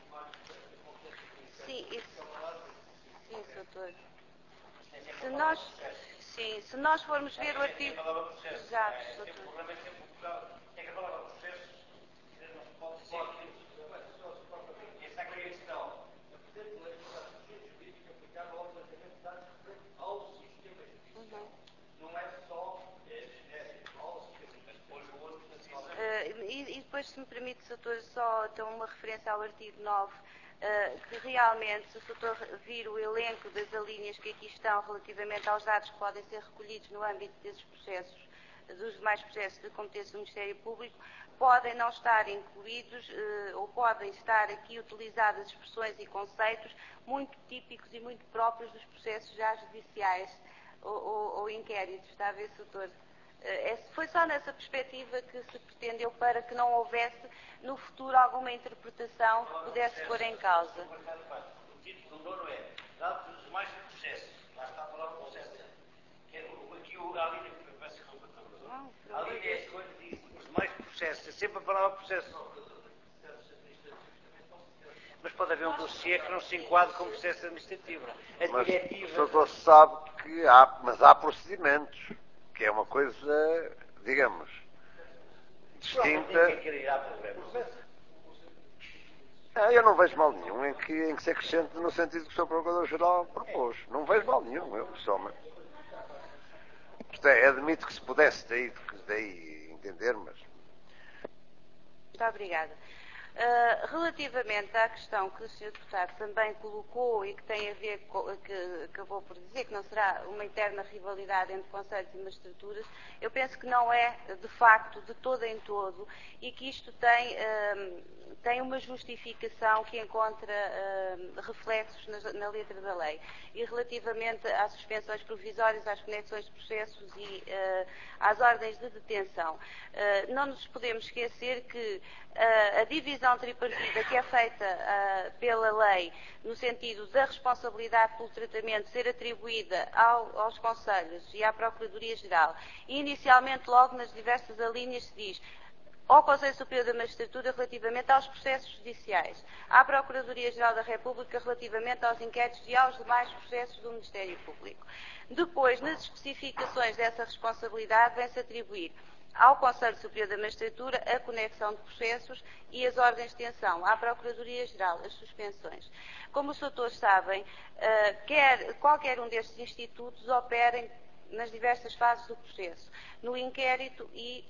Sim, isso. Sim, doutor. Se nós, sim, se nós formos ver o artigo... Exato, doutor. É que a palavra processo não pode ser... Essa é a questão. A presente lei está a ser jurídica aplicável ao tratamento de dados referentes ao sistema judicial. Não é só genérico, ao sistema judicial. E depois, se me permite, doutor, só então, uma referência ao artigo nove. Uh, que realmente, se o doutor vir o elenco das alíneas que aqui estão relativamente aos dados que podem ser recolhidos no âmbito desses processos, dos demais processos de competência do Ministério Público, podem não estar incluídos uh, ou podem estar aqui utilizadas expressões e conceitos muito típicos e muito próprios dos processos já judiciais ou, ou, ou inquéritos. Está a ver, doutor? Uh, foi só nessa perspectiva que se pretendeu, para que não houvesse no futuro alguma interpretação que pudesse pôr em causa. O título do nono é dados dos demais processos. Lá está a palavra processo. Aqui a linha, peço desculpa, a linha é diz os demais processos. É sempre a palavra processo. Mas pode haver um dossiê que não se enquadre como processo administrativo. A mas diretiva... o doutor sabe que há, mas há procedimentos, que é uma coisa, digamos, distinta. Ah, eu não vejo mal nenhum em que, em que se acrescente no sentido que o senhor Procurador-Geral propôs. Não vejo mal nenhum, eu pessoalmente. Isto é, admito que se pudesse daí, daí entender, mas... Muito obrigada. Uh, relativamente à questão que o senhor Deputado também colocou e que tem a ver com, que acabou por dizer que não será uma eterna rivalidade entre conselhos e magistraturas, eu penso que não é de facto de todo em todo e que isto tem, uh, tem uma justificação que encontra uh, reflexos na, na letra da lei. E relativamente às suspensões provisórias, às conexões de processos e uh, às ordens de detenção, uh, não nos podemos esquecer que uh, a divisão tripartida que é feita uh, pela lei no sentido da responsabilidade pelo tratamento ser atribuída ao, aos Conselhos e à Procuradoria-Geral e inicialmente logo nas diversas alíneas se diz ao Conselho Superior da Magistratura relativamente aos processos judiciais, à Procuradoria-Geral da República relativamente aos inquéritos e aos demais processos do Ministério Público. Depois, nas especificações dessa responsabilidade, vem-se atribuir ao Conselho Superior da Magistratura a conexão de processos e as ordens de detenção, à Procuradoria-Geral as suspensões. Como os doutores sabem, quer, qualquer um destes institutos operem nas diversas fases do processo, no inquérito e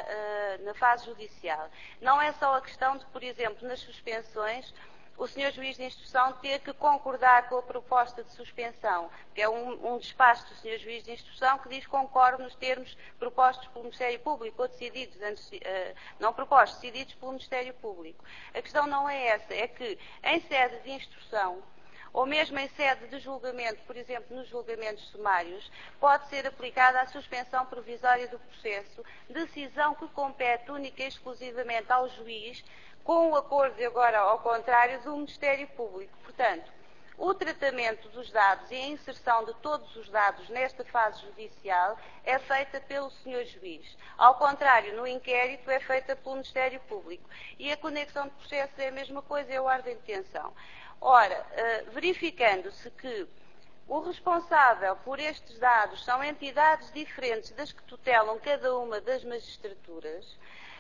na, na fase judicial. Não é só a questão de, por exemplo, nas suspensões, o senhor Juiz de Instrução ter que concordar com a proposta de suspensão, que é um, um despacho do senhor Juiz de Instrução que diz que concorda nos termos propostos pelo Ministério Público ou decididos, antes, uh, não propostos, decididos pelo Ministério Público. A questão não é essa, é que em sede de instrução, ou mesmo em sede de julgamento, por exemplo, nos julgamentos sumários, pode ser aplicada a suspensão provisória do processo, decisão que compete única e exclusivamente ao juiz, com o acordo, agora ao contrário, do Ministério Público. Portanto, o tratamento dos dados e a inserção de todos os dados nesta fase judicial é feita pelo senhor Juiz. Ao contrário, no inquérito é feita pelo Ministério Público. E a conexão de processo é a mesma coisa, é a ordem de detenção. Ora, verificando-se que o responsável por estes dados são entidades diferentes das que tutelam cada uma das magistraturas,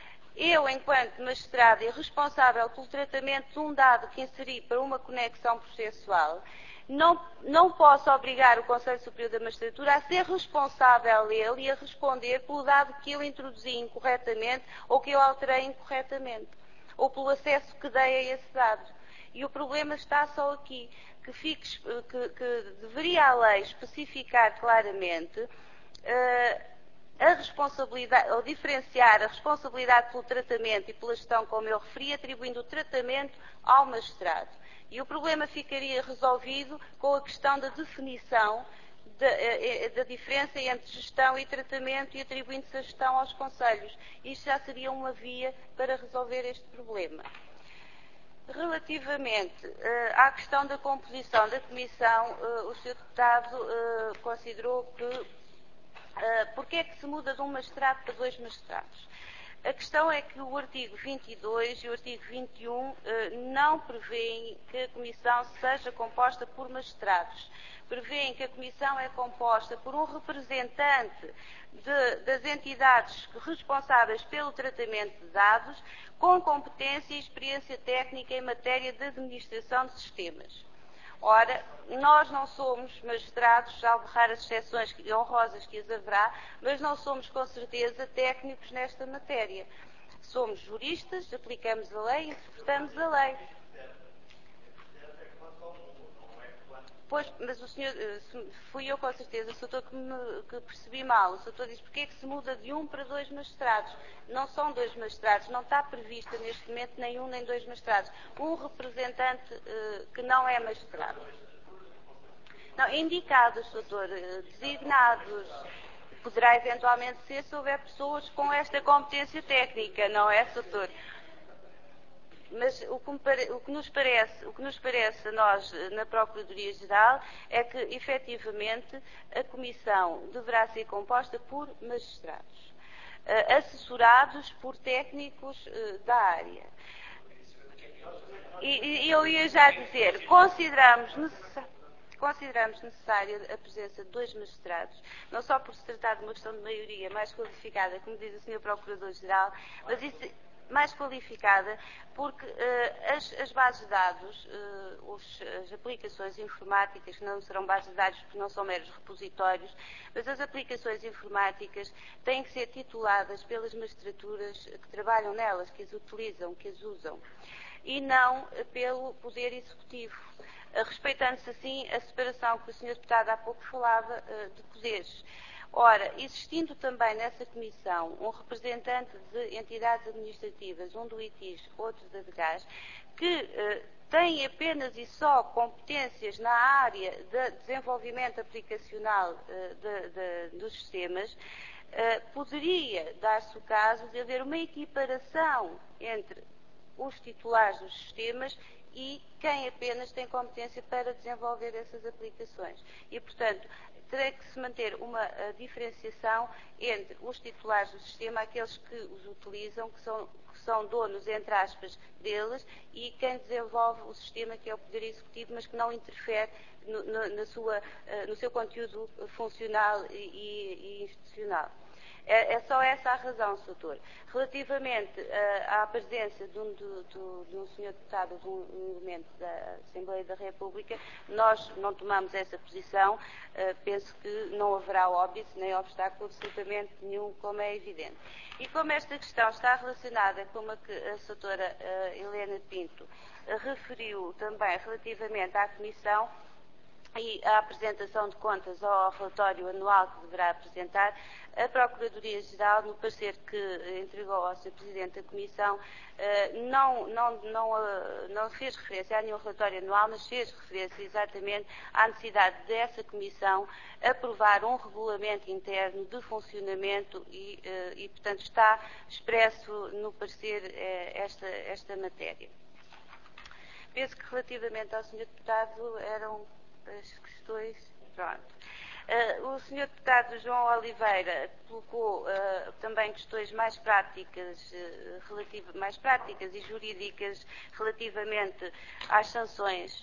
eu, enquanto magistrada e responsável pelo tratamento de um dado que inseri para uma conexão processual, não, não posso obrigar o Conselho Superior da Magistratura a ser responsável ele e a responder pelo dado que ele introduzi incorretamente ou que eu alterei incorretamente, ou pelo acesso que dei a esse dado. E o problema está só aqui, que, fique, que, que deveria a lei especificar claramente uh, a responsabilidade, ou diferenciar a responsabilidade pelo tratamento e pela gestão, como eu referi, atribuindo o tratamento ao magistrado. E o problema ficaria resolvido com a questão da definição da, da diferença entre gestão e tratamento e atribuindo-se a gestão aos conselhos. Isto já seria uma via para resolver este problema. Relativamente uh, à questão da composição da Comissão, uh, o senhor Deputado uh, considerou que uh, porque é que se muda de um magistrado para dois magistrados. A questão é que o artigo vinte e dois e o artigo vinte e um uh, não prevêem que a Comissão seja composta por magistrados. Prevêem que a Comissão é composta por um representante de, das entidades responsáveis pelo tratamento de dados, com competência e experiência técnica em matéria de administração de sistemas. Ora, nós não somos magistrados, salvo raras exceções honrosas que as haverá, mas não somos com certeza técnicos nesta matéria. Somos juristas, aplicamos a lei e interpretamos a lei. Pois, mas o senhor, fui eu com certeza, o senhor que, me, que percebi mal, o senhor disse porque é que se muda de um para dois magistrados. Não são dois magistrados, não está prevista neste momento nem um nem dois magistrados. Um representante uh, que não é magistrado. Não, indicados, doutor, designados. Poderá eventualmente ser se houver pessoas com esta competência técnica, não é, doutor? Mas o que, pare... o, que nos parece, o que nos parece a nós na Procuradoria-Geral é que, efetivamente, a Comissão deverá ser composta por magistrados, uh, assessorados por técnicos uh, da área. E, e eu ia já dizer, consideramos necessário, consideramos necessária a presença de dois magistrados, não só por se tratar de uma questão de maioria mais qualificada, como diz o senhor Procurador-Geral, mas isso mais qualificada, porque uh, as, as bases de dados, uh, os, as aplicações informáticas, que não serão bases de dados porque não são meros repositórios, mas as aplicações informáticas têm que ser tituladas pelas magistraturas que trabalham nelas, que as utilizam, que as usam, e não pelo Poder Executivo, uh, respeitando-se assim a separação que o senhor Deputado há pouco falava uh, de poderes. Ora, existindo também nessa comissão um representante de entidades administrativas, um do I T I S, outro da D G A S, que eh, tem apenas e só competências na área de desenvolvimento aplicacional eh, de, de, dos sistemas, eh, poderia dar-se o caso de haver uma equiparação entre os titulares dos sistemas e quem apenas tem competência para desenvolver essas aplicações. E, portanto, terá que se manter uma uh, diferenciação entre os titulares do sistema, aqueles que os utilizam, que são, que são donos, entre aspas, deles, e quem desenvolve o sistema, que é o Poder Executivo, mas que não interfere no, no, na sua, uh, no seu conteúdo funcional e, e institucional. É, é só essa a razão, doutor. Relativamente uh, à presença de um, de, de, de um senhor deputado, de um elemento da Assembleia da República, nós não tomamos essa posição. Uh, penso que não haverá óbice nem obstáculo absolutamente nenhum, como é evidente. E como esta questão está relacionada com a que a doutora uh, Helena Pinto uh, referiu também relativamente à Comissão, e a apresentação de contas ao relatório anual que deverá apresentar, a Procuradoria-Geral, no parecer que entregou ao senhor Presidente da Comissão, não, não, não, não fez referência a nenhum relatório anual, mas fez referência exatamente à necessidade dessa Comissão aprovar um regulamento interno de funcionamento e, e portanto, está expresso no parecer esta, esta matéria. Penso que relativamente ao senhor Deputado eram as questões. Pronto. Uh, o senhor Deputado João Oliveira colocou uh, também questões mais práticas, uh, relativa, mais práticas e jurídicas relativamente às sanções.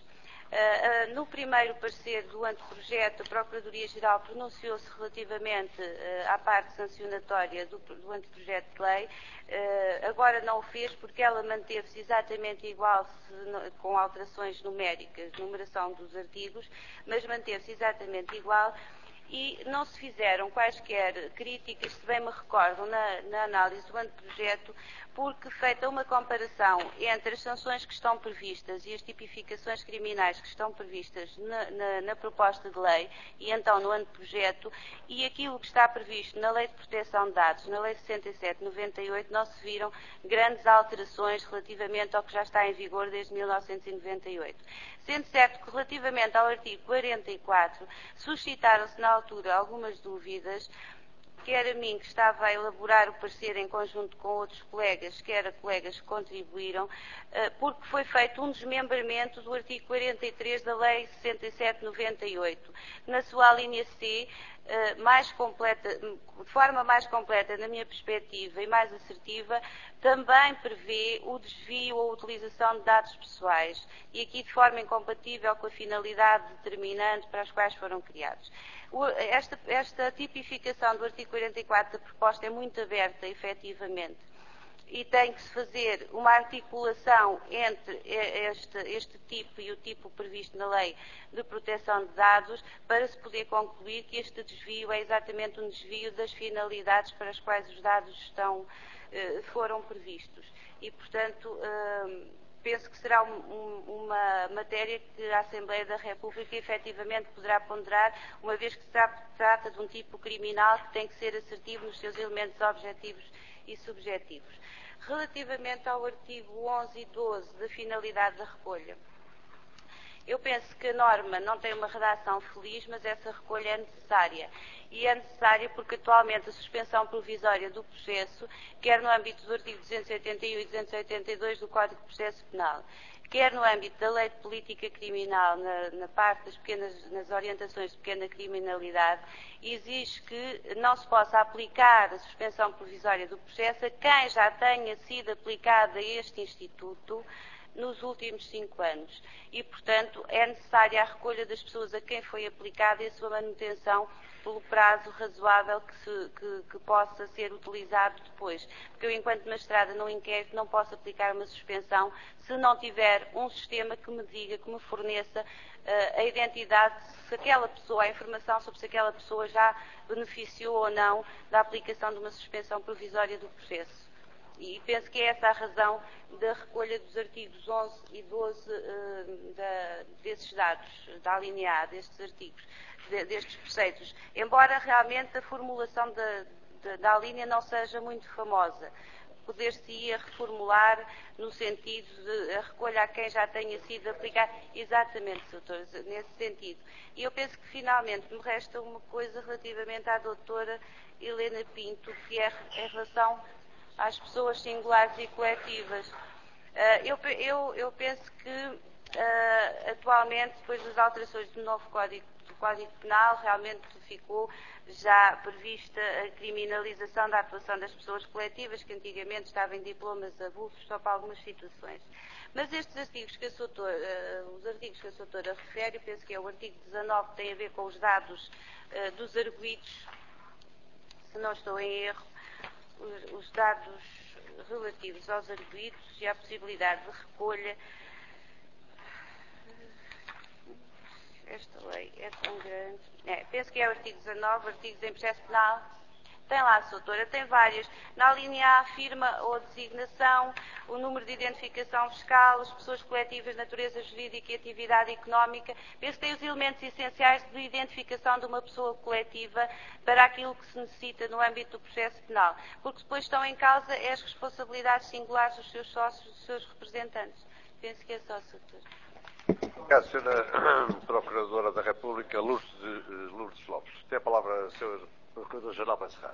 Uh, uh, no primeiro parecer do anteprojeto, a Procuradoria-Geral pronunciou-se relativamente uh, à parte sancionatória do, do anteprojeto de lei. Uh, agora não o fez porque ela manteve-se exatamente igual, se, no, com alterações numéricas, numeração dos artigos, mas manteve-se exatamente igual. E não se fizeram quaisquer críticas, se bem me recordo, na, na análise do anteprojeto, porque feita uma comparação entre as sanções que estão previstas e as tipificações criminais que estão previstas na, na, na proposta de lei e então no anteprojeto e aquilo que está previsto na Lei de Proteção de Dados, na Lei sessenta e sete de noventa e oito, não se viram grandes alterações relativamente ao que já está em vigor desde mil novecentos e noventa e oito. Sendo certo que relativamente ao artigo quarenta e quatro suscitaram-se na altura algumas dúvidas, quer a mim que estava a elaborar o parecer em conjunto com outros colegas, quer a colegas que contribuíram, porque foi feito um desmembramento do artigo quarenta e três da Lei sessenta e sete de noventa e oito. Na sua linha C, mais completa, de forma mais completa, na minha perspectiva, e mais assertiva, também prevê o desvio ou utilização de dados pessoais, e aqui de forma incompatível com a finalidade determinante para as quais foram criados. Esta, esta tipificação do artigo quarenta e quatro da proposta é muito aberta, efetivamente, e tem que se fazer uma articulação entre este, este tipo e o tipo previsto na Lei de Proteção de Dados para se poder concluir que este desvio é exatamente um desvio das finalidades para as quais os dados estão, foram previstos. E, portanto, penso que será um, um, uma matéria que a Assembleia da República efetivamente poderá ponderar, uma vez que se trata de um tipo criminal que tem que ser assertivo nos seus elementos objetivos e subjetivos. Relativamente ao artigo onze e doze da finalidade da recolha, eu penso que a norma não tem uma redação feliz, mas essa recolha é necessária. E é necessária porque atualmente a suspensão provisória do processo, quer no âmbito do artigo duzentos e oitenta e um e duzentos e oitenta e dois do Código de Processo Penal, quer no âmbito da Lei de Política Criminal, na, na parte das pequenas, nas orientações de pequena criminalidade, exige que não se possa aplicar a suspensão provisória do processo a quem já tenha sido aplicada este instituto nos últimos cinco anos. E, portanto, é necessária a recolha das pessoas a quem foi aplicada e a sua manutenção pelo prazo razoável que, se, que, que possa ser utilizado depois. Porque eu, enquanto magistrada no inquérito, não posso aplicar uma suspensão se não tiver um sistema que me diga, que me forneça uh, a identidade, se aquela pessoa, a informação sobre se aquela pessoa já beneficiou ou não da aplicação de uma suspensão provisória do processo. E penso que é essa a razão da recolha dos artigos onze e doze uh, da, desses dados, da alinear destes artigos, de, destes preceitos. Embora realmente a formulação da, da, da alínea não seja muito famosa, poder-se-ia reformular no sentido de a recolha a quem já tenha sido aplicado. Exatamente, doutor, nesse sentido. E eu penso que finalmente me resta uma coisa relativamente à doutora Helena Pinto, que é em relação às pessoas singulares e coletivas. Uh, eu, eu, eu penso que uh, atualmente, depois das alterações do novo Código, do Código Penal, realmente ficou já prevista a criminalização da atuação das pessoas coletivas, que antigamente estava em diplomas avulsos só para algumas situações. Mas estes artigos que a sua autora, uh, os artigos que a sua autora refere, eu penso que é o artigo dezanove, que tem a ver com os dados uh, dos arguidos, se não estou em erro, os dados relativos aos arguidos e à possibilidade de recolha. Esta lei é tão grande. É, penso que é o artigo dezanove, artigos em processo penal. Tem lá, sua doutora, tem várias. Na linha A, firma ou designação, o número de identificação fiscal, as pessoas coletivas, natureza jurídica e atividade económica. Penso que tem os elementos essenciais de identificação de uma pessoa coletiva para aquilo que se necessita no âmbito do processo penal. Porque depois estão em causa as responsabilidades singulares dos seus sócios, dos seus representantes. Penso que é só, sua doutora. Obrigado, senhora Procuradora da República, Lourdes, Lourdes Lopes. Tem a palavra, senhor Procurador-Geral, para encerrar.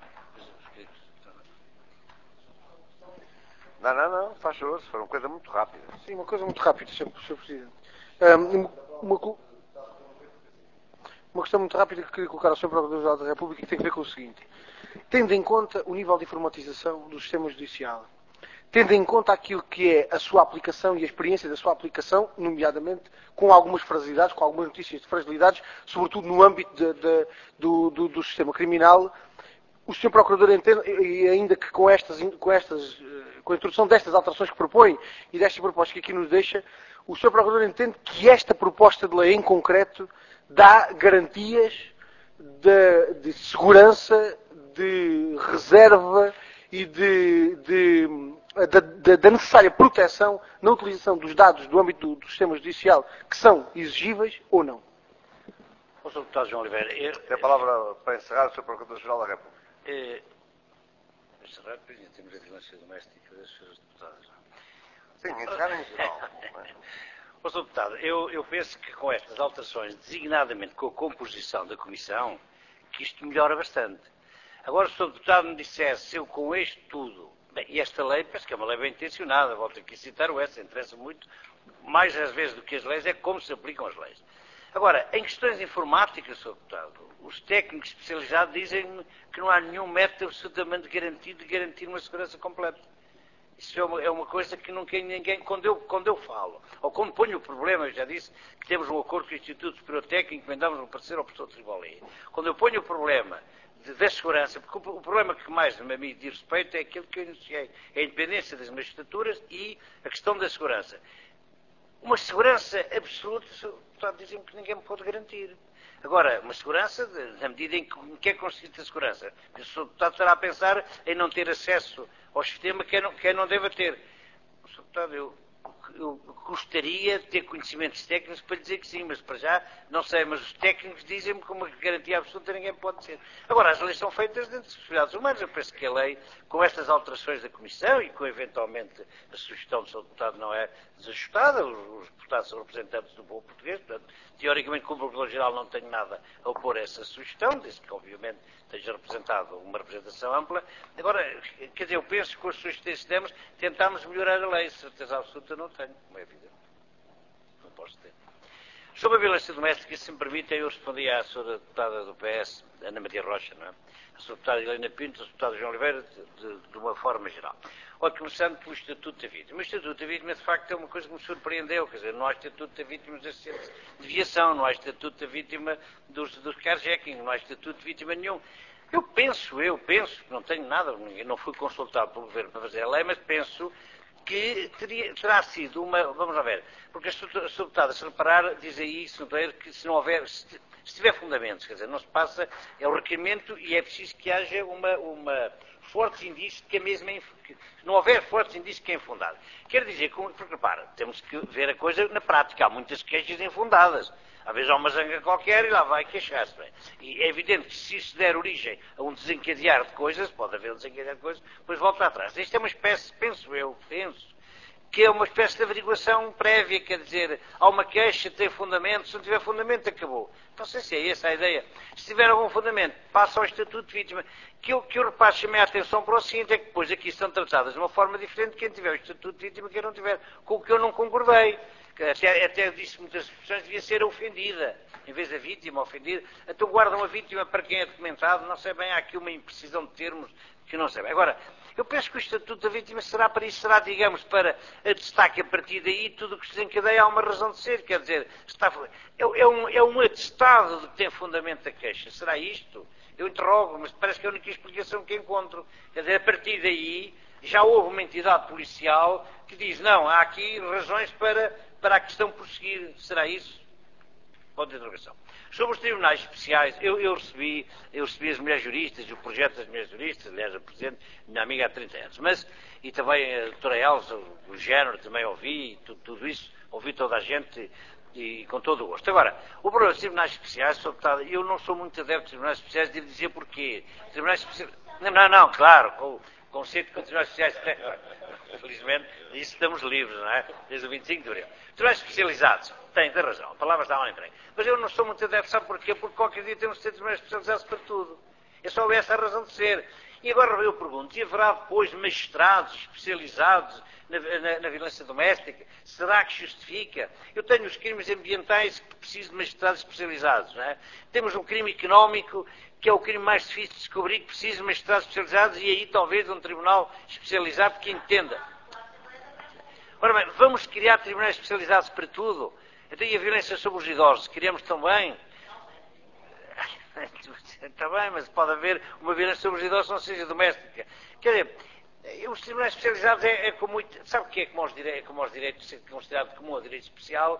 Não, não, não, faz favor, se for uma coisa muito rápida. Sim, uma coisa muito rápida, senhor Presidente. Um, uma, uma questão muito rápida que queria colocar ao senhor Procurador-Geral da República, que tem a ver com o seguinte. Tendo em conta o nível de informatização do sistema judicial, tendo em conta aquilo que é a sua aplicação e a experiência da sua aplicação, nomeadamente com algumas fragilidades, com algumas notícias de fragilidades, sobretudo no âmbito de, de, do, do, do sistema criminal. O senhor Procurador entende, e ainda que com, estas, com, estas, com a introdução destas alterações que propõe e destas propostas que aqui nos deixa, o senhor Procurador entende que esta proposta de lei em concreto dá garantias de, de segurança, de reserva e de, de, de, da necessária proteção na utilização dos dados do âmbito do, do sistema judicial que são exigíveis ou não? O senhor Deputado João Oliveira... Eu, Tem a palavra para encerrar o senhor Procurador-Geral da República. É, encerrar, em termos de violência doméstica das senhoras deputadas. Sim, encerrar em geral. Ó senhor Deputado, eu, eu penso que com estas alterações, designadamente com a composição da Comissão, que isto melhora bastante. Agora, se o senhor Deputado me dissesse, eu com isto tudo, bem, e esta lei, penso que é uma lei bem intencionada, volto aqui a citar o essa, interessa muito, mais às vezes do que as leis, é como se aplicam as leis. Agora, em questões informáticas, senhor Deputado, os técnicos especializados dizem-me que não há nenhum método absolutamente garantido de garantir uma segurança completa. Isso é uma, é uma coisa que nunca ninguém, quando eu, quando eu falo, ou quando ponho o problema, eu já disse que temos um acordo com o Instituto Superior Técnico, encomendamos um parecer ao professor Tribolé. Quando eu ponho o problema de, da segurança, porque o, o problema que mais a mim diz respeito é aquilo que eu iniciei, é a independência das magistraturas e a questão da segurança. Uma segurança absoluta, dizem que ninguém me pode garantir. Agora, uma segurança, na medida em que, em que é constituída a segurança, o senhor Deputado estará a pensar em não ter acesso ao sistema que não, que não deva ter. O senhor Deputado, eu, eu gostaria de ter conhecimentos técnicos para lhe dizer que sim, mas para já não sei, mas os técnicos dizem-me que uma garantia absoluta ninguém pode ser. Agora, as leis são feitas dentro das possibilidades humanas. Eu penso que a lei, com estas alterações da Comissão e com eventualmente a sugestão do senhor Deputado não é desajustada, os, os deputados são representantes do povo português, portanto, teoricamente, como Procurador-Geral, não tenho nada a opor a essa sugestão, desde que, obviamente, esteja representado uma representação ampla. Agora, quer dizer, eu penso que com as sugestões que demos, tentámos melhorar a lei. Certeza absoluta não tenho, como é evidente. Não posso ter. Sobre a violência doméstica, se me permitem, eu respondi à senhora deputada do P S, Ana Maria Rocha, não é? A senhora deputada Helena Pinto, a senhora deputada João Oliveira, de, de, de uma forma geral. Olha, começando pelo Estatuto da Vítima. O Estatuto da Vítima, de facto, é uma coisa que me surpreendeu. Quer dizer, não há Estatuto da Vítima dos acidentes de viação, não há Estatuto da Vítima dos, dos carjacking, não há Estatuto de Vítima nenhum. Eu penso, eu penso, não tenho nada, não fui consultado pelo Governo para fazer a lei, mas penso que teria, terá sido uma... Vamos lá ver, porque a senhora deputada, se reparar, diz aí, se não ver, que se não houver... Se, se tiver fundamentos, quer dizer, não se passa, é o requerimento e é preciso que haja uma... uma fortes indícios de que a mesma, que não houver fortes indícios que é infundado. Quer dizer, porque repara, temos que ver a coisa na prática, há muitas queixas infundadas. Às vezes há uma zanga qualquer e lá vai queixar-se. E é evidente que se isso der origem a um desencadear de coisas, pode haver um desencadear de coisas, depois volta atrás. Isto é uma espécie, penso eu, penso, que é uma espécie de averiguação prévia, quer dizer, há uma queixa, tem fundamento, se não tiver fundamento, acabou. Não sei se é essa a ideia. Se tiver algum fundamento, passa ao Estatuto de Vítima. Que eu, que eu reparo, chamei a atenção para o seguinte, é que depois aqui estão tratadas de uma forma diferente de quem tiver o Estatuto de Vítima e quem não tiver, com o que eu não concordei. Até, até disse muitas expressões, devia ser a ofendida, em vez da vítima, ofendida. Então guardam a vítima para quem é documentado, não sei bem, há aqui uma imprecisão de termos que não sei bem. Agora, eu penso que o Estatuto da Vítima será para isso, será, digamos, para a destaque a partir daí, tudo o que se desencadeia há uma razão de ser, quer dizer, está, é, é, um, é um atestado de que tem fundamento a queixa. Será isto? Eu interrogo, mas parece que é a única explicação que encontro. Quer dizer, a partir daí, já houve uma entidade policial que diz, não, há aqui razões para, para a questão prosseguir. Será isso? Ponto de interrogação. Sobre os tribunais especiais, eu, eu, recebi, eu recebi as mulheres juristas, o projeto das mulheres juristas, aliás, a Presidente, minha amiga há trinta anos, mas, e também a doutora Elsa, o, o género, também ouvi, tudo, tudo isso, ouvi toda a gente e, e com todo o gosto. Agora, o problema dos tribunais especiais, sou deputado, eu não sou muito adepto de tribunais especiais, devo dizer porquê. Tribunais especiais, não, não, não, claro, com o conceito de tribunais especiais, felizmente, isso estamos livres, não é? Desde o vinte e cinco de abril. Tribunais especializados, tem, tem razão, a palavra está mal em emprego. Mas eu não sou muito adepto, sabe porquê? Porque qualquer dia temos de ter tribunais especializados para tudo. É só essa a razão de ser. E agora eu pergunto, e haverá depois magistrados especializados na, na, na violência doméstica? Será que justifica? Eu tenho os crimes ambientais que preciso de magistrados especializados, não é? Temos um crime económico que é o crime mais difícil de descobrir, que precisa de magistrados especializados e aí talvez um tribunal especializado que entenda. Ora bem, vamos criar tribunais especializados para tudo. Então, e a violência sobre os idosos? Criamos também. Está bem, mas pode haver uma violência sobre os idosos que não seja doméstica. Quer dizer, os tribunais especializados é, é como muito... Sabe o que é como os direitos, como os direitos considerado comum, o direito especial?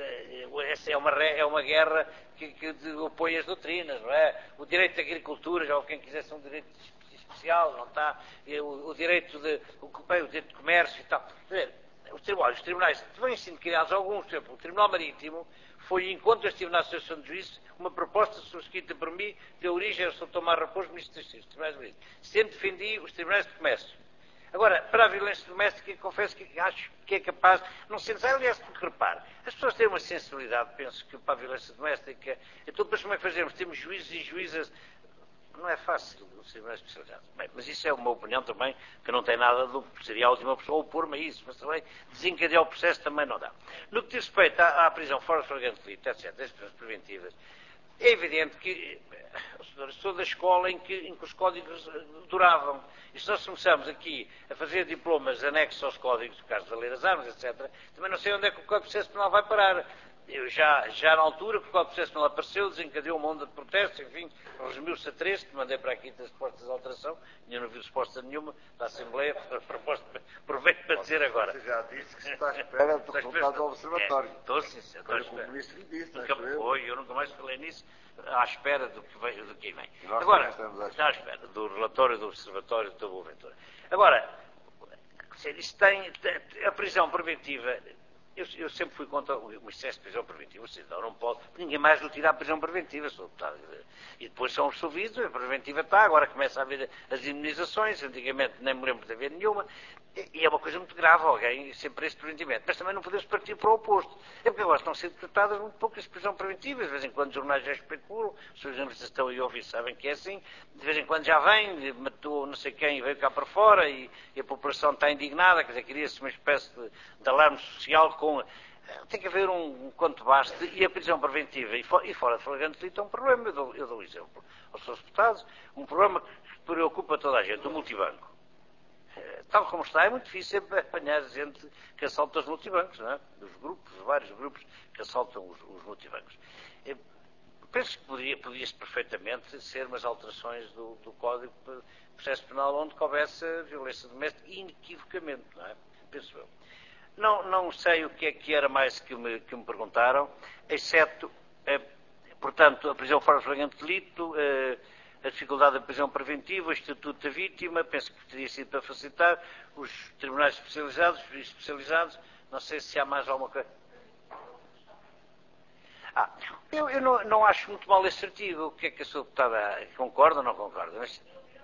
Essa é uma, é uma guerra que, que opõe as doutrinas, não é? O direito de agricultura, já quem quiser, um direito especial, não está? O, o direito de, o, bem, o direito de comércio e tal. Quer dizer, os tribunais, os tribunais vêm sendo criados alguns, por exemplo, o Tribunal Marítimo foi, enquanto eu estive na Associação de Juízes, uma proposta subscrita por mim, deu origem ao doutor Tomás Raposo, Ministro da Justiça, Tribunais Marítimos. Sempre defendi os tribunais de comércio. Agora, para a violência doméstica, confesso que acho que é capaz, não sei, aliás, porque repare, as pessoas têm uma sensibilidade, penso que para a violência doméstica, então depois como é que fazemos? Temos juízes e juízas, não é fácil os tribunais especializados. Bem, mas isso é uma opinião também, que não tem nada do seria a última pessoa opor-me a isso, mas também desencadear o processo também não dá. No que diz respeito à, à prisão fora de flagrante delito, etcétera, as prisões preventivas, é evidente que eu sou da escola em que, em que os códigos duravam. E se nós começamos aqui a fazer diplomas anexos aos códigos, no caso da lei das armas, etcétera, também não sei onde é que o Código de Processo Penal vai parar. Eu já, já na altura que o Código de Processo Penal apareceu, desencadeou uma onda de protestos, enfim, resumiu-se a três, que mandei para aqui das propostas de alteração, e eu não vi resposta nenhuma da Assembleia, proposta, aproveito para dizer agora. Você já disse que se está à espera do resultado do Observatório. É, estou sincero, estou à espera. O ministro lhe disse, nunca não eu. foi, eu nunca mais falei nisso, à espera do que vem. Do que vem. Agora, está à espera do relatório do Observatório do Boa Ventura. Agora, isto tem, a prisão preventiva. Eu, eu sempre fui contra o excesso de prisão preventiva. O cidadão não pode, ninguém mais lhe tira a prisão preventiva, senhor deputado. E depois são absolvidos, a preventiva está, agora começa a haver as indemnizações, antigamente nem me lembro de haver nenhuma, e é uma coisa muito grave, alguém sempre esse preventimento. Mas também não podemos partir para o oposto. É porque agora estão sendo tratadas muito poucas de prisão preventiva, de vez em quando os jornais já especulam, os seus jornalistas estão aí a ouvir, sabem que é assim, de vez em quando já vem, matou não sei quem e veio cá para fora, e, e a população está indignada, quer dizer, cria-se uma espécie de, de alarme social com... Tem que haver um, um quanto baste, e a prisão preventiva e, for, e fora de flagrante delito é um problema. Eu dou, eu dou um exemplo aos seus deputados, um problema que preocupa toda a gente, o multibanco. Tal como está, é muito difícil apanhar gente que assalta os multibancos, não é? Os grupos, os vários grupos que assaltam os, os multibancos. Eu penso que podia, podia-se perfeitamente ser umas alterações do, do Código de Processo Penal onde coubesse a violência doméstica inequivocamente, não é? Penso eu. Não, não sei o que é que era mais que me, que me perguntaram, exceto, eh, portanto, a prisão fora de flagrante delito, eh, a dificuldade da prisão preventiva, o estatuto da vítima, penso que teria sido para facilitar, os tribunais especializados, os juízes especializados, não sei se há mais alguma coisa. Ah, eu, eu não, não acho muito mal esse artigo, o que é que a sua deputada concorda ou não concorda? Mas,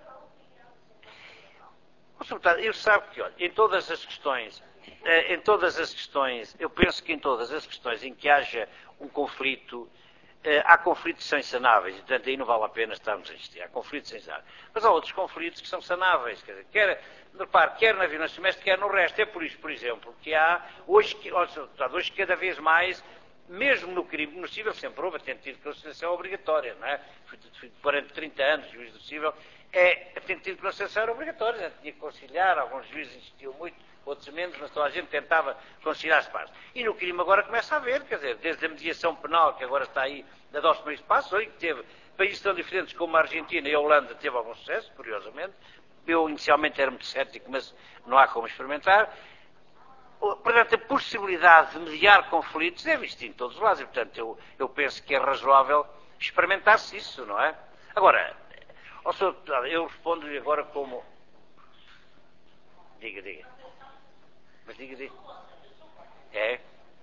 o senhor deputado, eu sabe que, olha, em todas as questões, em todas as questões, eu penso que em todas as questões em que haja um conflito, há conflitos sem sanáveis, portanto aí não vale a pena estarmos a insistir, há conflitos sem sanáveis. Mas há outros conflitos que são sanáveis, quer dizer, quer, repare, quer na violência doméstica, quer no resto. É por isso, por exemplo, que há, hoje, hoje cada vez mais, mesmo no crime possível, sempre houve a tentativa de conciliação obrigatória, não é? Fui quarenta, trinta anos, juiz do cível, é, a tentativa de conciliação era obrigatória, a gente tinha que conciliar, alguns juízes insistiam muito, outros menos, mas toda a gente tentava conciliar as partes. E no crime agora começa a haver, quer dizer, desde a mediação penal, que agora está aí a dar os primeiros passos, que teve países tão diferentes como a Argentina e a Holanda, teve algum sucesso, curiosamente. Eu inicialmente era muito cético, mas não há como experimentar. Portanto, a possibilidade de mediar conflitos é vista em todos os lados, e portanto eu, eu penso que é razoável experimentar-se isso, não é? Agora, ó, senhor, eu respondo-lhe agora como... Diga, diga. Mas diga, diga. É?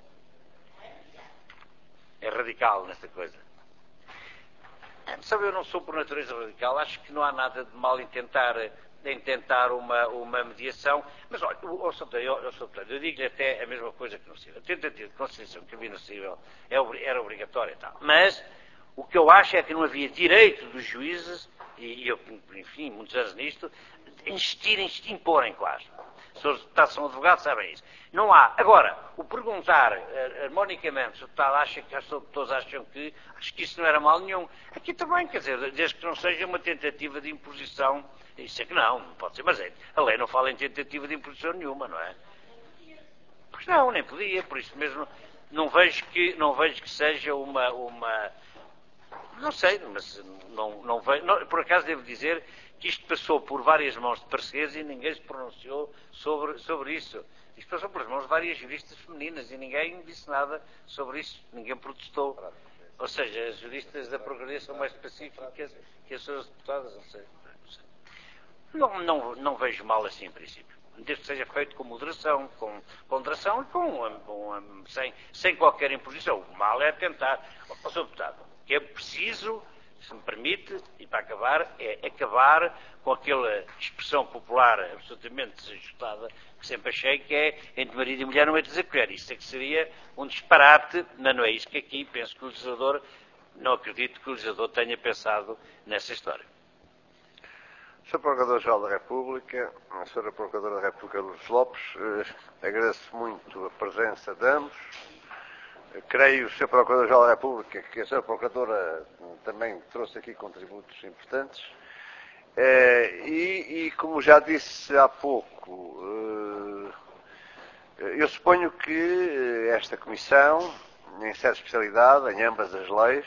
É radical nesta coisa. Sabe, eu não sou por natureza radical, acho que não há nada de mal em tentar, em tentar uma, uma mediação, mas olha, eu, eu, eu, eu, eu digo-lhe até a mesma coisa que no cível. A tentativa de conciliação que havia no cível era obrigatória e tal. Mas o que eu acho é que não havia direito dos juízes, e eu, enfim, muitos anos nisto, insistirem, imporem quase. Se os deputados são advogados, sabem isso. Não há. Agora, o perguntar harmonicamente se o deputado acha que as pessoas acham que, acho que isso não era mal nenhum. Aqui também, quer dizer, desde que não seja uma tentativa de imposição, isso é que não, não pode ser, mas é, a lei não fala em tentativa de imposição nenhuma, não é? Pois não, nem podia, por isso mesmo não vejo que, não vejo que seja uma, uma não sei, mas não, não vejo, não, por acaso devo dizer que isto passou por várias mãos de parceiros e ninguém se pronunciou sobre, sobre isso. Isto passou por mãos de várias juristas femininas e ninguém disse nada sobre isso, ninguém protestou. Ou seja, as juristas da Procuradoria são mais pacíficas que as suas deputadas, não sei. Não, não, não vejo mal assim em princípio. Desde que seja feito com moderação, com ponderação e com, com, sem, sem qualquer imposição. O mal é tentar. Ó, senhor Deputado, o que é preciso, se me permite, e para acabar, é acabar com aquela expressão popular absolutamente desajustada que sempre achei que é entre marido e mulher não é dizer colher. Isso é que seria um disparate, mas não é isso que aqui penso que o legislador, não acredito que o legislador tenha pensado nessa história. senhor Procurador-Geral da República, a senhora Procuradora da República Lourdes Lopes, eh, agradeço muito a presença de ambos. Eh, creio, senhor Procurador-Geral da República, que a senhora Procuradora também trouxe aqui contributos importantes. Eh, e, e, como já disse há pouco, eh, eu suponho que esta Comissão, em certa especialidade, em ambas as leis,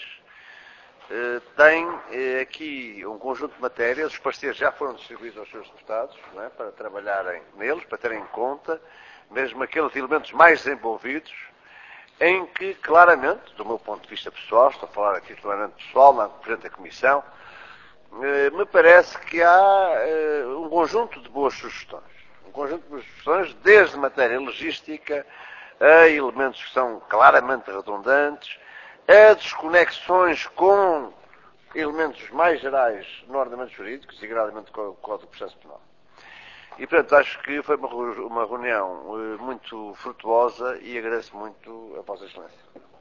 tem aqui um conjunto de matérias, os parceiros já foram distribuídos aos seus deputados, não é, para trabalharem neles, para terem em conta, mesmo aqueles elementos mais desenvolvidos, em que claramente, do meu ponto de vista pessoal, estou a falar aqui claramente pessoal, não Presidente da Comissão, me parece que há um conjunto de boas sugestões. Um conjunto de boas sugestões, desde matéria logística a elementos que são claramente redundantes, a desconexões com elementos mais gerais no ordenamento jurídico, designadamente com o Código de Processo Penal. E, portanto, acho que foi uma, uma reunião muito frutuosa e agradeço muito a Vossa Excelência.